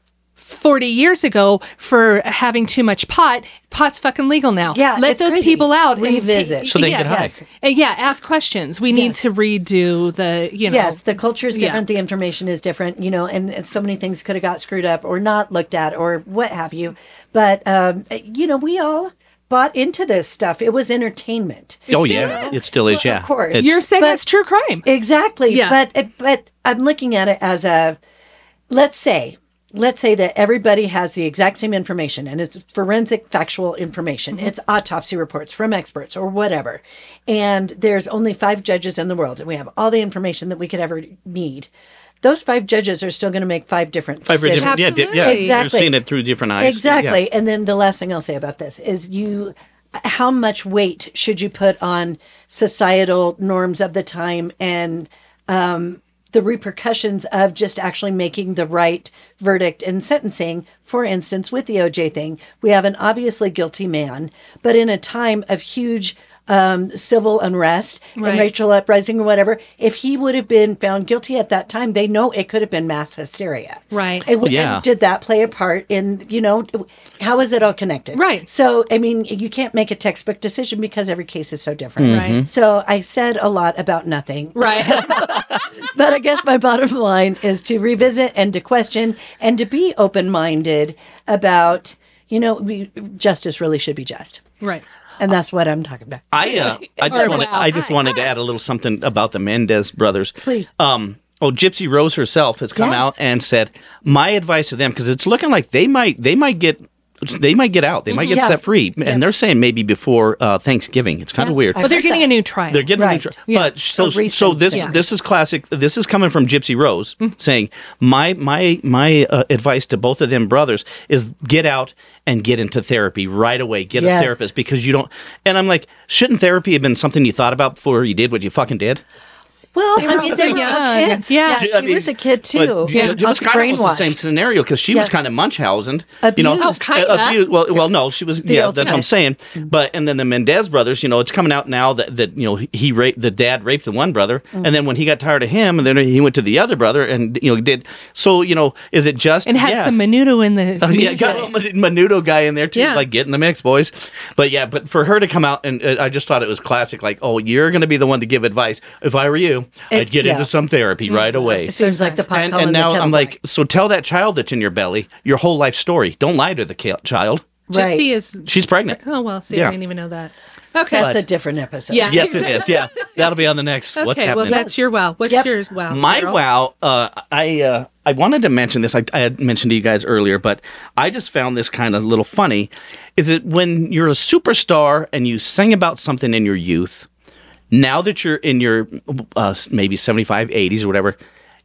Speaker 3: forty years ago for having too much pot. Pot's fucking legal now.
Speaker 8: Yeah,
Speaker 3: Let
Speaker 8: it's
Speaker 3: those
Speaker 8: crazy.
Speaker 3: people out and
Speaker 8: Revisit.
Speaker 3: ta-
Speaker 9: So they
Speaker 3: yeah,
Speaker 9: can get high.
Speaker 3: yes. Uh, yeah, ask questions. We need
Speaker 8: Yes.
Speaker 3: to redo the, you know.
Speaker 8: Yes, the culture is
Speaker 3: Yeah.
Speaker 8: different. The information is different, you know, and, and so many things could have got screwed up or not looked at or what have you. But, um, you know, we all bought into this stuff. It was entertainment.
Speaker 9: Oh, yeah. It still is, yeah.
Speaker 8: Of course.
Speaker 9: It-
Speaker 3: You're saying
Speaker 8: But-
Speaker 3: that's true crime.
Speaker 8: Exactly.
Speaker 3: Yeah.
Speaker 8: But but I'm looking at it as a, let's say, let's say that everybody has the exact same information and it's forensic factual information.
Speaker 3: Mm-hmm.
Speaker 8: It's autopsy reports from experts or whatever. And there's only five judges in the world and we have all the information that we could ever need. Those five judges are still going to make five different
Speaker 9: Five
Speaker 8: decisions.
Speaker 9: different, yeah, di- yeah.
Speaker 3: Absolutely.
Speaker 8: Exactly.
Speaker 9: You're seeing it through different eyes.
Speaker 8: Exactly.
Speaker 9: Yeah.
Speaker 8: And then the last thing I'll say about this is you how much weight should you put on societal norms of the time and um, the repercussions of just actually making the right verdict in sentencing? For instance, with the O J thing, we have an obviously guilty man, but in a time of huge um, civil unrest
Speaker 3: Right.
Speaker 8: and racial uprising or whatever, if he would have been found guilty at that time, they know it could have been mass hysteria.
Speaker 3: Right.
Speaker 8: And,
Speaker 9: Well, yeah.
Speaker 8: and did that play a part in, you know, how is it all connected?
Speaker 3: Right.
Speaker 8: So, I mean, you can't make a textbook decision because every case is so different.
Speaker 3: Right. Mhm.
Speaker 8: So I said a lot about nothing.
Speaker 3: Right.
Speaker 8: But I guess my bottom line is to revisit and to question and to be open-minded about, you know, we, justice really should be just.
Speaker 3: right.
Speaker 8: And that's what I'm talking about.
Speaker 9: I uh, I
Speaker 3: Or
Speaker 9: just wanted
Speaker 3: wow.
Speaker 9: I just wanted to add a little something about the Mendez brothers.
Speaker 8: Please.
Speaker 9: Um. Oh, Gypsy Rose herself has come
Speaker 8: Yes.
Speaker 9: out and said, "My advice to them, because it's looking like they might they might get they might get out, they might get
Speaker 8: Yeah.
Speaker 9: set free, and they're saying maybe before uh, Thanksgiving. It's kind of weird.
Speaker 3: Well, they're getting a new trial.
Speaker 9: They're getting a new
Speaker 8: Right.
Speaker 9: tri-
Speaker 3: Yeah.
Speaker 9: but so
Speaker 8: A recent,
Speaker 9: so this
Speaker 3: yeah.
Speaker 9: this is classic. This is coming from Gypsy Rose saying my my my uh, advice to both of them brothers is get out and get into therapy right away. Get
Speaker 8: Yes.
Speaker 9: a therapist because you don't. And I'm like, shouldn't therapy have been something you thought about before you did what you fucking did?
Speaker 8: Well,
Speaker 3: They
Speaker 8: I
Speaker 3: were
Speaker 8: mean,
Speaker 3: also
Speaker 8: they were
Speaker 3: young.
Speaker 8: all kids.
Speaker 3: Yeah.
Speaker 8: she
Speaker 9: I mean,
Speaker 8: was a kid too.
Speaker 9: But
Speaker 8: Yeah.
Speaker 9: it was kind of the same
Speaker 8: Brainwashed.
Speaker 9: scenario because she was
Speaker 8: Yes.
Speaker 9: kind of Munchausen, you know.
Speaker 8: Abused.
Speaker 3: Oh, kinda.
Speaker 9: abused- Well, well, no, she was. yeah, that's what I'm
Speaker 8: ultimate.
Speaker 9: saying. But and then the Mendez brothers, you know, it's coming out now that, that you know he raped the dad raped the one brother,
Speaker 8: Mm.
Speaker 9: and then when he got tired of him, and then he went to the other brother, and you know did so. You know, is it just
Speaker 3: and had
Speaker 9: yeah.
Speaker 3: some menudo in the.
Speaker 9: Oh, yeah, got a Menudo guy in there too,
Speaker 3: Yeah.
Speaker 9: like get in the mix, boys. But yeah, but for her to come out and uh, I just thought it was classic. Like, oh, you're going to be the one to give advice. If I were you, I'd
Speaker 8: It-
Speaker 9: get
Speaker 8: yeah.
Speaker 9: into some therapy right away.
Speaker 8: It seems like the pot
Speaker 9: And,
Speaker 8: calling
Speaker 9: and
Speaker 8: the
Speaker 9: now
Speaker 8: kettle
Speaker 9: I'm
Speaker 8: black.
Speaker 9: like, so tell that child that's in your belly your whole life story. Don't lie to the ki- child.
Speaker 8: Right.
Speaker 3: Gypsy is.
Speaker 9: She's pregnant.
Speaker 3: Oh, well, see,
Speaker 9: Yeah.
Speaker 3: I didn't even know that. Okay.
Speaker 8: That's a different episode.
Speaker 3: Yeah.
Speaker 9: Yes, it is. Yeah, that'll be on the next.
Speaker 3: Okay,
Speaker 9: What's
Speaker 3: well,
Speaker 9: happening?
Speaker 3: that's your wow. What's
Speaker 8: Yep.
Speaker 3: yours wow?
Speaker 9: My
Speaker 3: girl?
Speaker 9: wow, uh, I uh, I wanted to mention this. I, I had mentioned to you guys earlier, but I just found this kind of little funny. Is it when you're a superstar and you sing about something in your youth, now that you're in your uh, maybe seventy-five, eighties or whatever,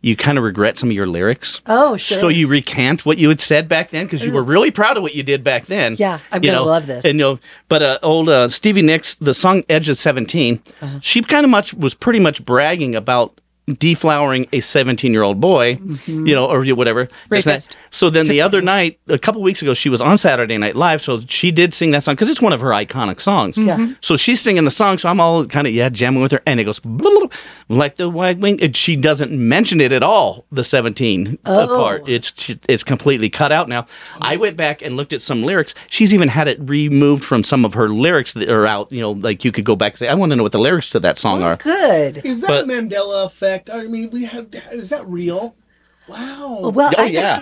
Speaker 9: you kind of regret some of your lyrics.
Speaker 8: Oh, sure.
Speaker 9: So you recant what you had said back then because you were really proud of what you did back then.
Speaker 8: Yeah, I'm
Speaker 9: you
Speaker 8: gonna
Speaker 9: know?
Speaker 8: love this.
Speaker 9: And you know, but uh, old uh, Stevie Nicks, the song "Edge of seventeen,"
Speaker 8: Uh-huh.
Speaker 9: she kind of much was pretty much bragging about deflowering a seventeen-year-old boy,
Speaker 8: Mm-hmm.
Speaker 9: you know, or whatever. This, that.
Speaker 3: Rapist.
Speaker 9: So then the other night, a couple weeks ago, she was on Saturday Night Live, so she did sing that song because it's one of her iconic songs.
Speaker 8: Yeah.
Speaker 9: So she's singing the song, so I'm all kind of yeah jamming with her, and it goes blah, blah, blah, like the white wing. And she doesn't mention it at all. The seventeen uh,
Speaker 8: Oh.
Speaker 9: part, it's it's completely cut out now. I went back and looked at some lyrics. She's even had it removed from some of her lyrics that are out. You know, like you could go back and say, I want to know what the lyrics to that song are.
Speaker 8: Good.
Speaker 6: Is that
Speaker 9: But-
Speaker 6: a Mandela effect? I mean, we had. Is that real? Wow.
Speaker 8: Well,
Speaker 9: Oh
Speaker 8: I,
Speaker 9: yeah.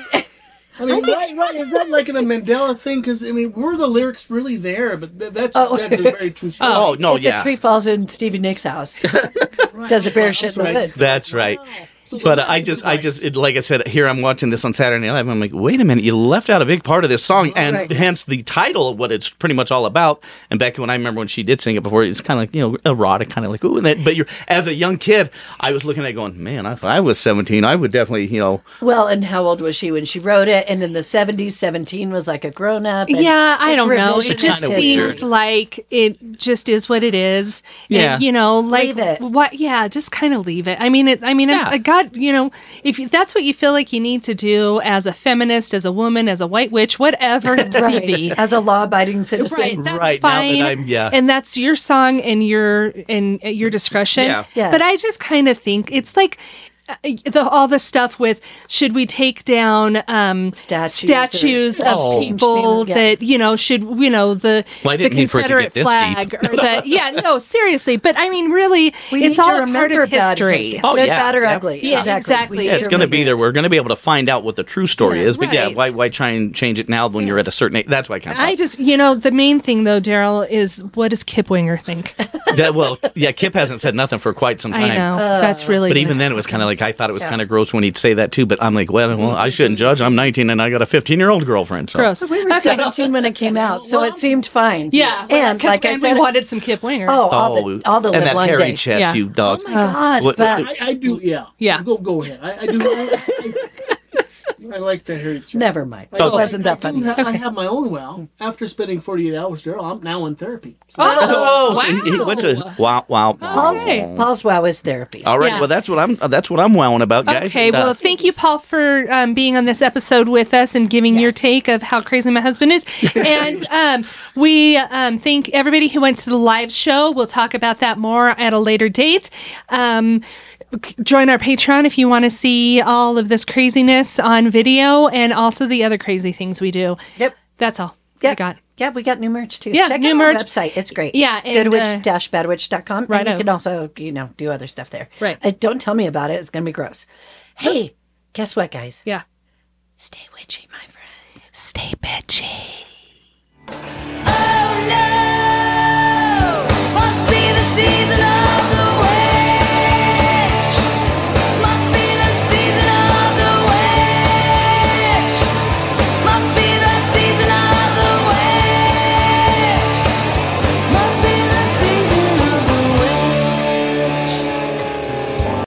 Speaker 6: I mean, right, right. Is that like in a Mandela thing? Because I mean, were the lyrics really there? But th- that's
Speaker 8: Oh.
Speaker 6: that's a very true story.
Speaker 9: Oh no,
Speaker 8: if
Speaker 9: yeah.
Speaker 8: a tree falls in Stevie Nicks' house, does it bear shit in the
Speaker 6: right.
Speaker 8: woods?
Speaker 9: That's right. But uh, I just, I just, it, like I said, here I'm watching this on Saturday Night Live. I'm like, wait a minute, you left out a big part of this song, and
Speaker 8: Right.
Speaker 9: hence the title of what it's pretty much all about. And back when I remember when she did sing it before, it's kind of like, you know, erotic, kind of like, ooh. And that, but you're, as a young kid, I was looking at it going, man, if I was seventeen, I would definitely, you know,
Speaker 8: Well, and how old was she when she wrote it? And in the seventies, seventeen was like a grown up.
Speaker 3: Yeah, I don't know. It
Speaker 8: revision
Speaker 3: just
Speaker 9: kinda
Speaker 3: seems
Speaker 9: weird.
Speaker 3: like it just is what it is.
Speaker 9: Yeah.
Speaker 3: And, you know, like
Speaker 8: Leave it.
Speaker 3: what? Yeah, just kind of leave it. I mean, it. I mean,
Speaker 9: Yeah.
Speaker 3: it's, God, you know, if you- that's what you feel like you need to do as a feminist, as a woman, as a white witch, whatever it may be.
Speaker 8: As a law-abiding citizen.
Speaker 3: Right, that's
Speaker 9: Right, now that
Speaker 3: fine.
Speaker 9: I'm- yeah.
Speaker 3: And that's your song and your and at your discretion.
Speaker 9: Yeah.
Speaker 8: Yes.
Speaker 3: But I just kind of think it's like uh, the all the stuff with should we take down um,
Speaker 8: Statues or-
Speaker 3: statues of
Speaker 9: Oh.
Speaker 3: people
Speaker 8: Yeah.
Speaker 3: that you know should you know the
Speaker 9: Well, I
Speaker 3: the
Speaker 9: didn't mean for it to
Speaker 3: Confederate
Speaker 9: get this
Speaker 3: flag
Speaker 9: deep.
Speaker 3: or the yeah no seriously. But I mean really,
Speaker 8: We
Speaker 3: it's
Speaker 8: need to
Speaker 3: all a part
Speaker 8: remember
Speaker 3: of
Speaker 8: bad
Speaker 3: history.
Speaker 9: Oh,
Speaker 8: Good,
Speaker 9: yeah,
Speaker 8: bad, or
Speaker 9: yeah.
Speaker 8: ugly.
Speaker 3: Yeah,
Speaker 8: exactly.
Speaker 3: exactly.
Speaker 8: We
Speaker 3: Yeah,
Speaker 8: need
Speaker 9: it's
Speaker 8: to
Speaker 9: going to be
Speaker 8: remember.
Speaker 9: there. We're going to be able to find out what the true story
Speaker 8: Yes,
Speaker 9: is. But yeah,
Speaker 3: right.
Speaker 9: why, why try and change it now when you're at a certain age? That's why I kind of
Speaker 3: I just you know the main thing though, Daryl, is what does Kip Winger think?
Speaker 9: that, well, yeah, Kip hasn't said nothing for quite some time.
Speaker 3: I know that's really.
Speaker 9: But
Speaker 3: good.
Speaker 9: even then, it was kind of like I thought it was
Speaker 8: Yeah.
Speaker 9: kind of gross when he'd say that too. But I'm like, well, well, I shouldn't judge. I'm nineteen and I got a fifteen year old girlfriend. So.
Speaker 3: gross.
Speaker 8: We were
Speaker 3: Okay.
Speaker 8: seventeen when it came out, so it seemed fine.
Speaker 3: Yeah,
Speaker 8: and
Speaker 3: because
Speaker 8: like I
Speaker 3: we
Speaker 8: said,
Speaker 3: wanted some Kip Winger.
Speaker 8: oh, all the all the
Speaker 9: and
Speaker 8: live
Speaker 9: that
Speaker 8: long
Speaker 9: hairy
Speaker 8: day.
Speaker 9: chest,
Speaker 3: Yeah.
Speaker 9: you dog.
Speaker 8: Oh my God!
Speaker 9: What-
Speaker 8: but
Speaker 6: I, I do. Yeah.
Speaker 3: Yeah.
Speaker 6: Go go ahead. I, I do. I, I, I like the hairy chest.
Speaker 8: never mind.
Speaker 6: I-
Speaker 8: It wasn't
Speaker 6: I,
Speaker 8: that funny.
Speaker 6: I, do ha- I have my own well. After spending forty-eight hours there, I'm now in therapy. So
Speaker 3: Oh,
Speaker 9: so he- he went to wow, wow.
Speaker 8: Paul's,
Speaker 3: Okay.
Speaker 8: Paul's wow is therapy.
Speaker 9: All right,
Speaker 3: Yeah.
Speaker 9: well, that's what I'm. That's what I'm wowing about, guys.
Speaker 3: Okay,
Speaker 9: And, uh,
Speaker 3: well, thank you, Paul, for um, being on this episode with us and giving your
Speaker 8: Yes.
Speaker 3: take of how crazy my husband is. And um, we um, thank everybody who went to the live show. We'll talk about that more at a later date. Um, c- join our Patreon if you want to see all of this craziness on video and also the other crazy things we do.
Speaker 8: Yep.
Speaker 3: That's all I
Speaker 8: Yep.
Speaker 3: got.
Speaker 8: Yeah, we got new merch too.
Speaker 3: Yeah,
Speaker 8: Check
Speaker 3: new
Speaker 8: out
Speaker 3: merch.
Speaker 8: our website. It's great.
Speaker 3: Yeah, and,
Speaker 8: goodwitch
Speaker 3: uh,
Speaker 8: dash badwitch dot com.
Speaker 3: Righto.
Speaker 8: And you can also, you know, do other stuff there.
Speaker 3: Right.
Speaker 8: Uh, don't tell me about it. It's going to be gross. Hey, guess what, guys?
Speaker 3: Yeah.
Speaker 8: Stay witchy, my friends.
Speaker 3: Stay bitchy.
Speaker 10: Oh no, must be the season of